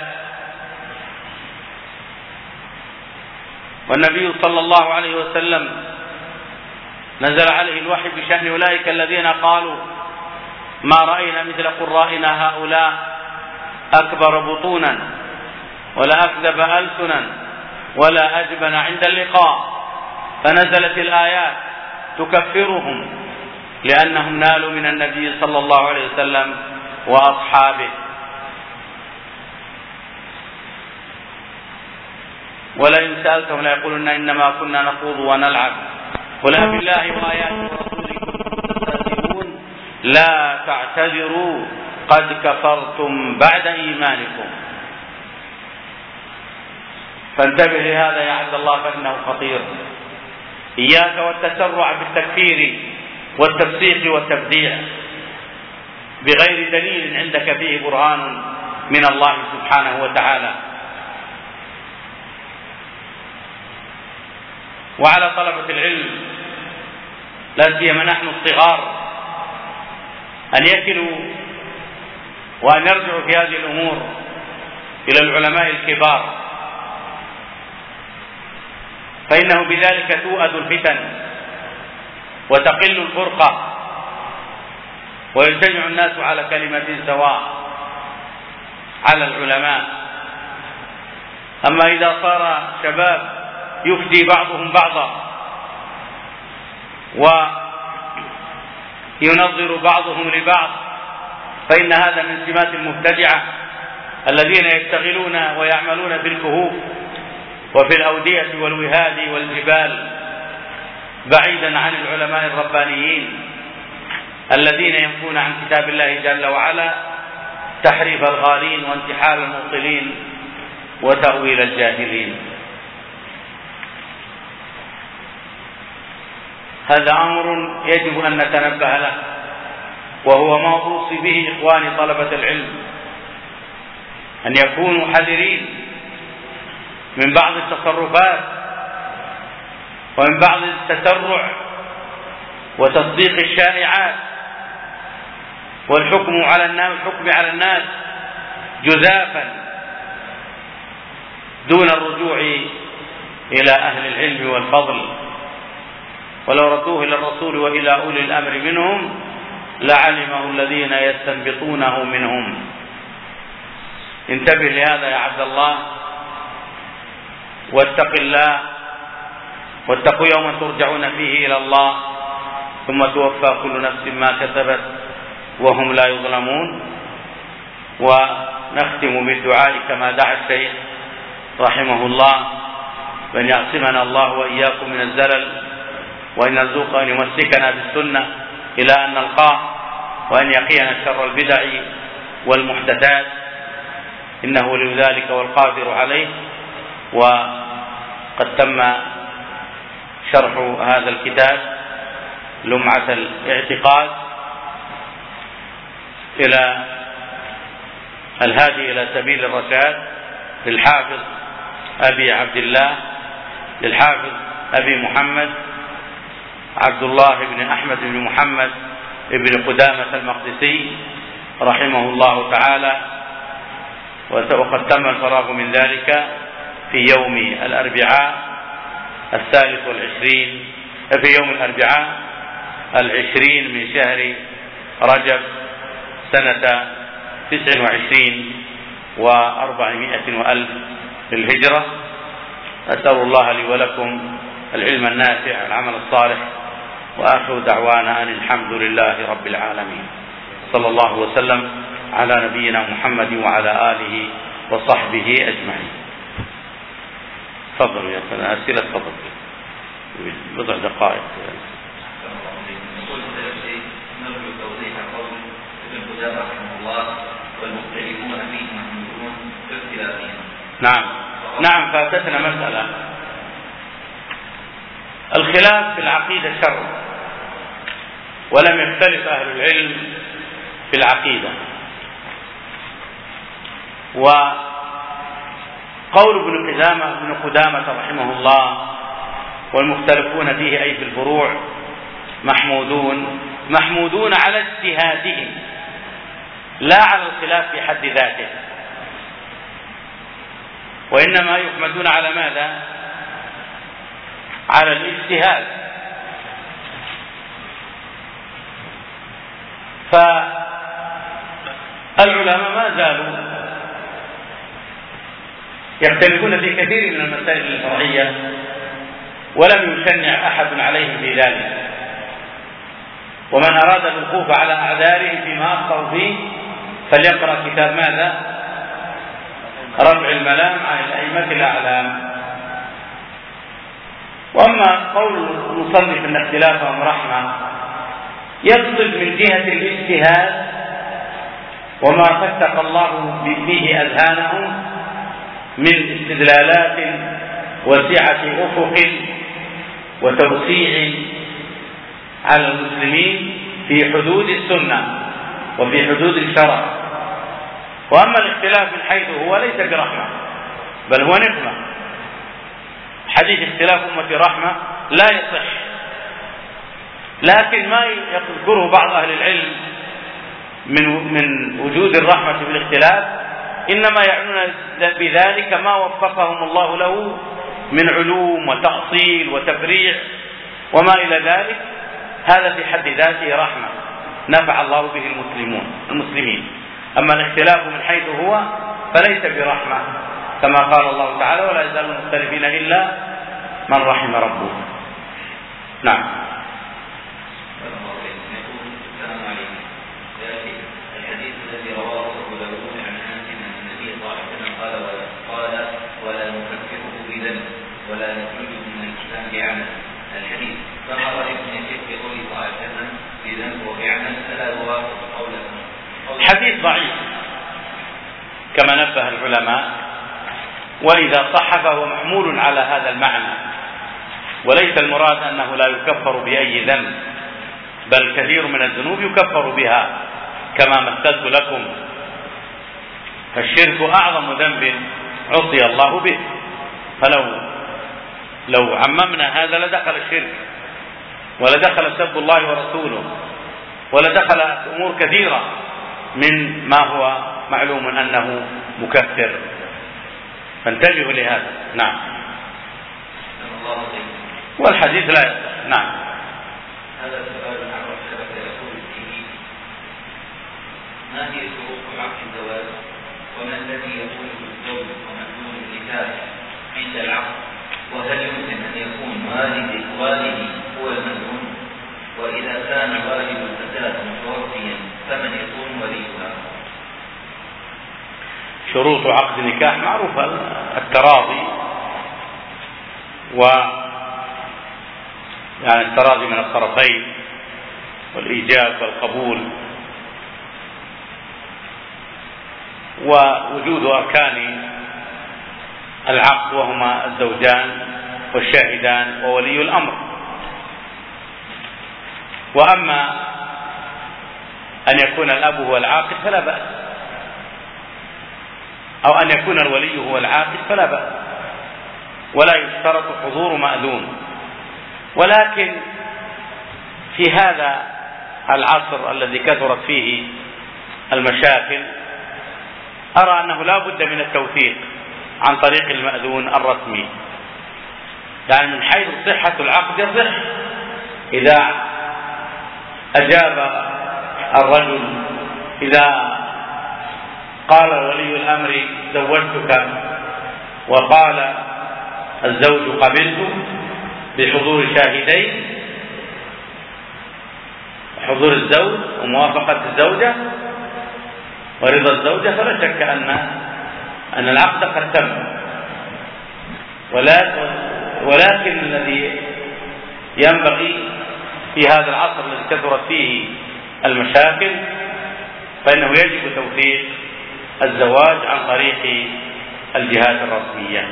والنبي صلى الله عليه وسلم نزل عليه الوحي بشأن أولئك الذين قالوا ما رأينا مثل قرائنا هؤلاء أكبر بطونا ولا أكذب ألسنا ولا أجبن عند اللقاء، فنزلت الآيات تكفرهم لأنهم نالوا من النبي صلى الله عليه وسلم وأصحابه. ولئن سألتهم ليقولن إنما كنا نخوض ونلعب قل بالله وآياته ورسوله كنتم تستهزئون لا تعتذروا قد كفرتم بعد إيمانكم. فانتبه لهذا يا عبد الله فإنه خطير. إياك والتسرع بالتكفير والتفسيق والتبديع بغير دليل عندك فيه برهان من الله سبحانه وتعالى. وعلى طلبة العلم لا سيما نحن الصغار أن يكلوا وأن يرجعوا في هذه الأمور إلى العلماء الكبار، فإنه بذلك توأد الفتن وتقل الفرقة ويجتمع الناس على كلمة سواء على العلماء. أما إذا صار شباب يفتي بعضهم بعضا وينظر بعضهم لبعض فإن هذا من سمات المبتدعة الذين يشتغلون ويعملون في الكهوف وفي الأودية والوهاد والجبال بعيدا عن العلماء الربانيين الذين ينفون عن كتاب الله جل وعلا تحريف الغالين وانتحال المبطلين وتأويل الجاهلين. هذا أمر يجب أن نتنبه له، وهو ما أوصي به إخواني طلبة العلم، أن يكونوا حذرين من بعض التصرفات ومن بعض التسرع وتصديق الشائعات والحكم على الناس جزافا دون الرجوع إلى أهل العلم والفضل، ولو ردوه إلى الرسول وإلى أولي الأمر منهم لعلمه الذين يستنبطونه منهم. انتبه لهذا يا عبد الله، واتق الله، واتقوا يوما ترجعون فيه إلى الله ثم توفى كل نفس ما كسبت وهم لا يظلمون. ونختم بالدعاء كما دعا الشيخ رحمه الله بأن يعصمنا الله وإياكم من الزلل، وأن يرزقنا أن يمسكنا بالسنة إلى أن نلقاه، وأن يقينا شر البدع والمحدثات، إنه ولي ذلك والقادر عليه. وقد تم شرح هذا الكتاب لمعة الاعتقاد إلى الهادي إلى سبيل الرشاد للحافظ أبي عبد الله، للحافظ أبي محمد عبد الله بن أحمد بن محمد بن قدامة المقدسي رحمه الله تعالى. وقد تم الفراغ من ذلك في يوم الأربعاء 23 في يوم الأربعاء 20 من شهر رجب سنة 29 و400 وألف للهجرة. أسأل الله لي ولكم العلم النافع والعمل الصالح، وآخر دعوانا أن الحمد لله رب العالمين. صلى الله وسلم على نبينا محمد وعلى آله وصحبه أجمعين. تفضلوا يا سلام، أسئلة تفضل بضع دقائق. نرجو توضيح قول ابن قدامة رحمه الله والمختلفون فيه محمودون باختلافهم. نعم فاتتنا مسألة. الخلاف في العقيدة شر، ولم يختلف أهل العلم في العقيدة. وقول ابن قدامة رحمه الله والمختلفون فيه أي في الفروع محمودون على اجتهادهم لا على الخلاف في حد ذاته، وإنما يحمدون على ماذا؟ على الاجتهاد. فالعلماء ما زالوا يختلفون في كثير من المسائل الشرعية ولم يشنع أحد عليهم في ذلك، ومن أراد الوقوف على أعذارهم فيما أخطأوا فيه فليقرأ كتاب ماذا؟ رفع الملام عن الأئمة الأعلام. وأما قول المصنف أن اختلافهم رحمة يقصد من جهة الاجتهاد وما فتق الله به أذهانهم من استدلالات وسعة أفق وتوسيع على المسلمين في حدود السنة وفي حدود الشرع. وأما الاختلاف من حيث هو ليس برحمة بل هو نقمة. حديث اختلاف أمة رحمة لا يصح، لكن ما يذكره بعض أهل العلم من وجود الرحمة في الاختلاف إنما يعنون بذلك ما وفقهم الله له من علوم وتأصيل وتفريع وما إلى ذلك. هذا في حد ذاته رحمة نفع الله به المسلمين. أما الاختلاف من حيث هو فليس برحمة، كما قال الله تعالى ولا يزالون مختلفين إلا من رحم ربه. نعم. السلام عليكم. الحديث كما نبه العلماء، وإذا صح فهو محمول على هذا المعنى، وليس المراد أنه لا يكفر بأي ذنب، بل كثير من الذنوب يكفر بها كما مثلت لكم. فالشرك أعظم ذنب عصي الله به، فلو عممنا هذا لدخل الشرك، ولدخل سب الله ورسوله، ولدخل أمور كثيرة من ما هو معلوم أنه مكفر، فانتبهوا لهذا. نعم. والحديث لا يصح. نعم. هذا السؤال عن رسالة يقول فيه: ما هي شروط عقد الزواج؟ وما الذي يكون الزوج ومأذون النكاح عند العقد؟ وهل يمكن أن يكون والدي هو المأذون؟ وإذا كان والد الفتاة متوفيا فمن يكون وليها؟ شروط عقد النكاح معروفة: التراضي، يعني التراضي من الطرفين، والإيجاب والقبول، ووجود أركان العقد وهما الزوجان والشاهدان وولي الأمر. وأما أن يكون الأب هو العاقد فلا بأس، أو أن يكون الولي هو العاقد فلا بأس، ولا يشترط حضور مأذون. ولكن في هذا العصر الذي كثرت فيه المشاكل أرى أنه لا بد من التوثيق عن طريق المأذون الرسمي، يعني من حيث صحة العقد يصح إذا أجاب الرجل، إذا قال ولي الأمر زوجتك وقال الزوج قبلت بحضور شاهدين، حضور الزوج وموافقة الزوجة ورضا الزوجة، فلا شك أن العقد قد تم. ولكن الذي ينبغي في هذا العصر الذي كثرت فيه المشاكل فإنه يجب توثيق الزواج عن طريق الجهات الرسمية.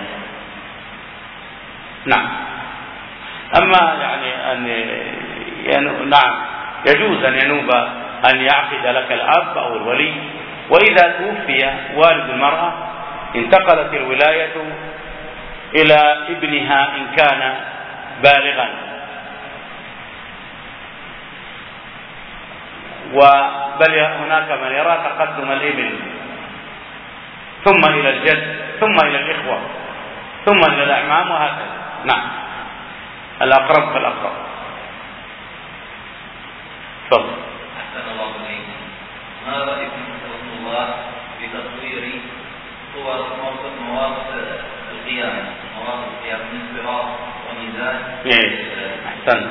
نعم. أما نعم، يجوز أن ينوب أن يعقد لك الأب أو الولي، وإذا توفي والد المرأة انتقلت الولاية إلى ابنها إن كان بالغا، بل هناك من يرى تقدم الابن ثم إلى الجد ثم إلى الإخوة ثم إلى الأعمام وهكذا. نعم، الأقرب فالأقرب. تفضل. أحسن الله إليكم. ما رأيكم رحمه الله بتصوير صور مواقف القيام من صراط وميزان؟ أحسن.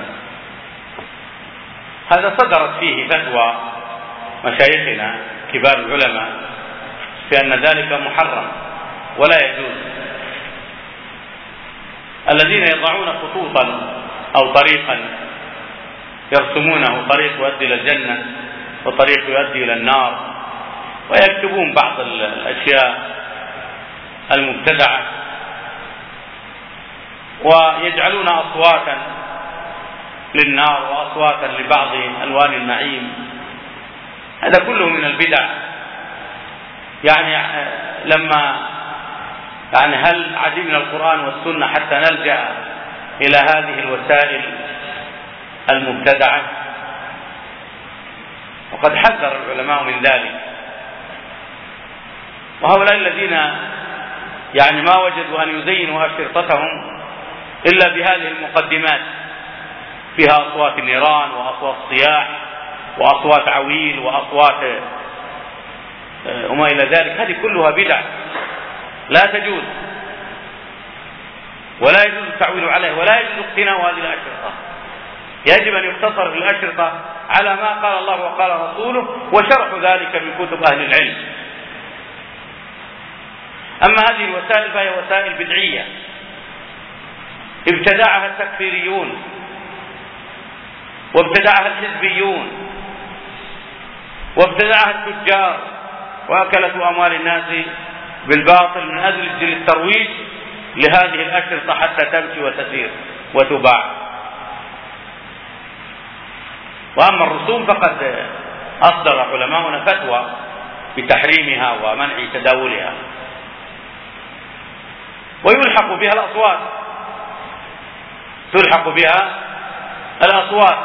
هذا صدرت فيه فتوى مشايخنا كبار العلماء بأن ذلك محرم ولا يجوز. الذين يضعون خطوطا أو طريقا يرسمونه طريق يؤدي إلى الجنة وطريق يؤدي إلى النار، ويكتبون بعض الأشياء المبتدعة ويجعلون أصواتا للنار وأصواتا لبعض ألوان النعيم، هذا كله من البدع. هل عدمنا القرآن والسنة حتى نلجأ إلى هذه الوسائل المبتدعة؟ وقد حذر العلماء من ذلك. وهؤلاء الذين ما وجدوا أن يزينوا أشرطتهم إلا بهذه المقدمات، فيها أصوات النيران وأصوات صياح وأصوات عويل وأصوات وما إلى ذلك، هذه كلها بدع لا تجوز، ولا يجوز التعويل عليه، ولا يجوز اقتناء هذه الأشرطة. يجب أن يقتصر في الأشرطة على ما قال الله وقال رسوله وشرح ذلك من كتب أهل العلم. أما هذه الوسائل فهي وسائل بدعية ابتدعها التكفيريون وابتدعها الحزبيون وابتدعها التجار وأكلة أموال الناس بالباطل من أجل الترويج لهذه الأشرطة حتى تمشي وتسير وتباع. وأما الرسوم فقد أصدر علماؤنا فتوى بتحريمها ومنع تداولها، ويلحق بها الأصوات، تلحق بها الأصوات،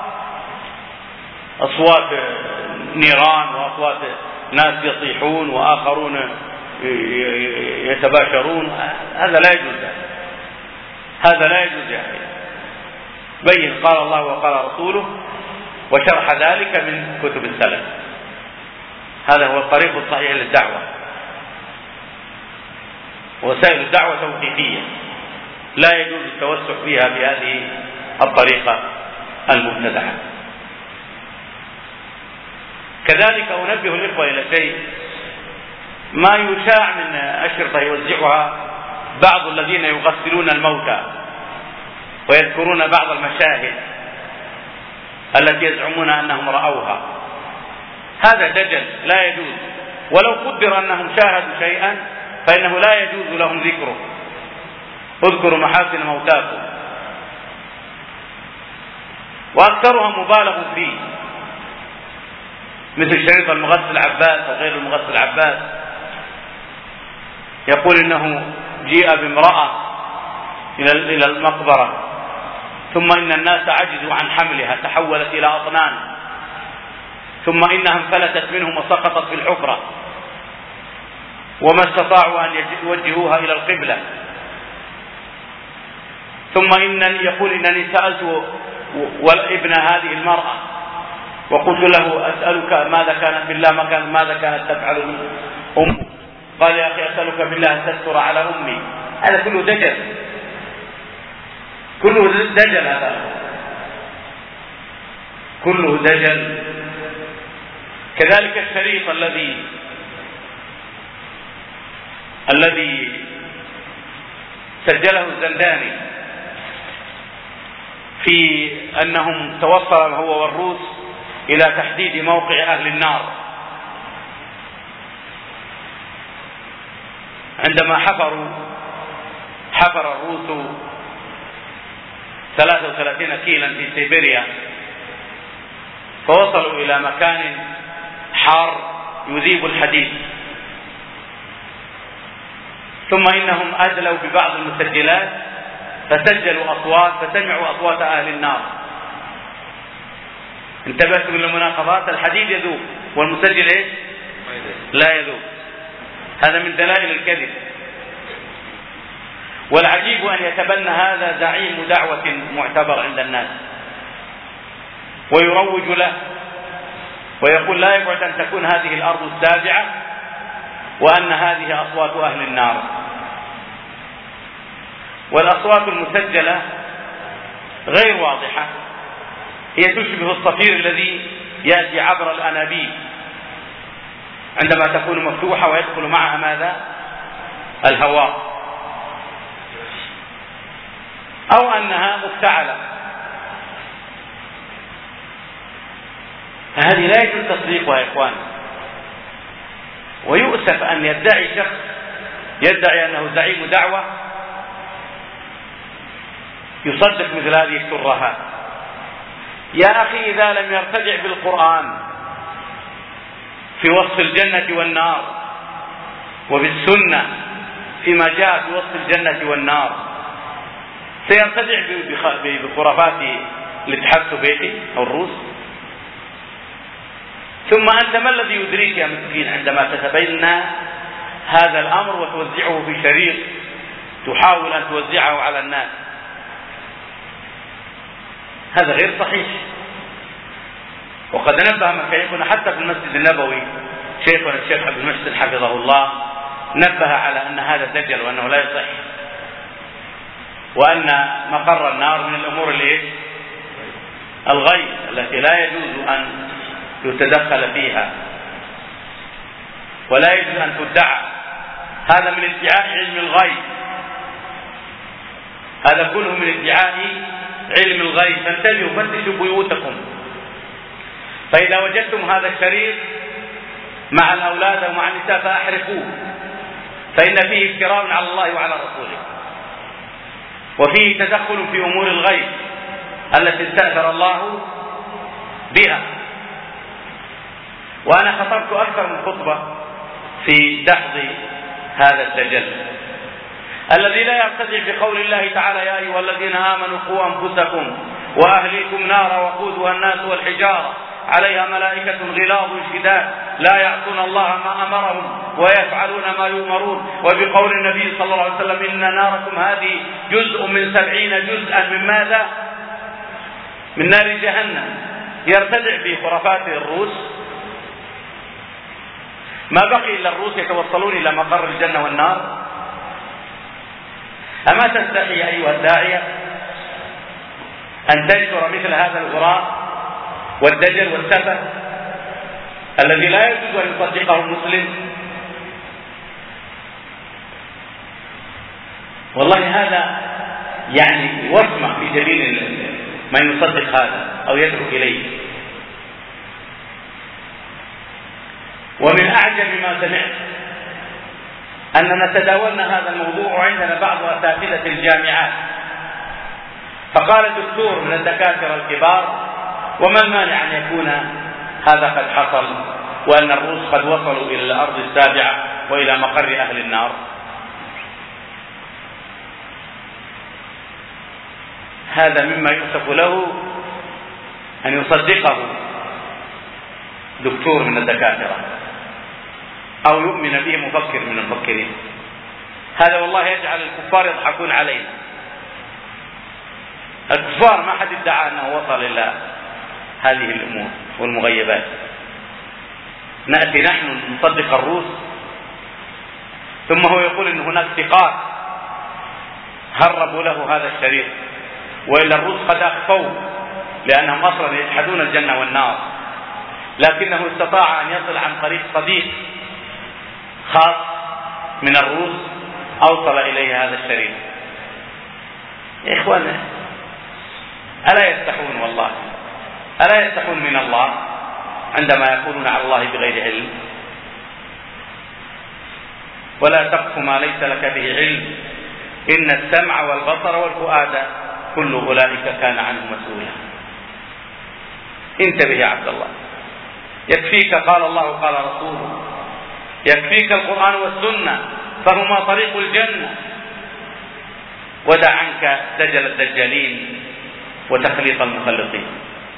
أصوات نيران وأصوات ناس يصيحون وآخرون يتباشرون. هذا لا يجوز، هذا لا يجوز يا أخي. بين قال الله وقال رسوله وشرح ذلك من كتب السلف. هذا هو الطريق الصحيح للدعوة. وسائل الدعوة توقيفية، لا يجوز التوسع فيها بهذه الطريقة المبتدعة. كذلك أنبه الإخوة إلى شيء، ما يشاع من أشرطة يوزعها بعض الذين يغسلون الموتى ويذكرون بعض المشاهد التي يزعمون أنهم رأوها. هذا دجل لا يجوز، ولو قدر أنهم شاهدوا شيئا فإنه لا يجوز لهم ذكره. اذكروا محاسن موتاكم، وأكثرها مبالغ فيه، مثل شريط المغسل عباس أو غير المغسل عباس، يقول إنه جيء بامرأة إلى المقبرة ثم إن الناس عجزوا عن حملها تحولت إلى أطنان، ثم إنها انفلتت منهم وسقطت في الحفرة وما استطاعوا أن يوجهوها إلى القبلة. ثم يقول إنني سألت ابن هذه المرأة وقلت له أسألك ماذا كانت بالله ماذا كانت تفعل أمه؟ قال يا أخي أسألك بالله أن تستر على أمي. هذا كله دجل، كله دجل، هذا كله دجل. كذلك الشريط الذي سجله الزنداني في أنهم توصل هو والروس إلى تحديد موقع أهل النار، عندما حفر الروس 33 كيلا في سيبيريا، فوصلوا إلى مكان حار يذيب الحديد، ثم إنهم أدلوا ببعض المسجلات فسجلوا أصوات، فسمعوا أصوات أهل النار. انتبهتم للمناقضات؟ الحديد يذوب والمسجل ايش؟ لا يذوب. هذا من دلائل الكذب. والعجيب أن يتبنى هذا زعيم دعوة معتبر عند الناس ويروج له ويقول لا يبعد أن تكون هذه الأرض السابعة وأن هذه أصوات أهل النار. والأصوات المسجلة غير واضحة، هي تشبه الصفير الذي يأتي عبر الأنابيب عندما تكون مفتوحة ويدخل معها ماذا؟ الهواء، أو أنها مفتعلة. فهذه لا يجوز تصديقها يا إخوان. ويؤسف أن يدعي شخص يدعي أنه زعيم دعوة يصدق مثل هذه الترهات. يا أخي إذا لم يرتجع بالقرآن في وصف الجنة والنار وبالسنة فيما جاء في وصف الجنة والنار، سيرتجع بخرافات الاتحاد السوفيتي أو الروس؟ ثم أنت ما الذي يدريك يا مسكين عندما تتبنى هذا الأمر وتوزعه في شريط تحاول أن توزعه على الناس؟ هذا غير صحيح. وقد نبه مشايخنا حتى في المسجد النبوي، شيخنا الشيخ عبد المحسن حفظه الله نبه على أن هذا دجل وأنه لا يصح، وأن مقر النار من الأمور الغيب التي لا يجوز أن يتدخل فيها ولا يجوز أن تدعى. هذا من ادعاء علم الغيب، هذا كله من ادعاء علم الغيب. فانتبهوا، فتشوا بيوتكم، فإذا وجدتم هذا الشريط مع الأولاد ومع النساء فأحرقوه، فإن فيه افتراء على الله وعلى رسوله، وفيه تدخل في أمور الغيب التي استأثر الله بها. وأنا خطبت أكثر من خطبة في دحض هذا الدجل الذي لا يرتدع بقول الله تعالى: يا أيها الذين آمنوا قوا أنفسكم وأهليكم نارا وقودها الناس والحجارة عليها ملائكة غلاظ شداد لا يعصون الله ما أمرهم ويفعلون ما يؤمرون. وبقول النبي صلى الله عليه وسلم: إن ناركم هذه جزء من 70 جزءا من ماذا؟ من نار جهنم. يرتدع بخرافات الروس، ما بقي إلا الروس يتوصلون إلى مقر الجنة والنار. أما تستحي أيها الداعية أن تنشر مثل هذا الغراء والدجل والسفه الذي لا يجوز أن يصدقه المسلم؟ والله هذا يعني وصمة في جبين من يصدق هذا أو يدعو إليه. ومن أعجب ما سمعت أننا تداولنا هذا الموضوع عندنا بعض أساتذة الجامعات، فقال دكتور من الدكاترة الكبار: وما المانع أن يكون هذا قد حصل، وأن الروس قد وصلوا إلى الأرض السابعة وإلى مقر أهل النار؟ هذا مما يؤسف له أن يصدقه دكتور من الدكاترة أو يؤمن به مفكر من المفكرين. هذا والله يجعل الكفار يضحكون علينا. الكفار ما حد ادعى أنه وصل إلى هذه الأمور والمغيبات. نأتي نحن نصدق الروس، ثم هو يقول إن هناك ثقات هربوا له هذا الشريط، وإلا الروس قد أخفوا لأنهم أصلا يجحدون الجنة والنار، لكنه استطاع أن يصل عن طريق صديق خاص من الروس أوصل إليه هذا الشريط. يا إخوانا، ألا يستحون؟ والله ألا يستحون من الله عندما يقولون على الله بغير علم؟ ولا تقف ما ليس لك به علم، إن السمع والبصر والفؤاد كل أولئك كان عنه مسؤولا. انتبه يا عبد الله، يكفيك قال الله وقال رسوله، يكفيك القرآن والسنة فهما طريق الجنة، ودع عنك دجل الدجالين وتخليط المخلطين.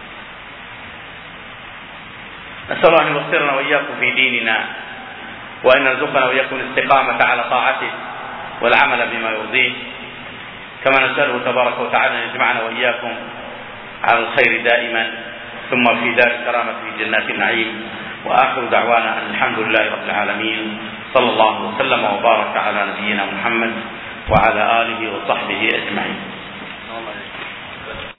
نسأل الله أن يبصرنا وإياكم في ديننا، وأن يرزقنا وإياكم الاستقامة على طاعته والعمل بما يرضيه، كما نسأله تبارك وتعالى أن يجمعنا وإياكم على الخير دائما، ثم في دار الكرامة في جنات النعيم. وآخر دعوانا أن الحمد لله رب العالمين، صلى الله وسلم وبارك على نبينا محمد وعلى آله وصحبه أجمعين.